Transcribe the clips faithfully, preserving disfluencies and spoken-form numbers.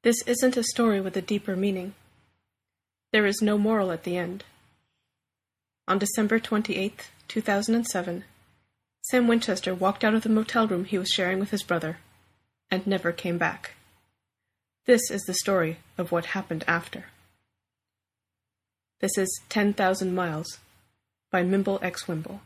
This isn't a story with a deeper meaning. There is no moral at the end. On December twenty-eighth, two thousand seven, Sam Winchester walked out of the motel room he was sharing with his brother, and never came back. This is the story of what happened after. This is ten thousand Miles by Mimble X Wimble.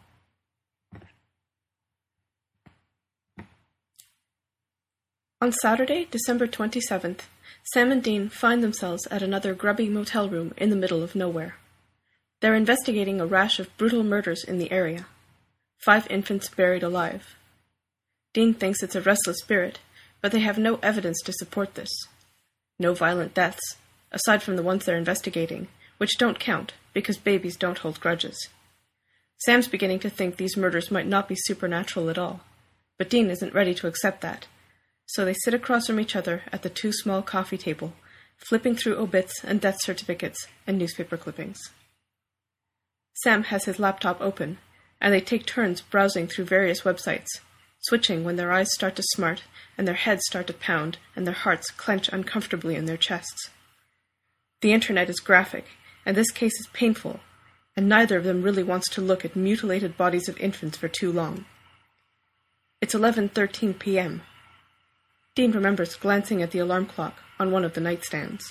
On Saturday, December twenty-seventh, Sam and Dean find themselves at another grubby motel room in the middle of nowhere. They're investigating a rash of brutal murders in the area. Five infants buried alive. Dean thinks it's a restless spirit, but they have no evidence to support this. No violent deaths, aside from the ones they're investigating, which don't count because babies don't hold grudges. Sam's beginning to think these murders might not be supernatural at all, but Dean isn't ready to accept that. So they sit across from each other at the too small coffee table, flipping through obits and death certificates and newspaper clippings. Sam has his laptop open, and they take turns browsing through various websites, switching when their eyes start to smart and their heads start to pound and their hearts clench uncomfortably in their chests. The internet is graphic, and this case is painful, and neither of them really wants to look at mutilated bodies of infants for too long. It's eleven thirteen p.m. Dean remembers glancing at the alarm clock on one of the nightstands.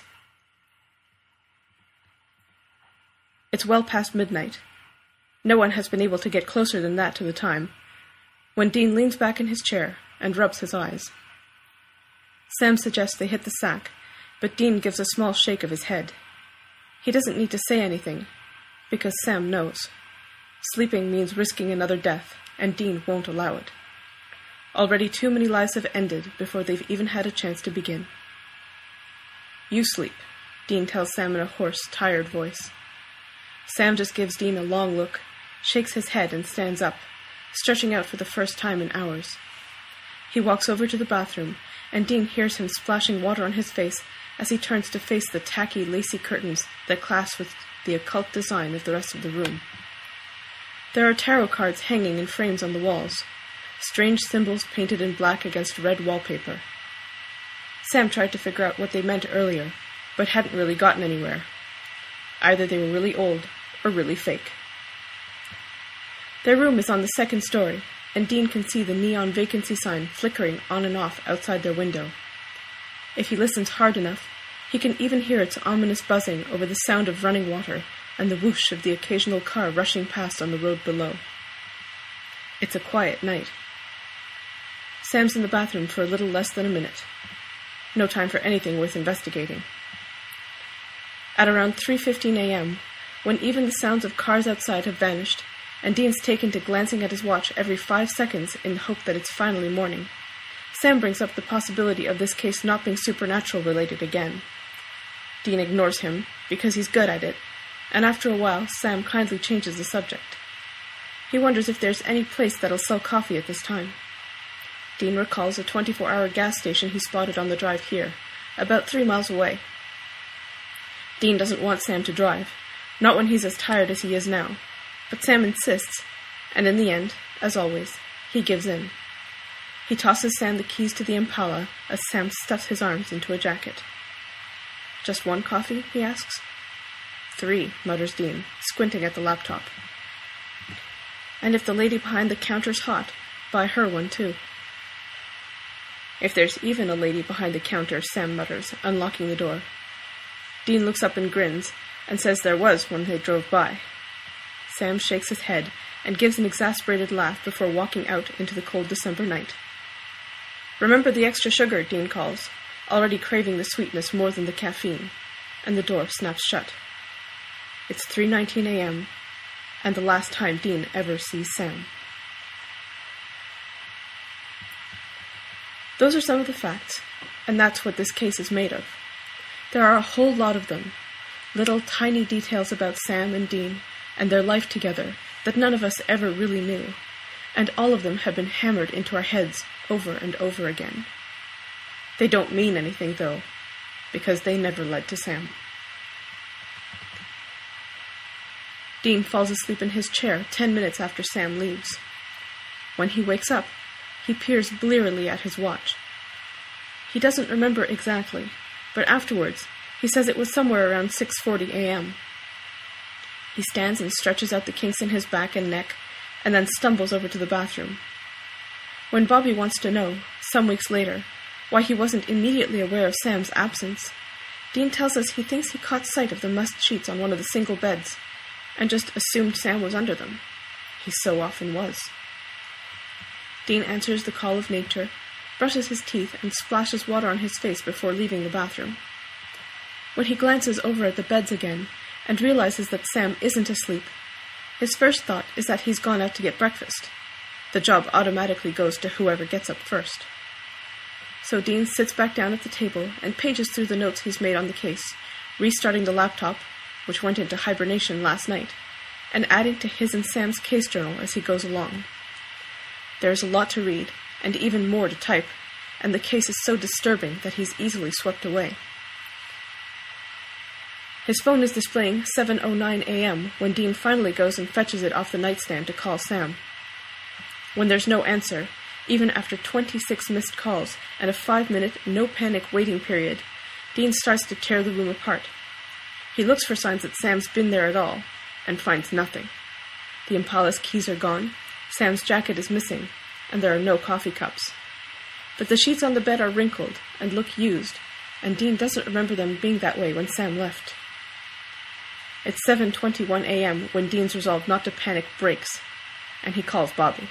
It's well past midnight. No one has been able to get closer than that to the time, when Dean leans back in his chair and rubs his eyes. Sam suggests they hit the sack, but Dean gives a small shake of his head. He doesn't need to say anything, because Sam knows. Sleeping means risking another death, and Dean won't allow it. Already too many lives have ended before they've even had a chance to begin. "You sleep," Dean tells Sam in a hoarse, tired voice. Sam just gives Dean a long look, shakes his head and stands up, stretching out for the first time in hours. He walks over to the bathroom, and Dean hears him splashing water on his face as he turns to face the tacky, lacy curtains that clash with the occult design of the rest of the room. There are tarot cards hanging in frames on the walls, strange symbols painted in black against red wallpaper. Sam tried to figure out what they meant earlier, but hadn't really gotten anywhere. Either they were really old or really fake. Their room is on the second story, and Dean can see the neon vacancy sign flickering on and off outside their window. If he listens hard enough, he can even hear its ominous buzzing over the sound of running water and the whoosh of the occasional car rushing past on the road below. It's a quiet night. Sam's in the bathroom for a little less than a minute. No time for anything worth investigating. At around three fifteen a.m., when even the sounds of cars outside have vanished, and Dean's taken to glancing at his watch every five seconds in the hope that it's finally morning, Sam brings up the possibility of this case not being supernatural related again. Dean ignores him, because he's good at it, and after a while, Sam kindly changes the subject. He wonders if there's any place that'll sell coffee at this time. Dean recalls a twenty-four hour gas station he spotted on the drive here, about three miles away. Dean doesn't want Sam to drive, not when he's as tired as he is now, but Sam insists, and in the end, as always, he gives in. He tosses Sam the keys to the Impala as Sam stuffs his arms into a jacket. "Just one coffee?" he asks. "Three," mutters Dean, squinting at the laptop. "And if the lady behind the counter's hot, buy her one too." "If there's even a lady behind the counter," Sam mutters, unlocking the door. Dean looks up and grins, and says there was when they drove by. Sam shakes his head and gives an exasperated laugh before walking out into the cold December night. "Remember the extra sugar," Dean calls, already craving the sweetness more than the caffeine, and the door snaps shut. It's three nineteen a.m., and the last time Dean ever sees Sam. Those are some of the facts, and that's what this case is made of. There are a whole lot of them, little tiny details about Sam and Dean and their life together that none of us ever really knew, and all of them have been hammered into our heads over and over again. They don't mean anything, though, because they never led to Sam. Dean falls asleep in his chair ten minutes after Sam leaves. When he wakes up, he peers blearily at his watch. He doesn't remember exactly, but afterwards he says it was somewhere around six forty a.m. He stands and stretches out the kinks in his back and neck, and then stumbles over to the bathroom. When Bobby wants to know, some weeks later, why he wasn't immediately aware of Sam's absence, Dean tells us he thinks he caught sight of the mussed sheets on one of the single beds, and just assumed Sam was under them. He so often was. Dean answers the call of nature, brushes his teeth, and splashes water on his face before leaving the bathroom. When he glances over at the beds again, and realizes that Sam isn't asleep, his first thought is that he's gone out to get breakfast. The job automatically goes to whoever gets up first. So Dean sits back down at the table and pages through the notes he's made on the case, restarting the laptop, which went into hibernation last night, and adding to his and Sam's case journal as he goes along. There's a lot to read, and even more to type, and the case is so disturbing that he's easily swept away. His phone is displaying seven oh nine a.m. when Dean finally goes and fetches it off the nightstand to call Sam. When there's no answer, even after twenty-six missed calls and a five-minute no-panic waiting period, Dean starts to tear the room apart. He looks for signs that Sam's been there at all, and finds nothing. The Impala's keys are gone, Sam's jacket is missing, and there are no coffee cups. But the sheets on the bed are wrinkled and look used, and Dean doesn't remember them being that way when Sam left. It's seven twenty-one a.m. when Dean's resolve not to panic breaks, and he calls Bobby.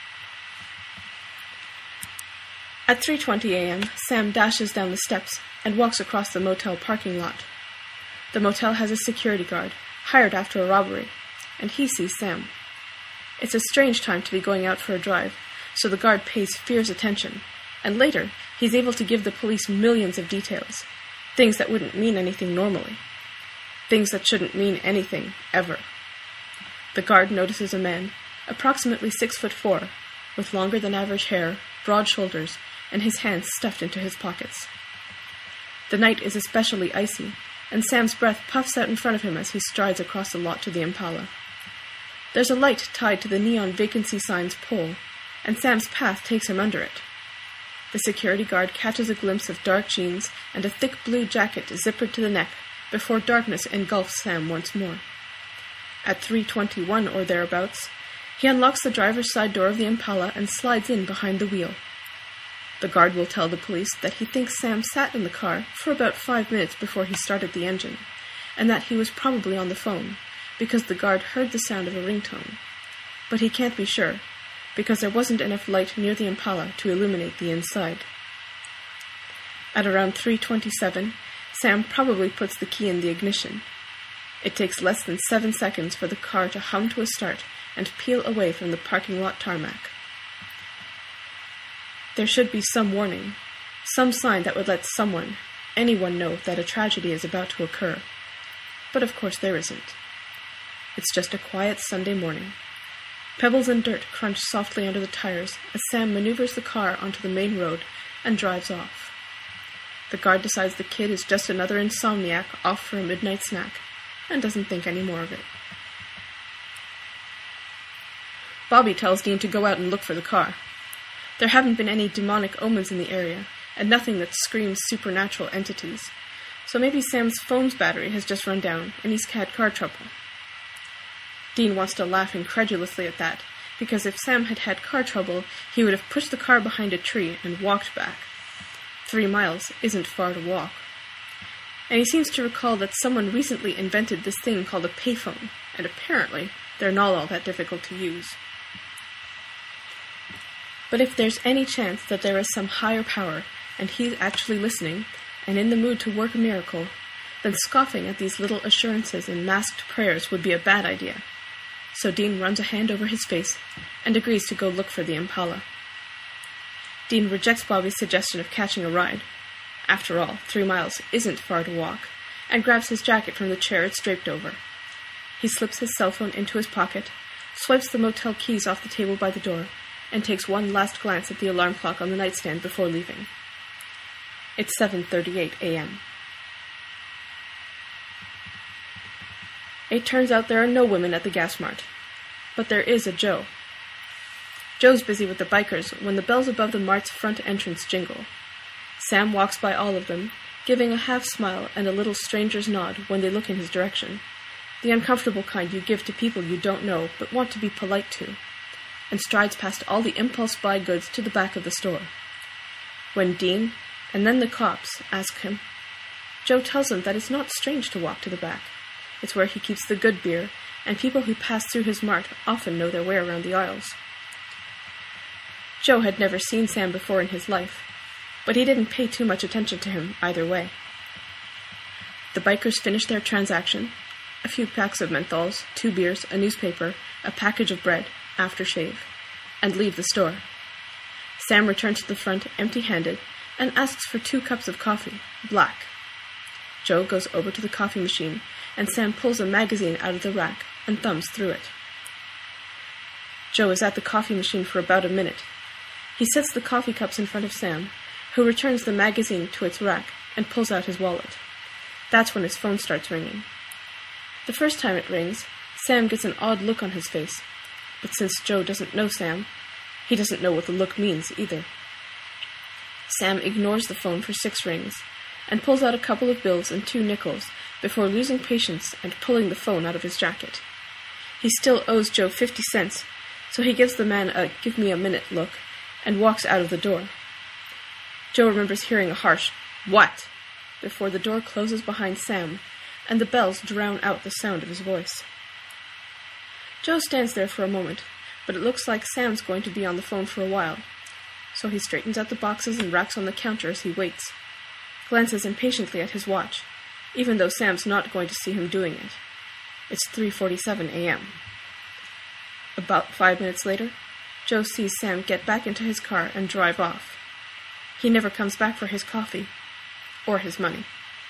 At three twenty a.m., Sam dashes down the steps and walks across the motel parking lot. The motel has a security guard, hired after a robbery, and he sees Sam. It's a strange time to be going out for a drive, so the guard pays fierce attention, and later he's able to give the police millions of details, things that wouldn't mean anything normally. Things that shouldn't mean anything, ever. The guard notices a man, approximately six foot four, with longer than average hair, broad shoulders, and his hands stuffed into his pockets. The night is especially icy, and Sam's breath puffs out in front of him as he strides across the lot to the Impala. There's a light tied to the neon vacancy sign's pole, and Sam's path takes him under it. The security guard catches a glimpse of dark jeans and a thick blue jacket zippered to the neck, before darkness engulfs Sam once more. At three twenty-one or thereabouts, he unlocks the driver's side door of the Impala and slides in behind the wheel. The guard will tell the police that he thinks Sam sat in the car for about five minutes before he started the engine, and that he was probably on the phone, because the guard heard the sound of a ringtone. But he can't be sure, because there wasn't enough light near the Impala to illuminate the inside. At around three twenty-seven, Sam probably puts the key in the ignition. It takes less than seven seconds for the car to hum to a start and peel away from the parking lot tarmac. There should be some warning, some sign that would let someone, anyone know that a tragedy is about to occur. But of course there isn't. It's just a quiet Sunday morning. Pebbles and dirt crunch softly under the tires as Sam maneuvers the car onto the main road and drives off. The guard decides the kid is just another insomniac off for a midnight snack, and doesn't think any more of it. Bobby tells Dean to go out and look for the car. There haven't been any demonic omens in the area, and nothing that screams supernatural entities, so maybe Sam's phone's battery has just run down, and he's had car trouble. Dean wants to laugh incredulously at that, because if Sam had had car trouble, he would have pushed the car behind a tree and walked back. Three miles isn't far to walk. And he seems to recall that someone recently invented this thing called a payphone, and apparently they're not all that difficult to use. But if there's any chance that there is some higher power, and he's actually listening, and in the mood to work a miracle, then scoffing at these little assurances and masked prayers would be a bad idea. So Dean runs a hand over his face, and agrees to go look for the Impala. Dean rejects Bobby's suggestion of catching a ride. After all, three miles isn't far to walk, and grabs his jacket from the chair it's draped over. He slips his cell phone into his pocket, swipes the motel keys off the table by the door, and takes one last glance at the alarm clock on the nightstand before leaving. It's seven thirty-eight a.m. It turns out there are no women at the gas mart, but there is a Joe. Joe's busy with the bikers when the bells above the mart's front entrance jingle. Sam walks by all of them, giving a half-smile and a little stranger's nod when they look in his direction, the uncomfortable kind you give to people you don't know but want to be polite to, and strides past all the impulse-buy goods to the back of the store. When Dean, and then the cops, ask him, Joe tells them that it's not strange to walk to the back. It's where he keeps the good beer, and people who pass through his mart often know their way around the aisles. Joe had never seen Sam before in his life, but he didn't pay too much attention to him either way. The bikers finish their transaction, a few packs of menthols, two beers, a newspaper, a package of bread, aftershave, and leave the store. Sam returns to the front empty-handed and asks for two cups of coffee, black. Joe goes over to the coffee machine, and Sam pulls a magazine out of the rack and thumbs through it. Joe is at the coffee machine for about a minute. He sets the coffee cups in front of Sam, who returns the magazine to its rack and pulls out his wallet. That's when his phone starts ringing. The first time it rings, Sam gets an odd look on his face, but since Joe doesn't know Sam, he doesn't know what the look means either. Sam ignores the phone for six rings, and pulls out a couple of bills and two nickels before losing patience and pulling the phone out of his jacket. He still owes Joe fifty cents, so he gives the man a give-me-a-minute look and walks out of the door. Joe remembers hearing a harsh, "What?" before the door closes behind Sam, and the bells drown out the sound of his voice. Joe stands there for a moment, but it looks like Sam's going to be on the phone for a while, so he straightens out the boxes and racks on the counter as he waits, glances impatiently at his watch, even though Sam's not going to see him doing it. It's three forty-seven a.m. About five minutes later, Joe sees Sam get back into his car and drive off. He never comes back for his coffee, or his money.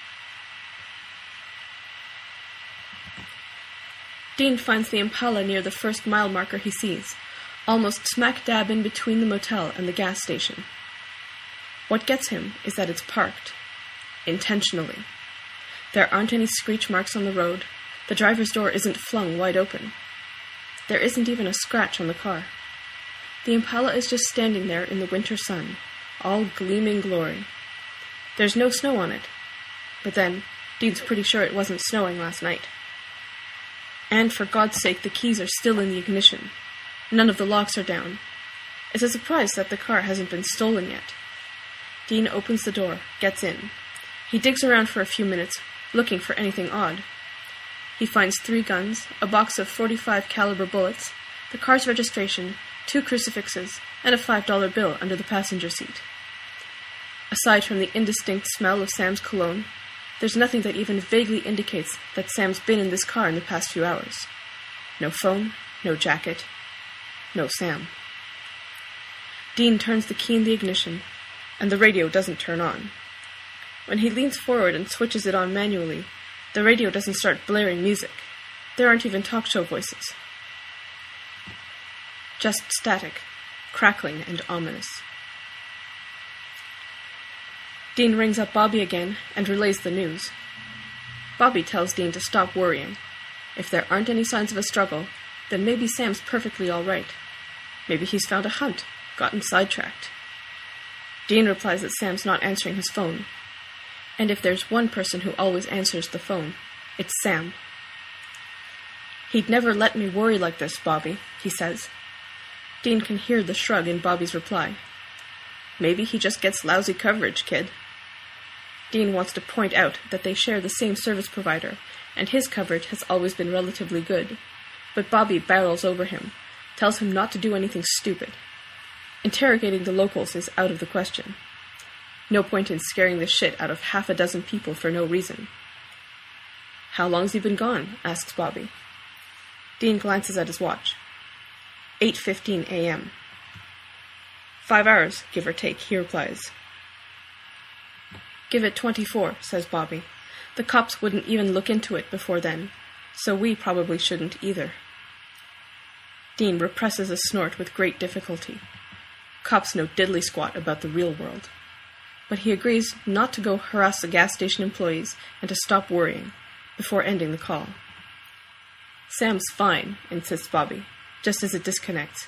Dean finds the Impala near the first mile marker he sees, almost smack dab in between the motel and the gas station. What gets him is that it's parked. Intentionally. There aren't any screech marks on the road. The driver's door isn't flung wide open. There isn't even a scratch on the car. The Impala is just standing there in the winter sun, all gleaming glory. There's no snow on it. But then, Dean's pretty sure it wasn't snowing last night. And for God's sake, the keys are still in the ignition. None of the locks are down. It's a surprise that the car hasn't been stolen yet. Dean opens the door, gets in. He digs around for a few minutes, looking for anything odd. He finds three guns, a box of forty-five caliber bullets, the car's registration, two crucifixes, and a five dollar bill under the passenger seat. Aside from the indistinct smell of Sam's cologne, there's nothing that even vaguely indicates that Sam's been in this car in the past few hours. No phone, no jacket, no Sam. Dean turns the key in the ignition, and the radio doesn't turn on. When he leans forward and switches it on manually, the radio doesn't start blaring music. There aren't even talk show voices. Just static, crackling and ominous. Dean rings up Bobby again and relays the news. Bobby tells Dean to stop worrying. If there aren't any signs of a struggle, then maybe Sam's perfectly all right. Maybe he's found a hunt, gotten sidetracked. Dean replies that Sam's not answering his phone. And if there's one person who always answers the phone, it's Sam. "He'd never let me worry like this, Bobby," he says. Dean can hear the shrug in Bobby's reply. "Maybe he just gets lousy coverage, kid." Dean wants to point out that they share the same service provider, and his coverage has always been relatively good. But Bobby barrels over him, tells him not to do anything stupid. Interrogating the locals is out of the question. No point in scaring the shit out of half a dozen people for no reason. "How long's he been gone?" asks Bobby. Dean glances at his watch. eight fifteen a.m. Five hours, give or take, he replies. "Give it twenty-four, says Bobby. "The cops wouldn't even look into it before then, so we probably shouldn't either." Dean represses a snort with great difficulty. Cops know diddly squat about the real world. But he agrees not to go harass the gas station employees and to stop worrying, before ending the call. "Sam's fine," insists Bobby, just as it disconnects.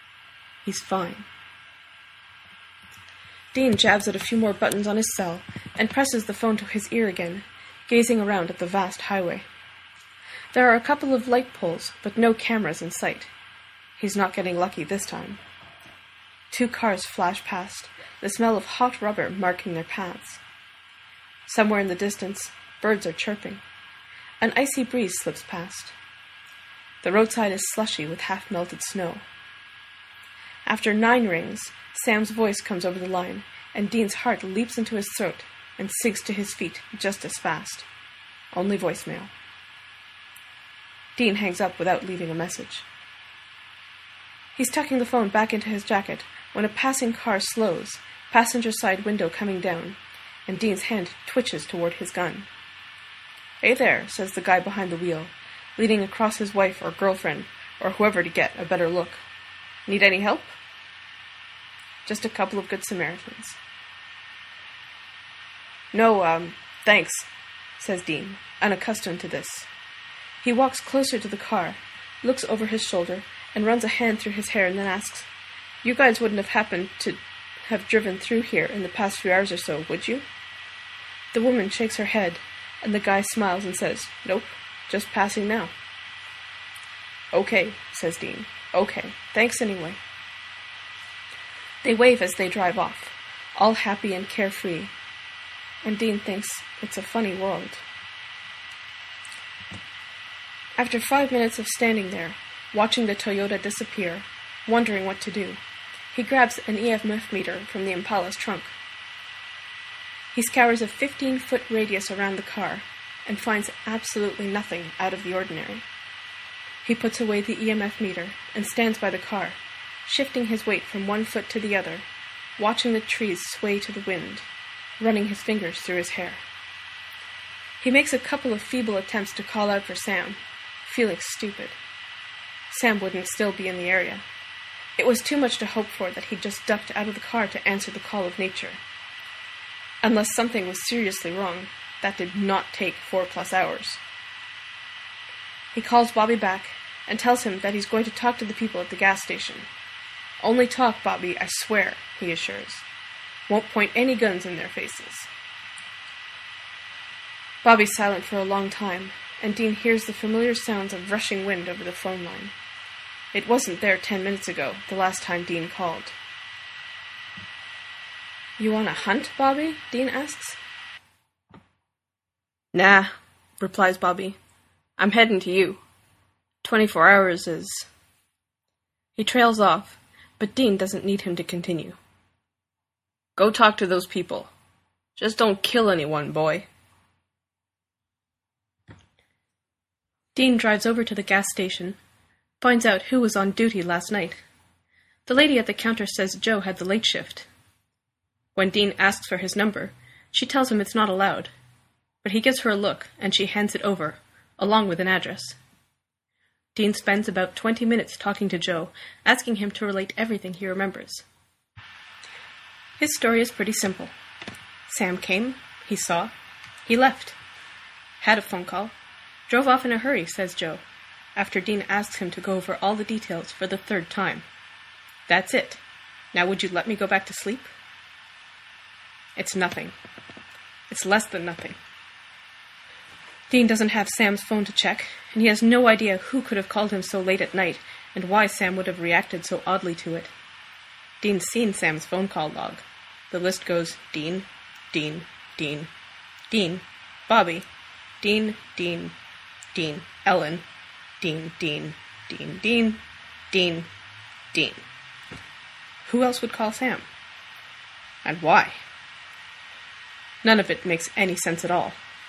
He's fine. Dean jabs at a few more buttons on his cell and presses the phone to his ear again, gazing around at the vast highway. There are a couple of light poles, but no cameras in sight. He's not getting lucky this time. Two cars flash past, the smell of hot rubber marking their paths. Somewhere in the distance, birds are chirping. An icy breeze slips past. The roadside is slushy with half-melted snow. After nine rings, Sam's voice comes over the line, and Dean's heart leaps into his throat and sinks to his feet just as fast. Only voicemail. Dean hangs up without leaving a message. He's tucking the phone back into his jacket when a passing car slows, passenger side window coming down, and Dean's hand twitches toward his gun. "Hey there," says the guy behind the wheel, leaning across his wife or girlfriend, or whoever to get a better look. "Need any help?" "Just a couple of good Samaritans." "No, um, thanks," says Dean, unaccustomed to this. He walks closer to the car, looks over his shoulder, and runs a hand through his hair and then asks, "You guys wouldn't have happened to have driven through here in the past few hours or so, would you?" The woman shakes her head, and the guy smiles and says, "Nope, just passing now." "Okay," says Dean. "Okay, thanks anyway." They wave as they drive off, all happy and carefree, and Dean thinks it's a funny world. After five minutes of standing there, watching the Toyota disappear, wondering what to do, he grabs an E M F meter from the Impala's trunk. He scours a fifteen-foot radius around the car and finds absolutely nothing out of the ordinary. He puts away the E M F meter and stands by the car, shifting his weight from one foot to the other, watching the trees sway to the wind, running his fingers through his hair. He makes a couple of feeble attempts to call out for Sam, feeling stupid. Sam wouldn't still be in the area. It was too much to hope for that he just ducked out of the car to answer the call of nature. Unless something was seriously wrong, that did not take four plus hours. He calls Bobby back and tells him that he's going to talk to the people at the gas station. "Only talk, Bobby, I swear," he assures. "Won't point any guns in their faces." Bobby's silent for a long time, and Dean hears the familiar sounds of rushing wind over the phone line. It wasn't there ten minutes ago, the last time Dean called. "You want to hunt, Bobby?" Dean asks. "Nah," replies Bobby. "I'm heading to you. Twenty-four hours is..." He trails off, but Dean doesn't need him to continue. "Go talk to those people. Just don't kill anyone, boy." Dean drives over to the gas station, finds out who was on duty last night. The lady at the counter says Joe had the late shift. When Dean asks for his number, she tells him it's not allowed, but he gives her a look and she hands it over, along with an address. Dean spends about twenty minutes talking to Joe, asking him to relate everything he remembers. His story is pretty simple. Sam came, he saw, he left. Had a phone call. Drove off in a hurry, says Joe, after Dean asks him to go over all the details for the third time. That's it. Now would you let me go back to sleep? It's nothing. It's less than nothing. Dean doesn't have Sam's phone to check, and he has no idea who could have called him so late at night and why Sam would have reacted so oddly to it. Dean's seen Sam's phone call log. The list goes Dean, Dean, Dean, Dean, Bobby, Dean, Dean, Dean, Ellen, Dean, Dean, Dean, Dean, Dean, Dean. Who else would call Sam? And why? None of it makes any sense at all.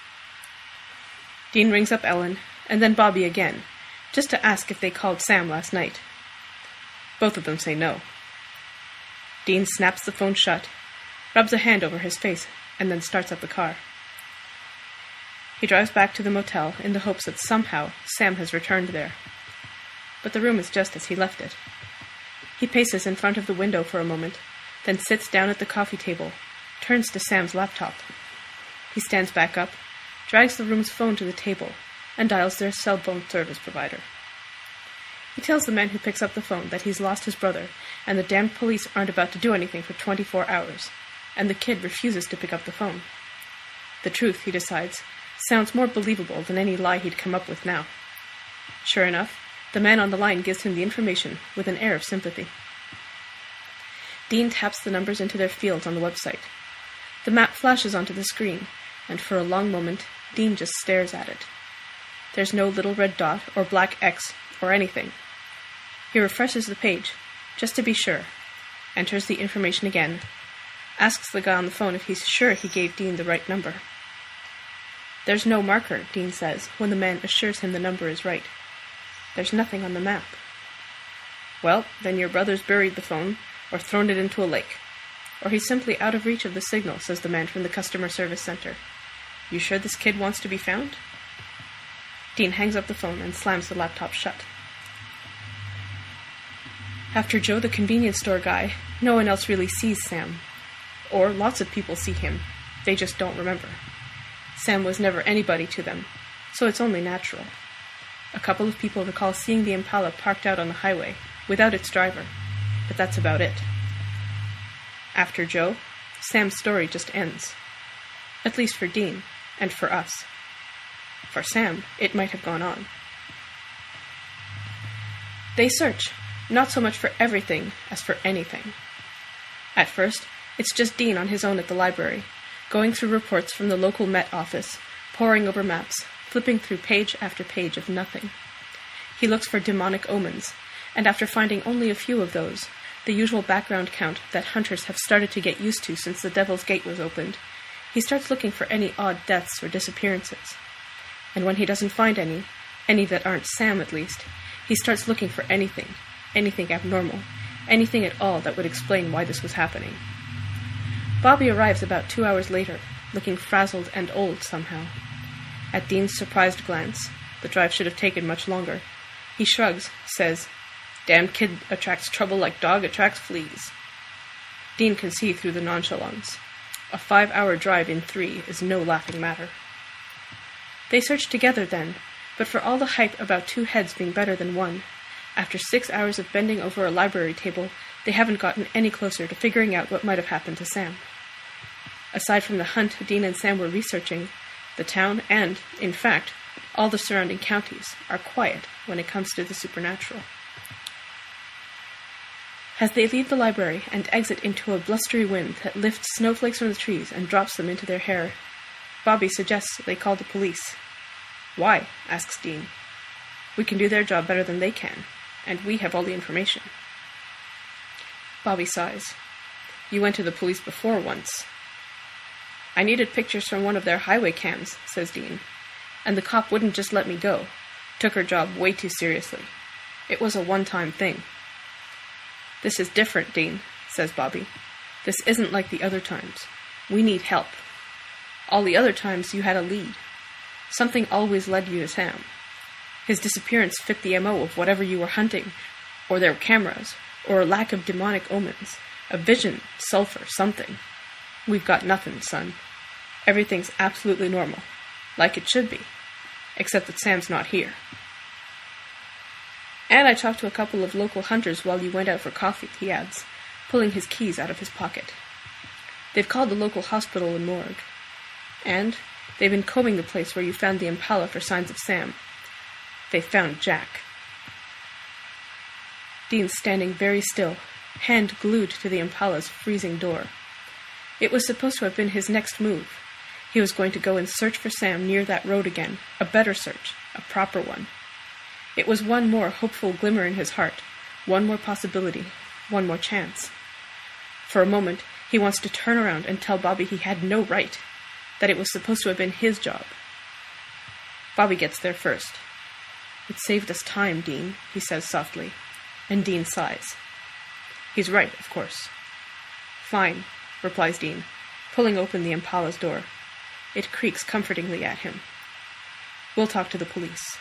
Dean rings up Ellen, and then Bobby again, just to ask if they called Sam last night. Both of them say no. Dean snaps the phone shut, rubs a hand over his face, and then starts up the car. He drives back to the motel in the hopes that somehow Sam has returned there. But the room is just as he left it. He paces in front of the window for a moment, then sits down at the coffee table, turns to Sam's laptop. He stands back up, drags the room's phone to the table, and dials their cell phone service provider. He tells the man who picks up the phone that he's lost his brother, and the damned police aren't about to do anything for twenty-four hours, and the kid refuses to pick up the phone. The truth, he decides, sounds more believable than any lie he'd come up with now. Sure enough, the man on the line gives him the information with an air of sympathy. Dean taps the numbers into their fields on the website. The map flashes onto the screen, and for a long moment, Dean just stares at it. There's no little red dot or black X or anything. He refreshes the page, just to be sure, enters the information again, asks the guy on the phone if he's sure he gave Dean the right number. There's no marker, Dean says, when the man assures him the number is right. There's nothing on the map. Well, then your brother's buried the phone, or thrown it into a lake. Or he's simply out of reach of the signal, says the man from the customer service center. You sure this kid wants to be found? Dean hangs up the phone and slams the laptop shut. After Joe the convenience store guy, no one else really sees Sam. Or lots of people see him. They just don't remember. Sam was never anybody to them, so it's only natural. A couple of people recall seeing the Impala parked out on the highway, without its driver, but that's about it. After Joe, Sam's story just ends. At least for Dean, and for us. For Sam, it might have gone on. They search, not so much for everything as for anything. At first, it's just Dean on his own at the library, going through reports from the local Met office, poring over maps, flipping through page after page of nothing. He looks for demonic omens, and after finding only a few of those, the usual background count that hunters have started to get used to since the Devil's Gate was opened, he starts looking for any odd deaths or disappearances. And when he doesn't find any, any that aren't Sam at least, he starts looking for anything, anything abnormal, anything at all that would explain why this was happening. Bobby arrives about two hours later, looking frazzled and old somehow. At Dean's surprised glance, the drive should have taken much longer, he shrugs, says, "Damn kid attracts trouble like dog attracts fleas." Dean can see through the nonchalance. A five-hour drive in three is no laughing matter. They search together then, but for all the hype about two heads being better than one, after six hours of bending over a library table, they haven't gotten any closer to figuring out what might have happened to Sam. Aside from the hunt Dean and Sam were researching, the town and, in fact, all the surrounding counties are quiet when it comes to the supernatural. As they leave the library and exit into a blustery wind that lifts snowflakes from the trees and drops them into their hair, Bobby suggests they call the police. "Why?" asks Dean. "We can do their job better than they can, and we have all the information." Bobby sighs. "You went to the police before once." "I needed pictures from one of their highway cams," says Dean, "and the cop wouldn't just let me go. Took her job way too seriously. It was a one-time thing." "This is different, Dean," says Bobby. "This isn't like the other times. We need help. All the other times you had a lead. Something always led you to Sam. His disappearance fit the M O of whatever you were hunting, or their cameras, or a lack of demonic omens, a vision, sulfur, something. We've got nothing, son. Everything's absolutely normal, like it should be, except that Sam's not here. And I talked to a couple of local hunters while you went out for coffee," he adds, pulling his keys out of his pocket. "They've called the local hospital and morgue. And they've been combing the place where you found the Impala for signs of Sam. They found Jack." Dean's standing very still, hand glued to the Impala's freezing door. It was supposed to have been his next move. He was going to go and search for Sam near that road again, a better search, a proper one. It was one more hopeful glimmer in his heart, one more possibility, one more chance. For a moment, he wants to turn around and tell Bobby he had no right, that it was supposed to have been his job. Bobby gets there first. "It saved us time, Dean," he says softly, and Dean sighs. He's right, of course. "Fine," replies Dean, pulling open the Impala's door. It creaks comfortingly at him. "We'll talk to the police."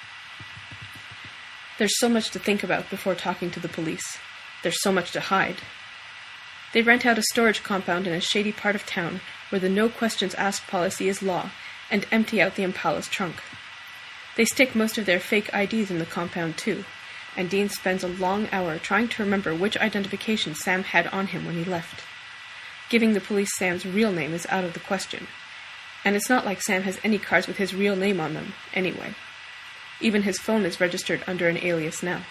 There's so much to think about before talking to the police. There's so much to hide. They rent out a storage compound in a shady part of town where the no-questions-asked policy is law and empty out the Impala's trunk. They stick most of their fake I Ds in the compound too, and Dean spends a long hour trying to remember which identification Sam had on him when he left. Giving the police Sam's real name is out of the question. And it's not like Sam has any cards with his real name on them, anyway. Even his phone is registered under an alias now.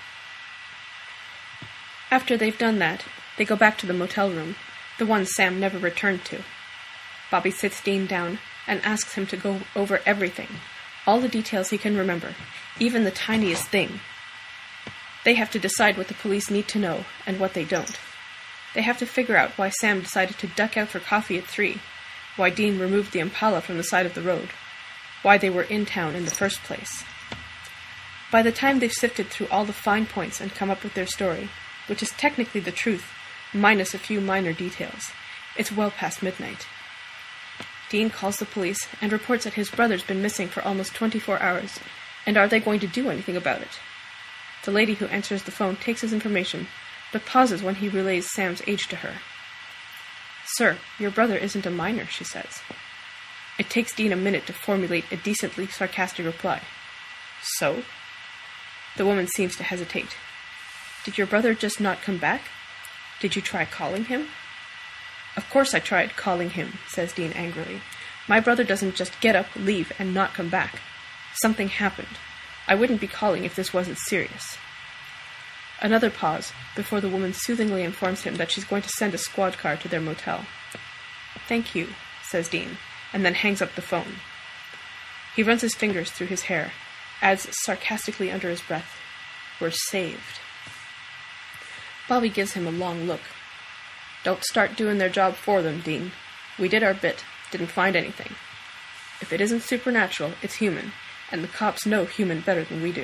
After they've done that, they go back to the motel room, the one Sam never returned to. Bobby sits Dean down and asks him to go over everything, all the details he can remember, even the tiniest thing. They have to decide what the police need to know and what they don't. They have to figure out why Sam decided to duck out for coffee at three, why Dean removed the Impala from the side of the road, why they were in town in the first place. By the time they've sifted through all the fine points and come up with their story, which is technically the truth, minus a few minor details, it's well past midnight. Dean calls the police and reports that his brother's been missing for almost twenty-four hours, and are they going to do anything about it? The lady who answers the phone takes his information, but pauses when he relays Sam's age to her. "Sir, your brother isn't a minor," she says. It takes Dean a minute to formulate a decently sarcastic reply. "So?" The woman seems to hesitate. "Did your brother just not come back? Did you try calling him?" "Of course I tried calling him," says Dean angrily. "My brother doesn't just get up, leave, and not come back. Something happened. I wouldn't be calling if this wasn't serious." Another pause, before the woman soothingly informs him that she's going to send a squad car to their motel. "Thank you," says Dean, and then hangs up the phone. He runs his fingers through his hair, adds sarcastically under his breath, "We're saved." Bobby gives him a long look. "Don't start doing their job for them, Dean. We did our bit, didn't find anything. If it isn't supernatural, it's human, and the cops know human better than we do."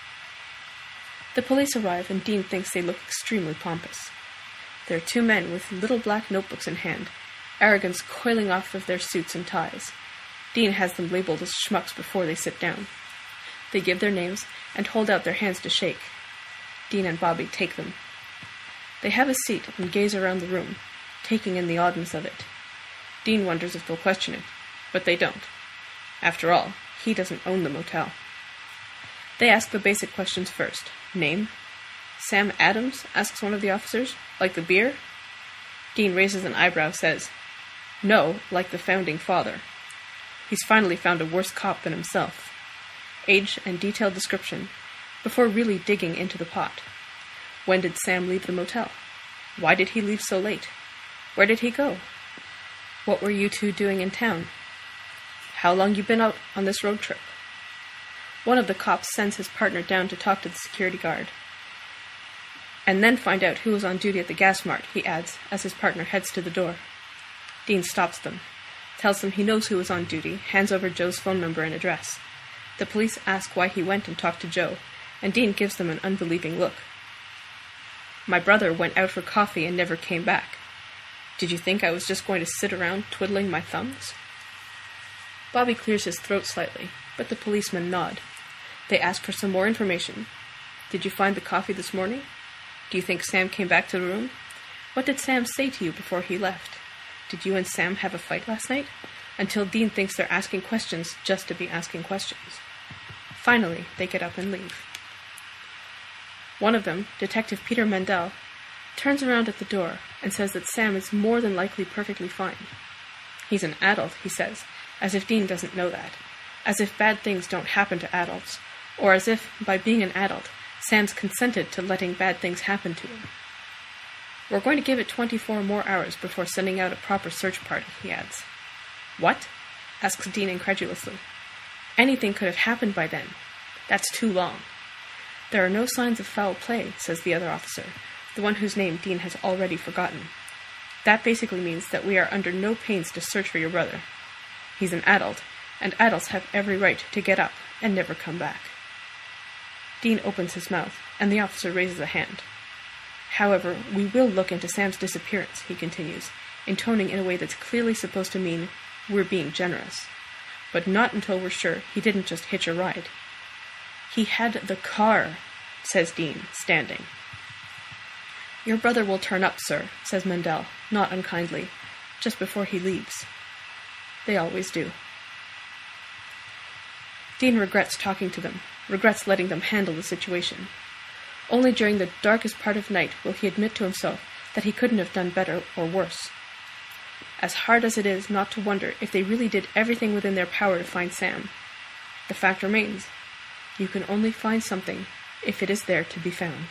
The police arrive, and Dean thinks they look extremely pompous. There are two men with little black notebooks in hand, arrogance coiling off of their suits and ties. Dean has them labeled as schmucks before they sit down. They give their names and hold out their hands to shake. Dean and Bobby take them. They have a seat and gaze around the room, taking in the oddness of it. Dean wonders if they'll question it, but they don't. After all, he doesn't own the motel. They ask the basic questions first. Name? "Sam Adams?" asks one of the officers. "Like the beer?" Dean raises an eyebrow, says, "No, like the founding father." He's finally found a worse cop than himself. Age and detailed description, before really digging into the pot. When did Sam leave the motel? Why did he leave so late? Where did he go? What were you two doing in town? How long you been out on this road trip? One of the cops sends his partner down to talk to the security guard. "And then find out who was on duty at the gas mart," he adds, as his partner heads to the door. Dean stops them, tells them he knows who was on duty, hands over Joe's phone number and address. The police ask why he went and talked to Joe, and Dean gives them an unbelieving look. "My brother went out for coffee and never came back. Did you think I was just going to sit around twiddling my thumbs?" Bobby clears his throat slightly, but the policemen nod. They ask for some more information. "Did you find the coffee this morning? Do you think Sam came back to the room? What did Sam say to you before he left? Did you and Sam have a fight last night?" Until Dean thinks they're asking questions just to be asking questions. Finally, they get up and leave. One of them, Detective Peter Mendel, turns around at the door and says that Sam is more than likely perfectly fine. He's an adult, he says, as if Dean doesn't know that, as if bad things don't happen to adults, or as if, by being an adult, Sam's consented to letting bad things happen to him. "We're going to give it twenty-four more hours before sending out a proper search party," he adds. "What?" asks Dean incredulously. "Anything could have happened by then. That's too long." "There are no signs of foul play," says the other officer, the one whose name Dean has already forgotten. "That basically means that we are under no pains to search for your brother. He's an adult, and adults have every right to get up and never come back." Dean opens his mouth, and the officer raises a hand. "However, we will look into Sam's disappearance," he continues, intoning in a way that's clearly supposed to mean, "We're being generous. But not until we're sure he didn't just hitch a ride." "He had the car," says Dean, standing. "Your brother will turn up, sir," says Mendel, not unkindly, just before he leaves. They always do. Dean regrets talking to them, regrets letting them handle the situation. Only during the darkest part of night will he admit to himself that he couldn't have done better or worse. as hard as it is not to wonder if they really did everything within their power to find Sam. The fact remains, you can only find something if it is there to be found.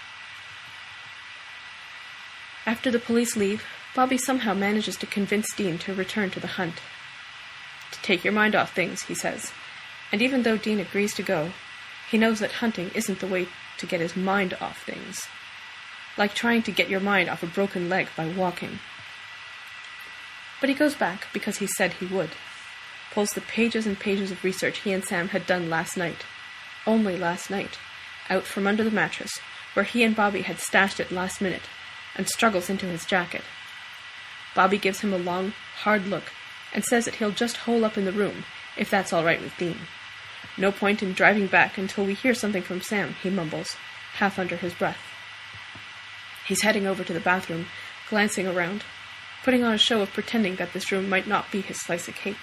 After the police leave, Bobby somehow manages to convince Dean to return to the hunt. To take your mind off things, he says, and even though Dean agrees to go, he knows that hunting isn't the way to get his mind off things. Like trying to get your mind off a broken leg by walking. But he goes back because he said he would. Pulls the pages and pages of research he and Sam had done last night, only last night, out from under the mattress, where he and Bobby had stashed it last minute, and struggles into his jacket. Bobby gives him a long, hard look, and says that he'll just hole up in the room, if that's all right with Dean. No point in driving back until we hear something from Sam, he mumbles, half under his breath. He's heading over to the bathroom, glancing around, putting on a show of pretending that this room might not be his slice of cake.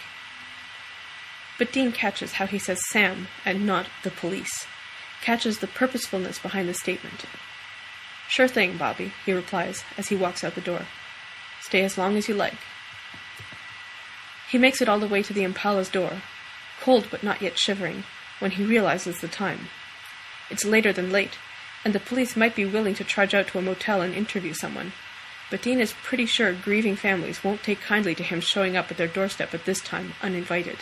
But Dean catches how he says Sam and not the police, catches the purposefulness behind the statement. Sure thing, Bobby, he replies as he walks out the door. Stay as long as you like. He makes it all the way to the Impala's door, cold but not yet shivering, when he realizes the time. It's later than late, and the police might be willing to trudge out to a motel and interview someone, but Dean is pretty sure grieving families won't take kindly to him showing up at their doorstep at this time uninvited.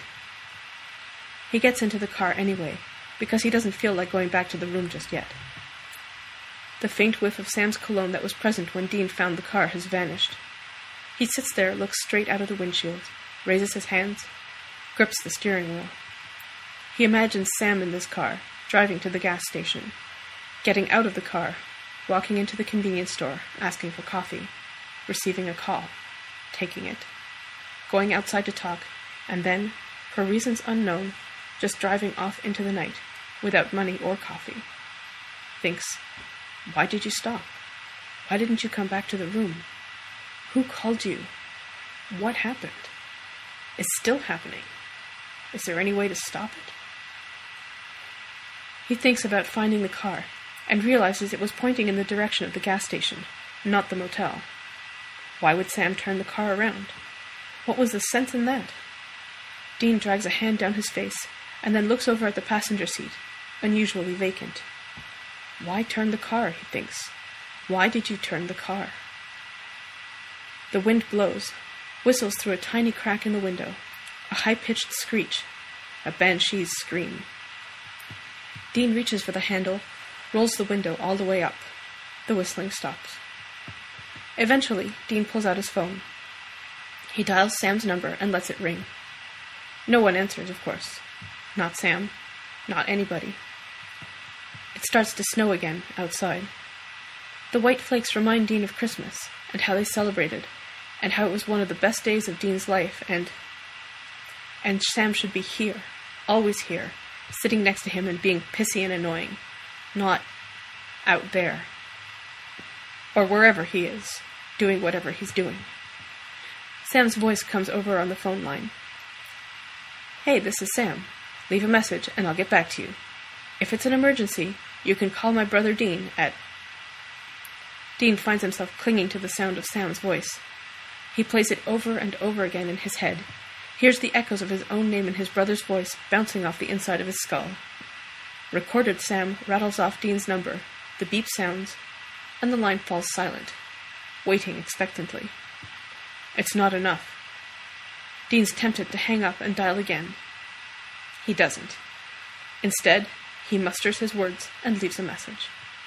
He gets into the car anyway, because he doesn't feel like going back to the room just yet. The faint whiff of Sam's cologne that was present when Dean found the car has vanished. He sits there, looks straight out of the windshield, raises his hands, grips the steering wheel. He imagines Sam in this car, driving to the gas station, getting out of the car, walking into the convenience store, asking for coffee, receiving a call, taking it, going outside to talk, and then, for reasons unknown, just driving off into the night, without money or coffee. Thinks, why did you stop? Why didn't you come back to the room? Who called you? What happened? It's still happening. Is there any way to stop it? He thinks about finding the car, and realizes it was pointing in the direction of the gas station, not the motel. Why would Sam turn the car around? What was the sense in that? Dean drags a hand down his face, and then looks over at the passenger seat, unusually vacant. Why turn the car, he thinks. Why did you turn the car? The wind blows, whistles through a tiny crack in the window, a high-pitched screech, a banshee's scream. Dean reaches for the handle, rolls the window all the way up. The whistling stops. Eventually, Dean pulls out his phone. He dials Sam's number and lets it ring. No one answers, of course. Not Sam. Not anybody. It starts to snow again outside. The white flakes remind Dean of Christmas, and how they celebrated, and how it was one of the best days of Dean's life, and... And Sam should be here, always here, sitting next to him and being pissy and annoying. Not out there. Or wherever he is, doing whatever he's doing. Sam's voice comes over on the phone line. Hey, this is Sam. Leave a message and I'll get back to you. If it's an emergency, you can call my brother Dean at... Dean finds himself clinging to the sound of Sam's voice. He plays it over and over again in his head, hears the echoes of his own name and his brother's voice bouncing off the inside of his skull. Recorded Sam rattles off Dean's number, the beep sounds, and the line falls silent, waiting expectantly. It's not enough. Dean's tempted to hang up and dial again. He doesn't. Instead, he musters his words and leaves a message.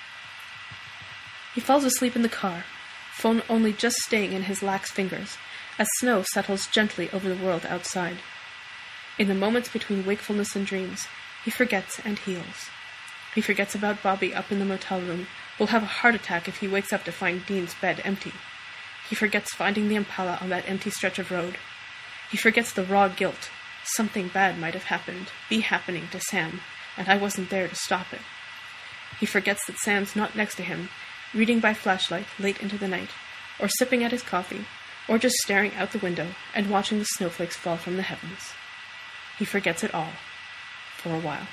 He falls asleep in the car, phone only just staying in his lax fingers, as snow settles gently over the world outside. In the moments between wakefulness and dreams, he forgets and heals. He forgets about Bobby up in the motel room, will have a heart attack if he wakes up to find Dean's bed empty. He forgets finding the Impala on that empty stretch of road. He forgets the raw guilt. Something bad might have happened, be happening to Sam, and I wasn't there to stop it. He forgets that Sam's not next to him, reading by flashlight late into the night, or sipping at his coffee, or just staring out the window and watching the snowflakes fall from the heavens. He forgets it all, for a while.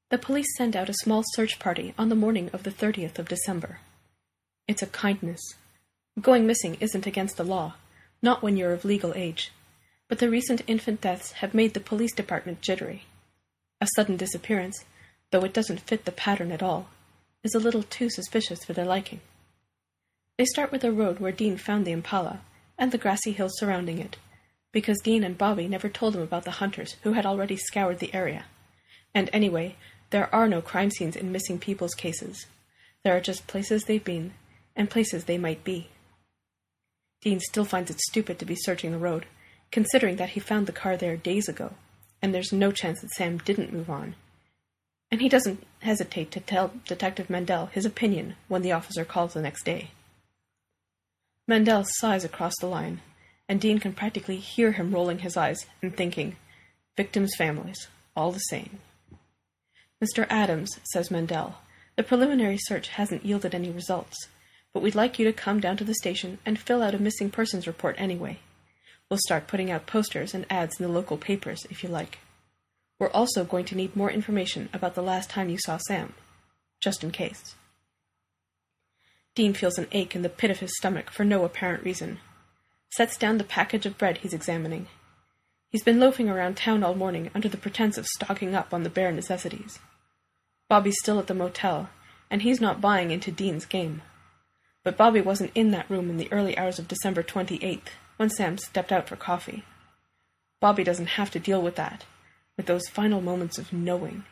The police send out a small search party on the morning of the thirtieth of December. It's a kindness. Going missing isn't against the law, not when you're of legal age, but the recent infant deaths have made the police department jittery. A sudden disappearance, though it doesn't fit the pattern at all, is a little too suspicious for their liking. They start with the road where Dean found the Impala, and the grassy hills surrounding it, because Dean and Bobby never told him about the hunters who had already scoured the area. And anyway, there are no crime scenes in missing people's cases. There are just places they've been, and places they might be. Dean still finds it stupid to be searching the road, considering that he found the car there days ago, and there's no chance that Sam didn't move on. And he doesn't hesitate to tell Detective Mandel his opinion when the officer calls the next day. Mandel sighs across the line, and Dean can practically hear him rolling his eyes and thinking, victims' families, all the same. Mister Adams, says Mandel, the preliminary search hasn't yielded any results, but we'd like you to come down to the station and fill out a missing persons report anyway. We'll start putting out posters and ads in the local papers, if you like. We're also going to need more information about the last time you saw Sam, just in case. Dean feels an ache in the pit of his stomach for no apparent reason, sets down the package of bread he's examining. He's been loafing around town all morning under the pretense of stocking up on the bare necessities. Bobby's still at the motel, and he's not buying into Dean's game. But Bobby wasn't in that room in the early hours of December twenty-eighth, when Sam stepped out for coffee. Bobby doesn't have to deal with that, with those final moments of knowing.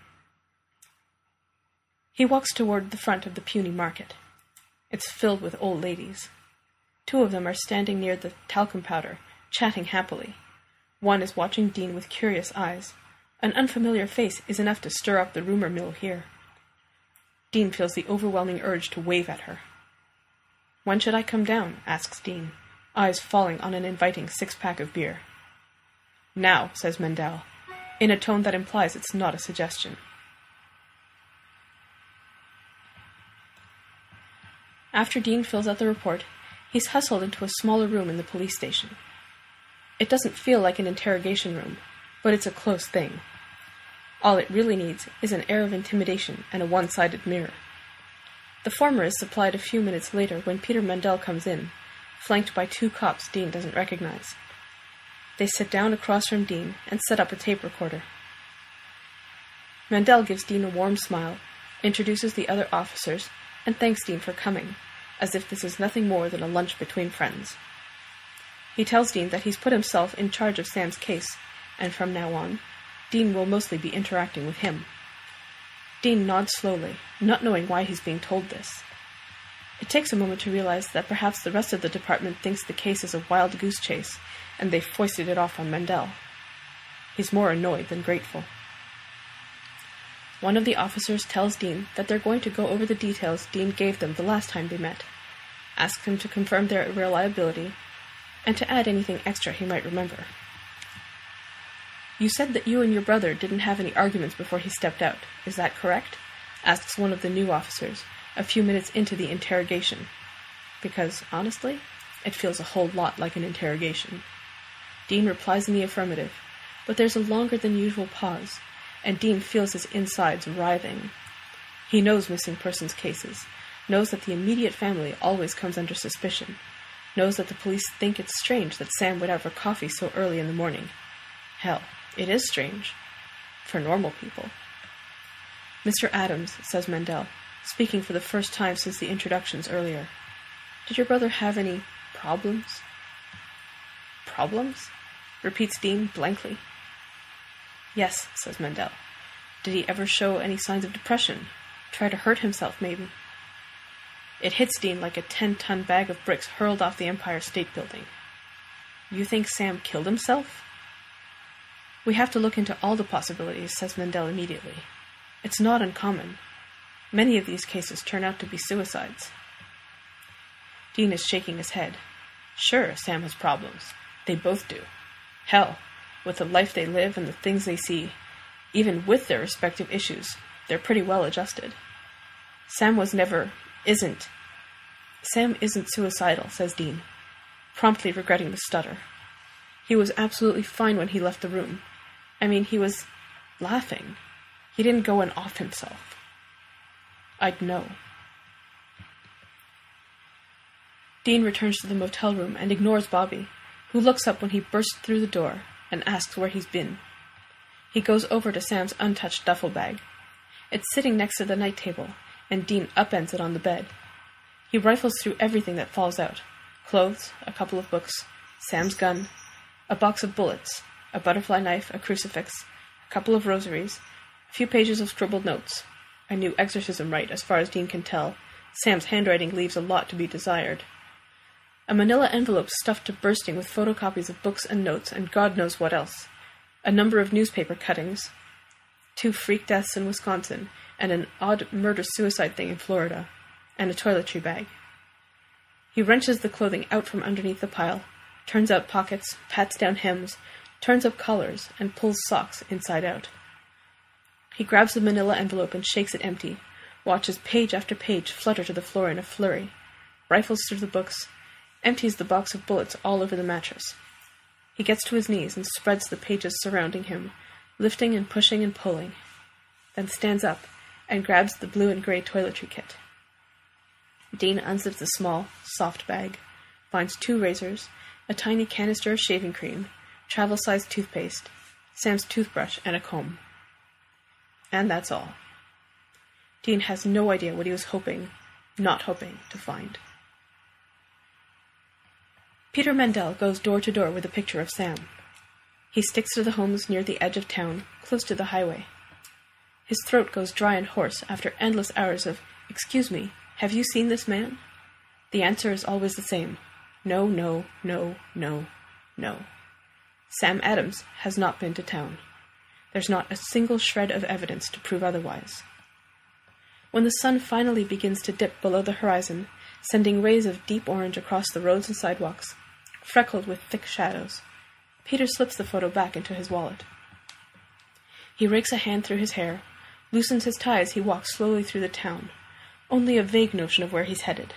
He walks toward the front of the puny market. It's filled with old ladies. Two of them are standing near the talcum powder, chatting happily. One is watching Dean with curious eyes. An unfamiliar face is enough to stir up the rumor mill here. Dean feels the overwhelming urge to wave at her. "When should I come down?" asks Dean, eyes falling on an inviting six-pack of beer. "Now," says Mandel, in a tone that implies it's not a suggestion. After Dean fills out the report, he's hustled into a smaller room in the police station. It doesn't feel like an interrogation room, but it's a close thing. All it really needs is an air of intimidation and a one-sided mirror. The former is supplied a few minutes later when Peter Mandel comes in, flanked by two cops Dean doesn't recognize. They sit down across from Dean and set up a tape recorder. Mandel gives Dean a warm smile, introduces the other officers, and thanks Dean for coming, as if this is nothing more than a lunch between friends. He tells Dean that he's put himself in charge of Sam's case, and from now on, Dean will mostly be interacting with him. Dean nods slowly, not knowing why he's being told this. It takes a moment to realize that perhaps the rest of the department thinks the case is a wild goose chase, and they've foisted it off on Mandel. He's more annoyed than grateful. One of the officers tells Dean that they're going to go over the details Dean gave them the last time they met, asks him to confirm their reliability, and to add anything extra he might remember. "You said that you and your brother didn't have any arguments before he stepped out. Is that correct?" asks one of the new officers, a few minutes into the interrogation. Because, honestly, it feels a whole lot like an interrogation. Dean replies in the affirmative, but there's a longer than usual pause, and Dean feels his insides writhing. He knows missing persons cases, knows that the immediate family always comes under suspicion, knows that the police think it's strange that Sam would have her coffee so early in the morning. Hell, it is strange. For normal people. "Mister Adams," says Mandel, speaking for the first time since the introductions earlier, "did your brother have any problems?" "Problems?" repeats Dean blankly. "Yes," says Mandel. "Did he ever show any signs of depression? Try to hurt himself, maybe?" It hits Dean like a ten-ton bag of bricks hurled off the Empire State Building. "You think Sam killed himself?" "We have to look into all the possibilities," says Mandel immediately. "It's not uncommon. Many of these cases turn out to be suicides." Dean is shaking his head. Sure, Sam has problems. They both do. Hell, with the life they live and the things they see, even with their respective issues, they're pretty well adjusted. Sam was never, isn't. Sam isn't suicidal, says Dean, promptly regretting the stutter. He was absolutely fine when he left the room. I mean, he was laughing. He didn't go and off himself. I'd know. Dean returns to the motel room and ignores Bobby, who looks up when he bursts through the door and asks where he's been. He goes over to Sam's untouched duffel bag. It's sitting next to the night table, and Dean upends it on the bed. He rifles through everything that falls out. Clothes, a couple of books, Sam's gun, a box of bullets, a butterfly knife, a crucifix, a couple of rosaries, a few pages of scribbled notes, a new exorcism rite as far as Dean can tell. Sam's handwriting leaves a lot to be desired. A manila envelope stuffed to bursting with photocopies of books and notes and God knows what else. A number of newspaper cuttings, two freak deaths in Wisconsin, and an odd murder-suicide thing in Florida, and a toiletry bag. He wrenches the clothing out from underneath the pile, turns out pockets, pats down hems, turns up collars, and pulls socks inside out. He grabs the manila envelope and shakes it empty, watches page after page flutter to the floor in a flurry, rifles through the books, empties the box of bullets all over the mattress. He gets to his knees and spreads the pages surrounding him, lifting and pushing and pulling, then stands up and grabs the blue and gray toiletry kit. Dean unzips the small, soft bag, finds two razors, a tiny canister of shaving cream, travel-sized toothpaste, Sam's toothbrush, and a comb. And that's all. Dean has no idea what he was hoping, not hoping, to find. Peter Mendel goes door to door with a picture of Sam. He sticks to the homes near the edge of town, close to the highway. His throat goes dry and hoarse after endless hours of, "Excuse me, have you seen this man?" The answer is always the same. No, no, no, no, no. Sam Adams has not been to town. There's not a single shred of evidence to prove otherwise. When the sun finally begins to dip below the horizon, sending rays of deep orange across the roads and sidewalks, freckled with thick shadows, Peter slips the photo back into his wallet. He rakes a hand through his hair, loosens his tie as he walks slowly through the town, only a vague notion of where he's headed.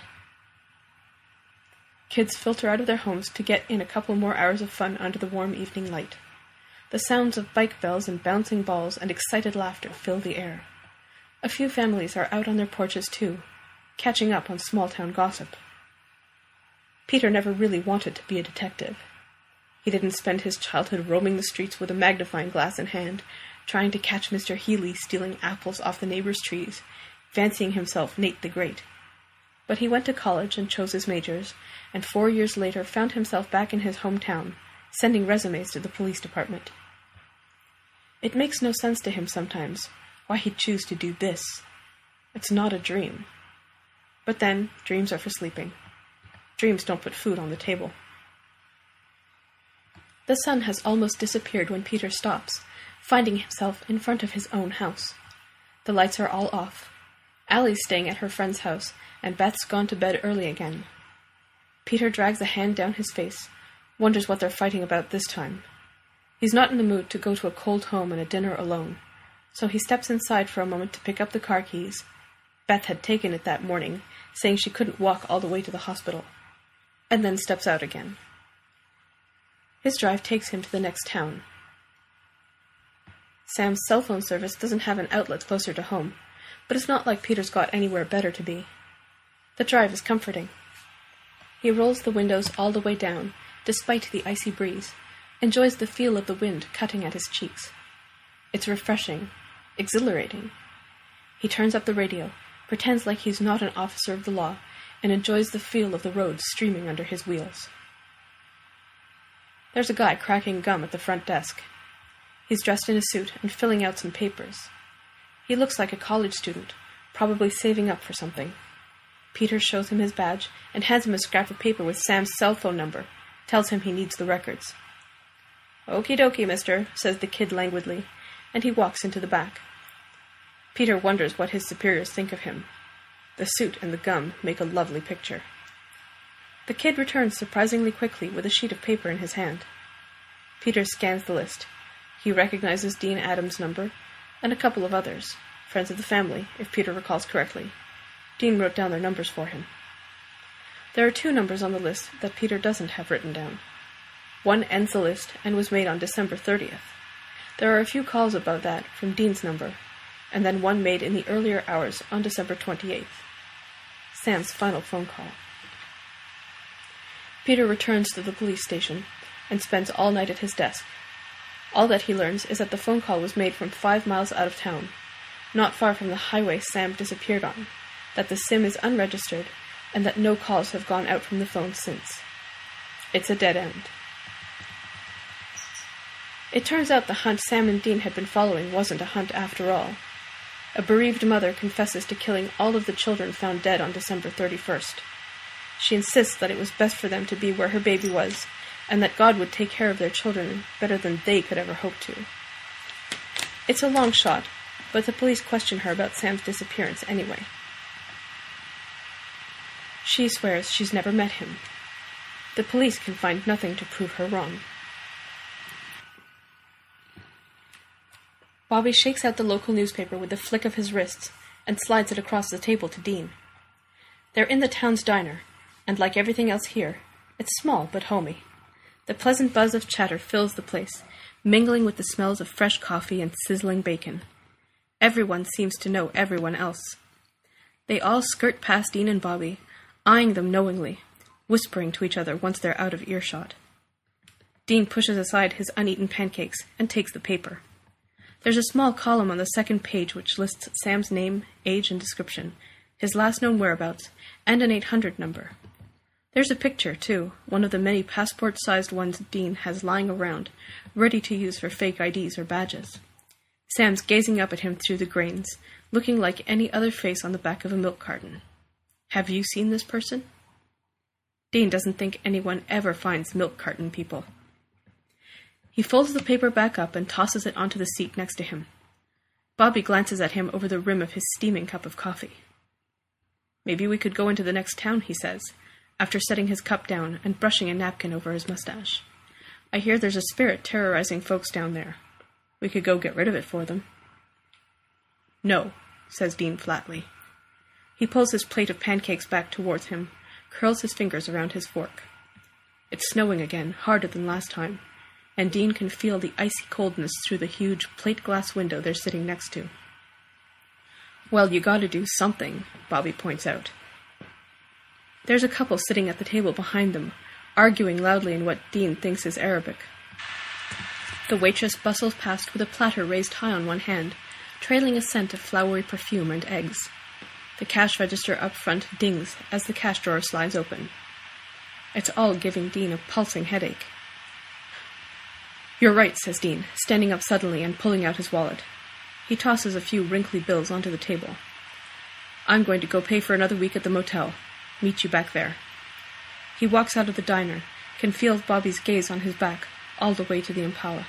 Kids filter out of their homes to get in a couple more hours of fun under the warm evening light. The sounds of bike bells and bouncing balls and excited laughter fill the air. A few families are out on their porches too, catching up on small-town gossip. Peter never really wanted to be a detective. He didn't spend his childhood roaming the streets with a magnifying glass in hand, trying to catch Mister Healy stealing apples off the neighbors' trees, fancying himself Nate the Great. But he went to college and chose his majors, and four years later found himself back in his hometown, sending resumes to the police department. It makes no sense to him sometimes why he'd choose to do this. It's not a dream. But then, dreams are for sleeping. Dreams don't put food on the table. The sun has almost disappeared when Peter stops, finding himself in front of his own house. The lights are all off. Allie's staying at her friend's house, and Beth's gone to bed early again. Peter drags a hand down his face, wonders what they're fighting about this time. He's not in the mood to go to a cold home and a dinner alone, so he steps inside for a moment to pick up the car keys. Beth had taken it that morning, saying she couldn't walk all the way to the hospital, and then steps out again. His drive takes him to the next town. Sam's cell phone service doesn't have an outlet closer to home, but it's not like Peter's got anywhere better to be. The drive is comforting. He rolls the windows all the way down, despite the icy breeze, enjoys the feel of the wind cutting at his cheeks. It's refreshing, exhilarating. He turns up the radio, pretends like he's not an officer of the law, and enjoys the feel of the road streaming under his wheels. There's a guy cracking gum at the front desk. He's dressed in a suit and filling out some papers. He looks like a college student, probably saving up for something. Peter shows him his badge and hands him a scrap of paper with Sam's cell phone number, tells him he needs the records. "Okie dokie, mister," says the kid languidly, and he walks into the back. Peter wonders what his superiors think of him. The suit and the gum make a lovely picture. The kid returns surprisingly quickly with a sheet of paper in his hand. Peter scans the list. He recognizes Dean Adams' number, and a couple of others, friends of the family, if Peter recalls correctly. Dean wrote down their numbers for him. There are two numbers on the list that Peter doesn't have written down. One ends the list and was made on December thirtieth. There are a few calls above that from Dean's number, and then one made in the earlier hours on December twenty-eighth. Sam's final phone call. Peter returns to the police station and spends all night at his desk. All that he learns is that the phone call was made from five miles out of town, not far from the highway Sam disappeared on, that the SIM is unregistered, and that no calls have gone out from the phone since. It's a dead end. It turns out the hunt Sam and Dean had been following wasn't a hunt after all. A bereaved mother confesses to killing all of the children found dead on December thirty-first. She insists that it was best for them to be where her baby was, and that God would take care of their children better than they could ever hope to. It's a long shot, but the police question her about Sam's disappearance anyway. She swears she's never met him. The police can find nothing to prove her wrong. Bobby shakes out the local newspaper with a flick of his wrists and slides it across the table to Dean. They're in the town's diner, and like everything else here, it's small but homey. The pleasant buzz of chatter fills the place, mingling with the smells of fresh coffee and sizzling bacon. Everyone seems to know everyone else. They all skirt past Dean and Bobby, eyeing them knowingly, whispering to each other once they're out of earshot. Dean pushes aside his uneaten pancakes and takes the paper. There's a small column on the second page which lists Sam's name, age, and description, his last known whereabouts, and an eight hundred number. There's a picture, too, one of the many passport-sized ones Dean has lying around, ready to use for fake I Ds or badges. Sam's gazing up at him through the grains, looking like any other face on the back of a milk carton. Have you seen this person? Dean doesn't think anyone ever finds milk carton people. He folds the paper back up and tosses it onto the seat next to him. Bobby glances at him over the rim of his steaming cup of coffee. Maybe we could go into the next town, he says, after setting his cup down and brushing a napkin over his mustache. I hear there's a spirit terrorizing folks down there. We could go get rid of it for them. No, says Dean flatly. He pulls his plate of pancakes back towards him, curls his fingers around his fork. It's snowing again, harder than last time, and Dean can feel the icy coldness through the huge plate-glass window they're sitting next to. Well, you gotta do something, Bobby points out. There's a couple sitting at the table behind them, arguing loudly in what Dean thinks is Arabic. The waitress bustles past with a platter raised high on one hand, trailing a scent of flowery perfume and eggs. The cash register up front dings as the cash drawer slides open. It's all giving Dean a pulsing headache. You're right, says Dean, standing up suddenly and pulling out his wallet. He tosses a few wrinkly bills onto the table. I'm going to go pay for another week at the motel. Meet you back there. He walks out of the diner, can feel Bobby's gaze on his back, all the way to the Impala.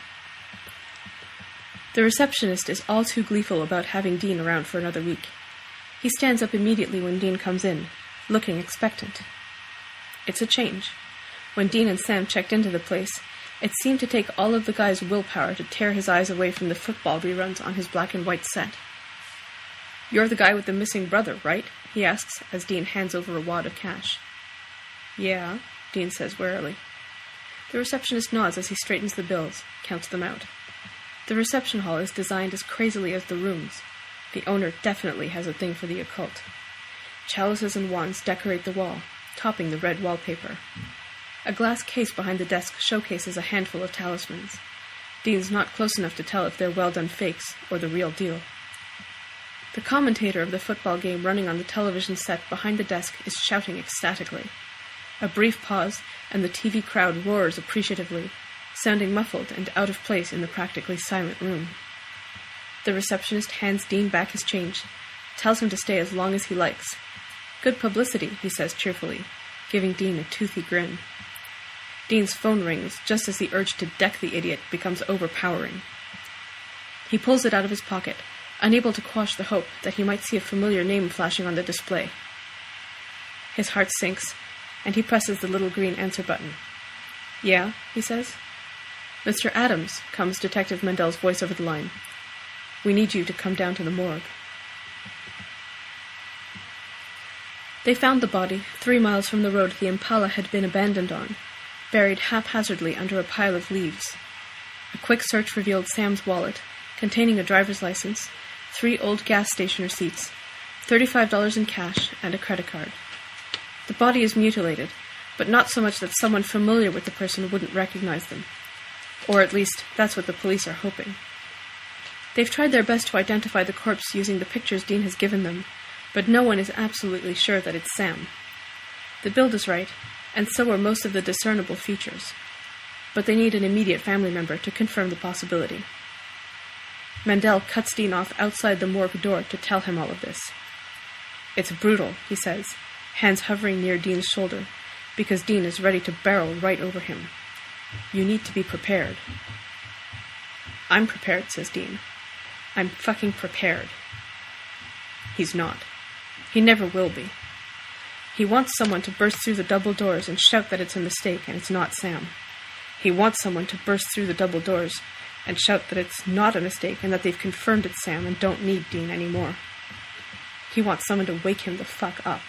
The receptionist is all too gleeful about having Dean around for another week. He stands up immediately when Dean comes in, looking expectant. It's a change. When Dean and Sam checked into the place, it seemed to take all of the guy's willpower to tear his eyes away from the football reruns on his black and white set. You're the guy with the missing brother, right? He asks as Dean hands over a wad of cash. Yeah, Dean says warily. The receptionist nods as he straightens the bills, counts them out. The reception hall is designed as crazily as the rooms. The owner definitely has a thing for the occult. Chalices and wands decorate the wall, topping the red wallpaper. A glass case behind the desk showcases a handful of talismans. Dean's not close enough to tell if they're well-done fakes or the real deal. The commentator of the football game running on the television set behind the desk is shouting ecstatically. A brief pause, and the T V crowd roars appreciatively, sounding muffled and out of place in the practically silent room. The receptionist hands Dean back his change, tells him to stay as long as he likes. Good publicity, he says cheerfully, giving Dean a toothy grin. Dean's phone rings just as the urge to deck the idiot becomes overpowering. He pulls it out of his pocket, unable to quash the hope that he might see a familiar name flashing on the display. His heart sinks, and he presses the little green answer button. Yeah, he says. Mister Adams, comes Detective Mendel's voice over the line. We need you to come down to the morgue. They found the body three miles from the road the Impala had been abandoned on, buried haphazardly under a pile of leaves. A quick search revealed Sam's wallet, containing a driver's license, three old gas station receipts, thirty-five dollars in cash, and a credit card. The body is mutilated, but not so much that someone familiar with the person wouldn't recognize them. Or at least, that's what the police are hoping. They've tried their best to identify the corpse using the pictures Dean has given them, but no one is absolutely sure that it's Sam. The build is right, and so are most of the discernible features. But they need an immediate family member to confirm the possibility. Mandel cuts Dean off outside the morgue door to tell him all of this. It's brutal, he says, hands hovering near Dean's shoulder, because Dean is ready to barrel right over him. You need to be prepared. I'm prepared, says Dean. I'm fucking prepared. He's not. He never will be. He wants someone to burst through the double doors and shout that it's a mistake and it's not Sam. He wants someone to burst through the double doors and shout that it's not a mistake and that they've confirmed it's Sam and don't need Dean anymore. He wants someone to wake him the fuck up.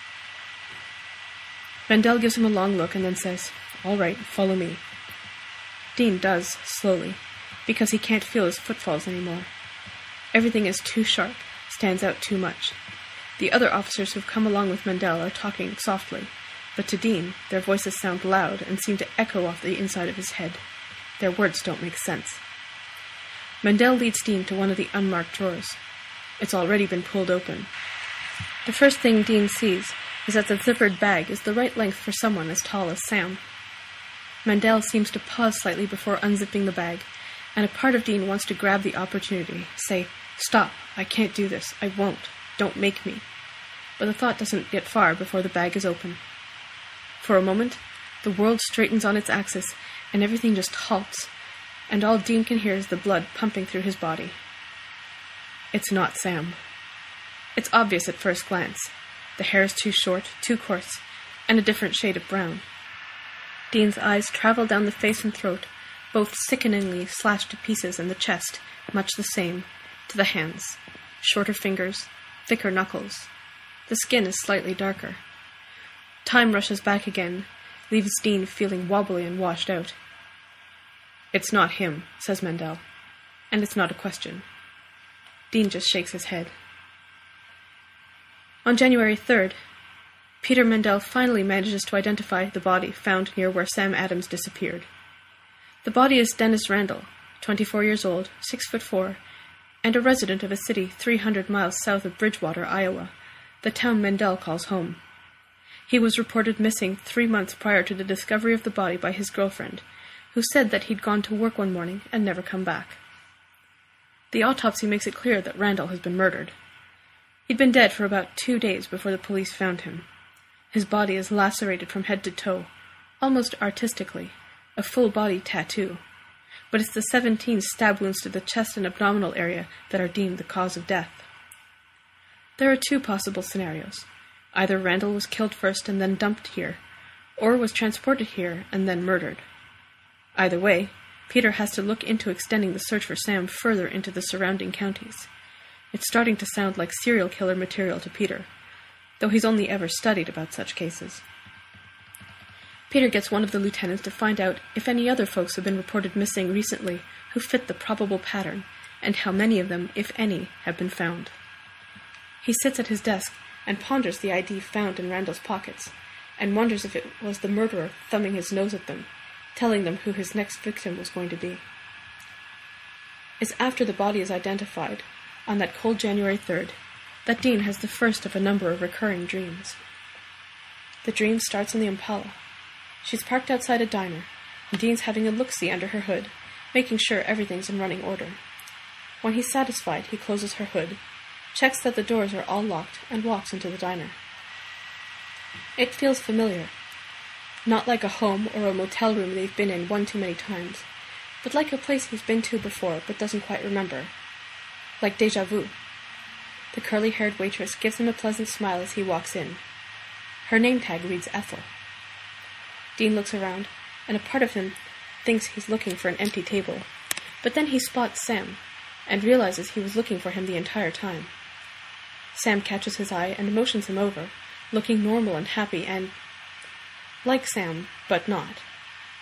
Mandel gives him a long look and then says, "All right, follow me." Dean does, slowly, because he can't feel his footfalls anymore. Everything is too sharp, stands out too much. The other officers who've come along with Mandel are talking softly, but to Dean, their voices sound loud and seem to echo off the inside of his head. Their words don't make sense. Mandel leads Dean to one of the unmarked drawers. It's already been pulled open. The first thing Dean sees is that the zippered bag is the right length for someone as tall as Sam. Mandel seems to pause slightly before unzipping the bag, and a part of Dean wants to grab the opportunity, say, "Stop, I can't do this, I won't, don't make me." But the thought doesn't get far before the bag is open. For a moment, the world straightens on its axis, and everything just halts, and all Dean can hear is the blood pumping through his body. It's not Sam. It's obvious at first glance. The hair is too short, too coarse, and a different shade of brown. Dean's eyes travel down the face and throat, both sickeningly slashed to pieces, and the chest, much the same, to the hands. Shorter fingers, thicker knuckles. The skin is slightly darker. Time rushes back again, leaves Dean feeling wobbly and washed out. "It's not him," says Mandel, and it's not a question. Dean just shakes his head. On January third, Peter Mandel finally manages to identify the body found near where Sam Adams disappeared. The body is Dennis Randall, twenty-four years old, six foot four, and a resident of a city three hundred miles south of Bridgewater, Iowa, the town Mandel calls home. He was reported missing three months prior to the discovery of the body by his girlfriend, who said that he'd gone to work one morning and never come back. The autopsy makes it clear that Randall has been murdered. He'd been dead for about two days before the police found him. His body is lacerated from head to toe, almost artistically, a full-body tattoo. But it's the seventeen stab wounds to the chest and abdominal area that are deemed the cause of death. There are two possible scenarios. Either Randall was killed first and then dumped here, or was transported here and then murdered. Either way, Peter has to look into extending the search for Sam further into the surrounding counties. It's starting to sound like serial killer material to Peter, though he's only ever studied about such cases. Peter gets one of the lieutenants to find out if any other folks have been reported missing recently who fit the probable pattern, and how many of them, if any, have been found. He sits at his desk and ponders the I D found in Randall's pockets, and wonders if it was the murderer thumbing his nose at them, telling them who his next victim was going to be. It's after the body is identified, on that cold January third, that Dean has the first of a number of recurring dreams. The dream starts in the Impala. She's parked outside a diner, and Dean's having a look-see under her hood, making sure everything's in running order. When he's satisfied, he closes her hood, checks that the doors are all locked, and walks into the diner. It feels familiar. Not like a home or a motel room they've been in one too many times, but like a place he's been to before but doesn't quite remember. Like déjà vu. The curly-haired waitress gives him a pleasant smile as he walks in. Her name tag reads Ethel. Dean looks around, and a part of him thinks he's looking for an empty table, but then he spots Sam, and realizes he was looking for him the entire time. Sam catches his eye and motions him over, looking normal and happy and, like Sam, but not.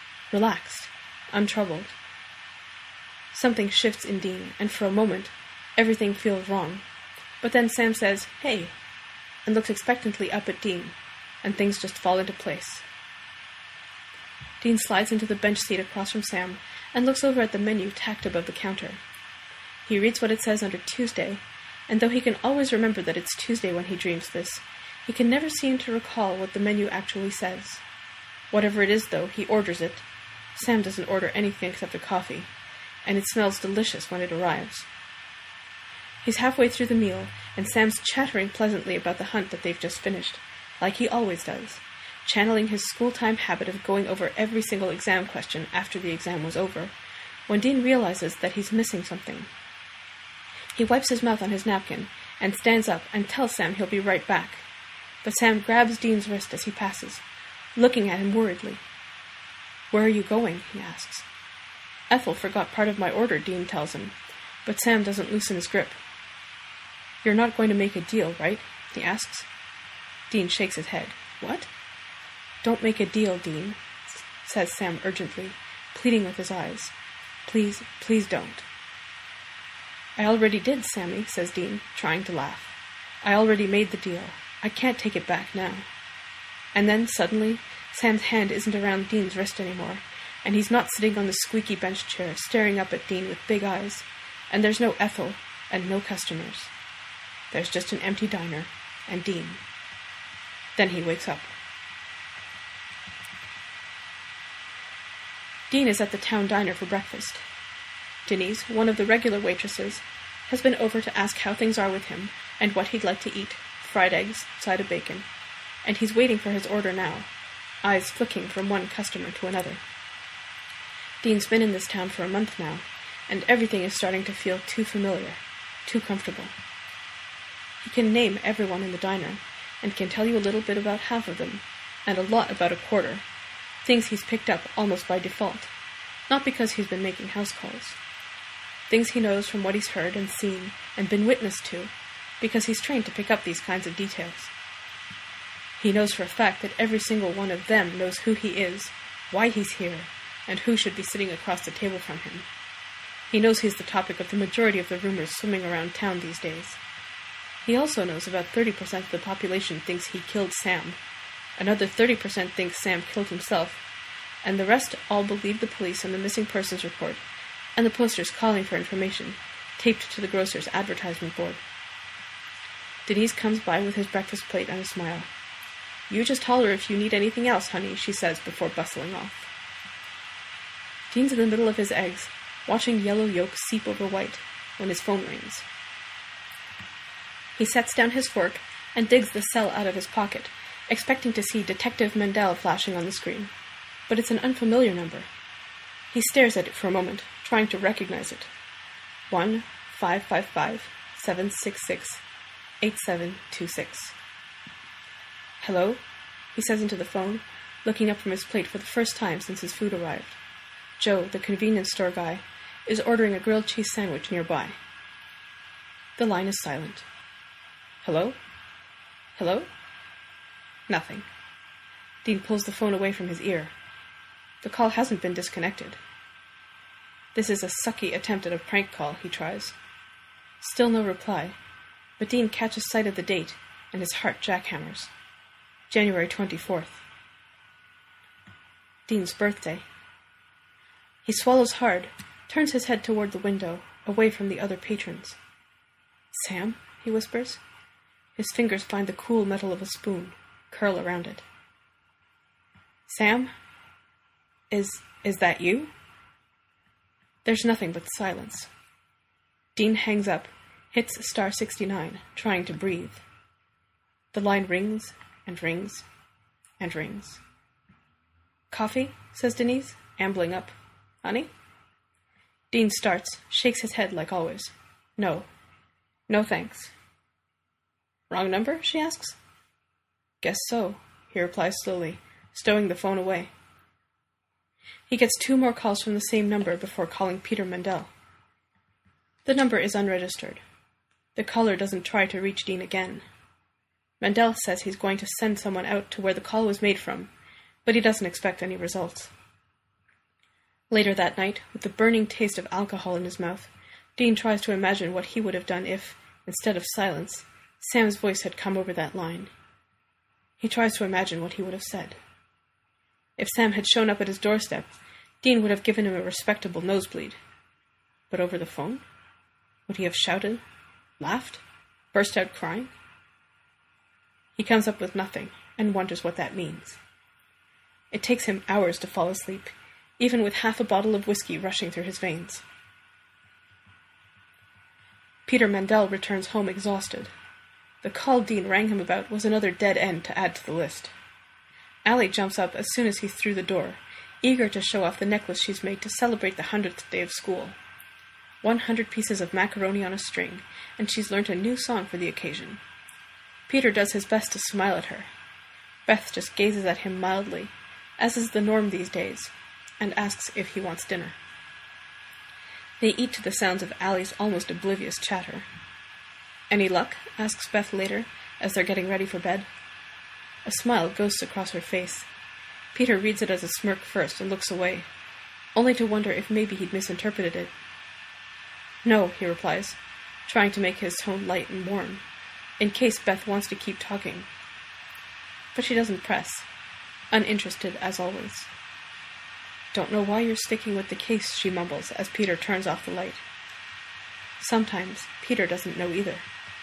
Relaxed, untroubled. Something shifts in Dean, and for a moment, Everything feels wrong. But then Sam says, "Hey," and looks expectantly up at Dean, and things just fall into place. Dean slides into the bench seat across from Sam and looks over at the menu tacked above the counter. He reads what it says under Tuesday, and though he can always remember that it's Tuesday when he dreams this, he can never seem to recall what the menu actually says. Whatever it is, though, he orders it. Sam doesn't order anything except a coffee, and it smells delicious when it arrives. He's halfway through the meal, and Sam's chattering pleasantly about the hunt that they've just finished, like he always does, channeling his school-time habit of going over every single exam question after the exam was over, when Dean realizes that he's missing something. He wipes his mouth on his napkin and stands up and tells Sam he'll be right back, but Sam grabs Dean's wrist as he passes, looking at him worriedly. "Where are you going?" he asks. "Ethel forgot part of my order," Dean tells him, but Sam doesn't loosen his grip. "You're not going to make a deal, right?" he asks. Dean shakes his head. "What?" "Don't make a deal, Dean," says Sam urgently, pleading with his eyes. "Please, please don't." "I already did, Sammy," says Dean, trying to laugh. "I already made the deal. I can't take it back now." And then, suddenly, Sam's hand isn't around Dean's wrist anymore, and he's not sitting on the squeaky bench chair staring up at Dean with big eyes, and there's no Ethel and no customers. There's just an empty diner and Dean. Then he wakes up. Dean is at the town diner for breakfast. Denise, one of the regular waitresses, has been over to ask how things are with him and what he'd like to eat, fried eggs, side of bacon, and he's waiting for his order now, eyes flicking from one customer to another. Dean's been in this town for a month now, and everything is starting to feel too familiar, too comfortable. He can name everyone in the diner, and can tell you a little bit about half of them, and a lot about a quarter, things he's picked up almost by default, not because he's been making house calls. Things he knows from what he's heard and seen and been witness to, because he's trained to pick up these kinds of details. He knows for a fact that every single one of them knows who he is, why he's here, and who should be sitting across the table from him. He knows he's the topic of the majority of the rumors swimming around town these days. He also knows about thirty percent of the population thinks he killed Sam, another thirty percent thinks Sam killed himself, and the rest all believe the police and the missing persons report, and the posters calling for information, taped to the grocer's advertisement board. Denise comes by with his breakfast plate and a smile. "You just holler if you need anything else, honey," she says before bustling off. Dean's in the middle of his eggs, watching yellow yolk seep over white, when his phone rings. He sets down his fork and digs the cell out of his pocket, expecting to see Detective Mendel flashing on the screen. But it's an unfamiliar number. He stares at it for a moment, trying to recognize it. One five five five seven six six eight seven two six. "Hello?" he says into the phone, looking up from his plate for the first time since his food arrived. Joe, the convenience store guy, is ordering a grilled cheese sandwich nearby. The line is silent. "Hello? Hello?" Nothing. Dean pulls the phone away from his ear. The call hasn't been disconnected. This is a sucky attempt at a prank call, he tries. Still no reply, but Dean catches sight of the date, and his heart jackhammers. January twenty-fourth. Dean's birthday. He swallows hard, turns his head toward the window, away from the other patrons. "Sam?" he whispers. His fingers find the cool metal of a spoon, curl around it. "Sam? Is, is that you?" There's nothing but silence. Dean hangs up, hits star sixty-nine, trying to breathe. The line rings and rings and rings. "Coffee?" says Denise, ambling up. "Honey?" Dean starts, shakes his head like always. "No. No thanks." "Wrong number?" she asks. "Guess so," he replies slowly, stowing the phone away. He gets two more calls from the same number before calling Peter Mendel. The number is unregistered. The caller doesn't try to reach Dean again. Mendel says he's going to send someone out to where the call was made from, but he doesn't expect any results. Later that night, with the burning taste of alcohol in his mouth, Dean tries to imagine what he would have done if, instead of silence, Sam's voice had come over that line. He tries to imagine what he would have said. If Sam had shown up at his doorstep, Dean would have given him a respectable nosebleed. But over the phone? Would he have shouted, laughed, burst out crying? He comes up with nothing, and wonders what that means. It takes him hours to fall asleep, even with half a bottle of whiskey rushing through his veins. Peter Mandel returns home exhausted. The call Dean rang him about was another dead end to add to the list. Allie jumps up as soon as he's through the door, eager to show off the necklace she's made to celebrate the hundredth day of school. One hundred pieces of macaroni on a string, and she's learnt a new song for the occasion. Peter does his best to smile at her. Beth just gazes at him mildly, as is the norm these days, and asks if he wants dinner. They eat to the sounds of Allie's almost oblivious chatter. "Any luck?" asks Beth later, as they're getting ready for bed. A smile ghosts across her face. Peter reads it as a smirk first and looks away, only to wonder if maybe he'd misinterpreted it. "No," he replies, trying to make his tone light and warm, in case Beth wants to keep talking. But she doesn't press, uninterested as always. "Don't know why you're sticking with the case," she mumbles as Peter turns off the light. Sometimes Peter doesn't know either.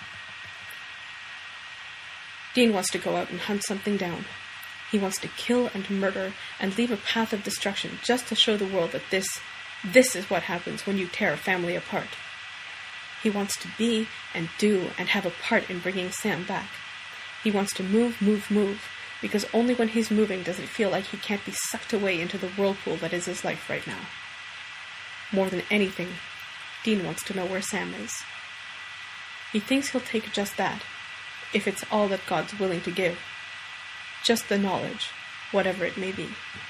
Dean wants to go out and hunt something down. He wants to kill and murder and leave a path of destruction just to show the world that this, this is what happens when you tear a family apart. He wants to be and do and have a part in bringing Sam back. He wants to move, move, move, because only when he's moving does it feel like he can't be sucked away into the whirlpool that is his life right now. More than anything, Dean wants to know where Sam is. He thinks he'll take just that, if it's all that God's willing to give. Just the knowledge, whatever it may be.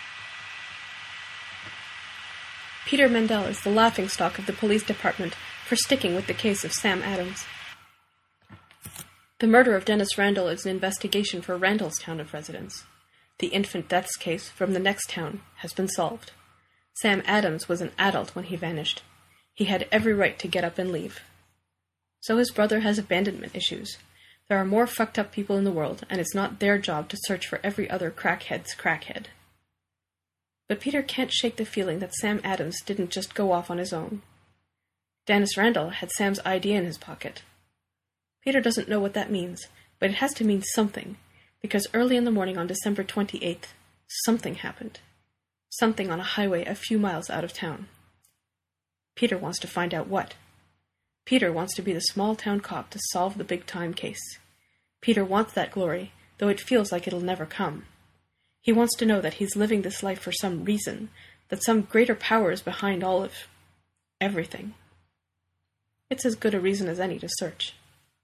Peter Mandel is the laughingstock of the police department for sticking with the case of Sam Adams. The murder of Dennis Randall is an investigation for Randall's town of residence. The infant deaths case from the next town has been solved. Sam Adams was an adult when he vanished. He had every right to get up and leave. So his brother has abandonment issues. There are more fucked up people in the world, and it's not their job to search for every other crackhead's crackhead. But Peter can't shake the feeling that Sam Adams didn't just go off on his own. Dennis Randall had Sam's I D in his pocket. Peter doesn't know what that means, but it has to mean something, because early in the morning on December twenty-eighth, something happened. Something on a highway a few miles out of town. Peter wants to find out what. Peter wants to be the small-town cop to solve the big-time case. Peter wants that glory, though it feels like it'll never come. He wants to know that he's living this life for some reason, that some greater power is behind all of everything. It's as good a reason as any to search.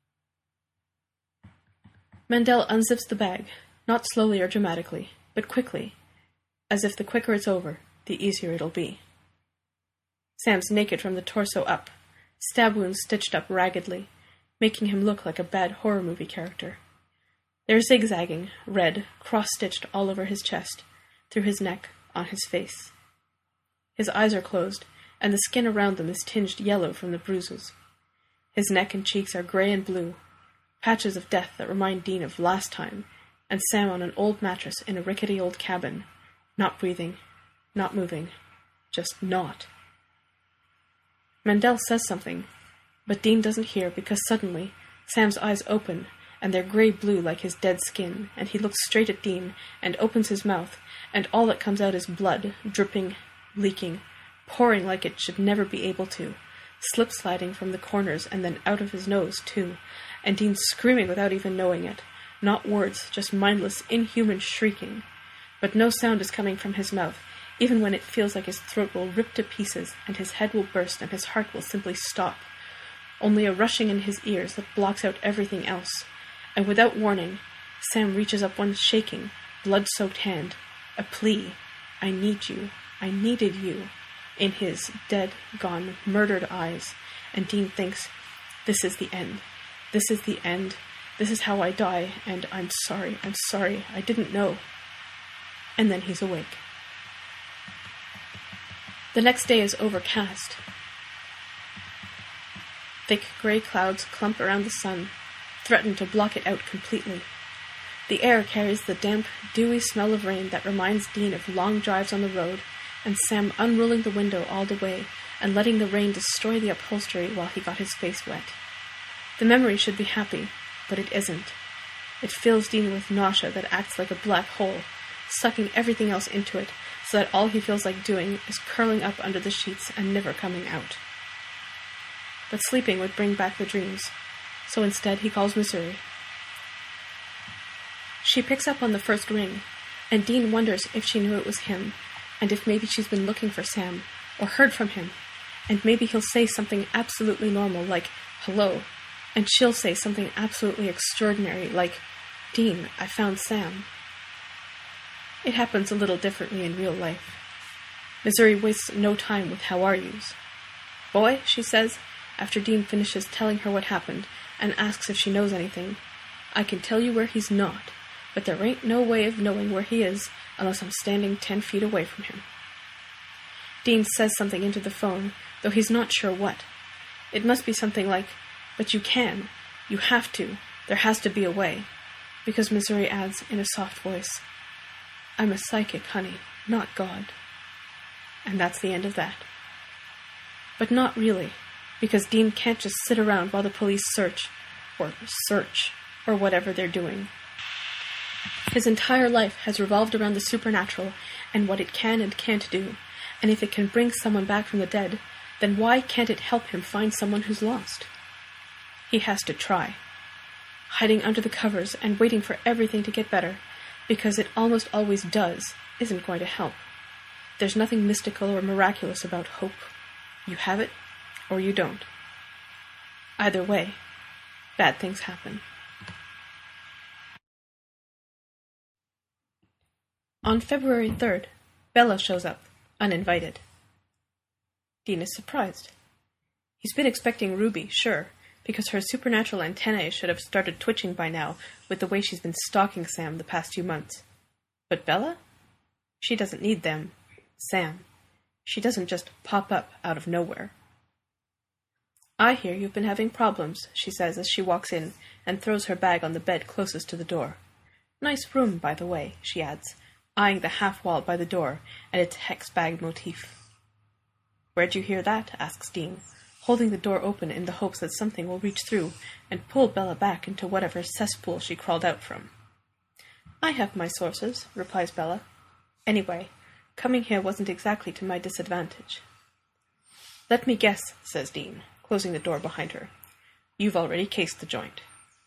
Mandel unzips the bag, not slowly or dramatically, but quickly, as if the quicker it's over, the easier it'll be. Sam's naked from the torso up, stab wounds stitched up raggedly, making him look like a bad horror movie character. They're zigzagging, red, cross-stitched all over his chest, through his neck, on his face. His eyes are closed, and the skin around them is tinged yellow from the bruises. His neck and cheeks are gray and blue, patches of death that remind Dean of last time, and Sam on an old mattress in a rickety old cabin, not breathing, not moving, just not. Mandel says something, but Dean doesn't hear because suddenly Sam's eyes open, and they're grey-blue like his dead skin, and he looks straight at Dean and opens his mouth, and all that comes out is blood, dripping, leaking, pouring like it should never be able to, slip-sliding from the corners and then out of his nose, too, and Dean screaming without even knowing it. Not words, just mindless, inhuman shrieking. But no sound is coming from his mouth, even when it feels like his throat will rip to pieces and his head will burst and his heart will simply stop. Only a rushing in his ears that blocks out everything else. And without warning, Sam reaches up one shaking, blood-soaked hand, a plea, "I need you, I needed you," in his dead, gone, murdered eyes, and Dean thinks, this is the end. This is the end. This is how I die, and I'm sorry, I'm sorry, I didn't know. And then he's awake. The next day is overcast. Thick grey clouds clump around the sun, threaten to block it out completely. The air carries the damp, dewy smell of rain that reminds Dean of long drives on the road, and Sam unrolling the window all the way and letting the rain destroy the upholstery while he got his face wet. The memory should be happy, but it isn't. It fills Dean with nausea that acts like a black hole, sucking everything else into it, so that all he feels like doing is curling up under the sheets and never coming out. But sleeping would bring back the dreams, so instead he calls Missouri. She picks up on the first ring, and Dean wonders if she knew it was him, and if maybe she's been looking for Sam, or heard from him, and maybe he'll say something absolutely normal, like, hello, and she'll say something absolutely extraordinary, like, Dean, I found Sam. It happens a little differently in real life. Missouri wastes no time with how are yous. Boy, she says, after Dean finishes telling her what happened, and asks if she knows anything, I can tell you where he's not, but there ain't no way of knowing where he is unless I'm standing ten feet away from him. Dean says something into the phone, though he's not sure what. It must be something like, but you can, you have to, there has to be a way, because Missouri adds in a soft voice, I'm a psychic, honey, not God. And that's the end of that. But not really, because Dean can't just sit around while the police search, or search, or whatever they're doing. His entire life has revolved around the supernatural and what it can and can't do, and if it can bring someone back from the dead, then why can't it help him find someone who's lost? He has to try, hiding under the covers and waiting for everything to get better, because it almost always does, isn't going to help. There's nothing mystical or miraculous about hope. You have it, or you don't. Either way, bad things happen. On February third, Bella shows up, uninvited. Dean is surprised. He's been expecting Ruby, sure, because her supernatural antennae should have started twitching by now with the way she's been stalking Sam the past few months. But Bella? She doesn't need them. Sam. She doesn't just pop up out of nowhere. I hear you've been having problems, she says as she walks in and throws her bag on the bed closest to the door. Nice room, by the way, she adds, eyeing the half-wall by the door and its hex bag motif. Where'd you hear that? Asks Dean, holding the door open in the hopes that something will reach through and pull Bella back into whatever cesspool she crawled out from. I have my sources, replies Bella. Anyway, coming here wasn't exactly to my disadvantage. Let me guess, says Dean, closing the door behind her. You've already cased the joint.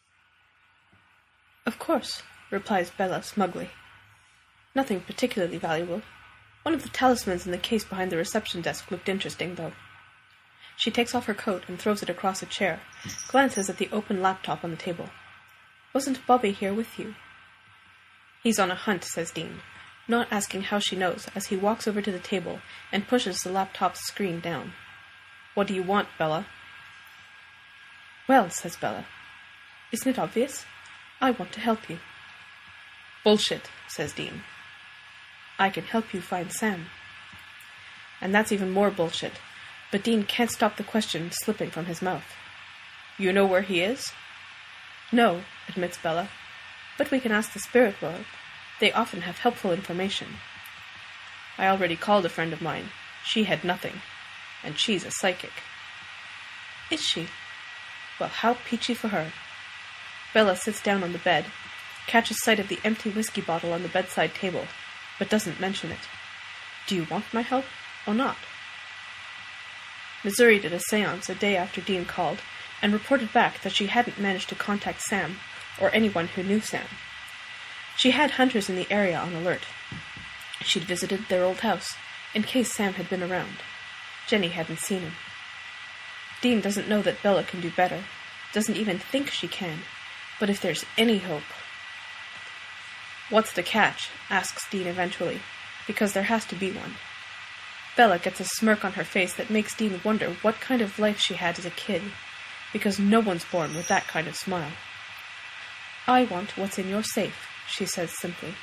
Of course, replies Bella smugly. Nothing particularly valuable. One of the talismans in the case behind the reception desk looked interesting, though. She takes off her coat and throws it across a chair, glances at the open laptop on the table. Wasn't Bobby here with you? He's on a hunt, says Dean, not asking how she knows as he walks over to the table and pushes the laptop's screen down. What do you want, Bella? Well, says Bella, isn't it obvious? I want to help you. Bullshit, says Dean. I can help you find Sam. And that's even more bullshit, but Dean can't stop the question slipping from his mouth. You know where he is? No, admits Bella, but we can ask the spirit world. They often have helpful information. I already called a friend of mine. She had nothing, and she's a psychic. Is she? Well, how peachy for her. Bella sits down on the bed, catches sight of the empty whiskey bottle on the bedside table, but doesn't mention it. Do you want my help, or not? Missouri did a seance a day after Dean called, and reported back that she hadn't managed to contact Sam, or anyone who knew Sam. She had hunters in the area on alert. She'd visited their old house, in case Sam had been around. Jenny hadn't seen him. Dean doesn't know that Bella can do better, doesn't even think she can, but if there's any hope... What's the catch? Asks Dean eventually, because there has to be one. Bella gets a smirk on her face that makes Dean wonder what kind of life she had as a kid, because no one's born with that kind of smile. I want what's in your safe, she says simply.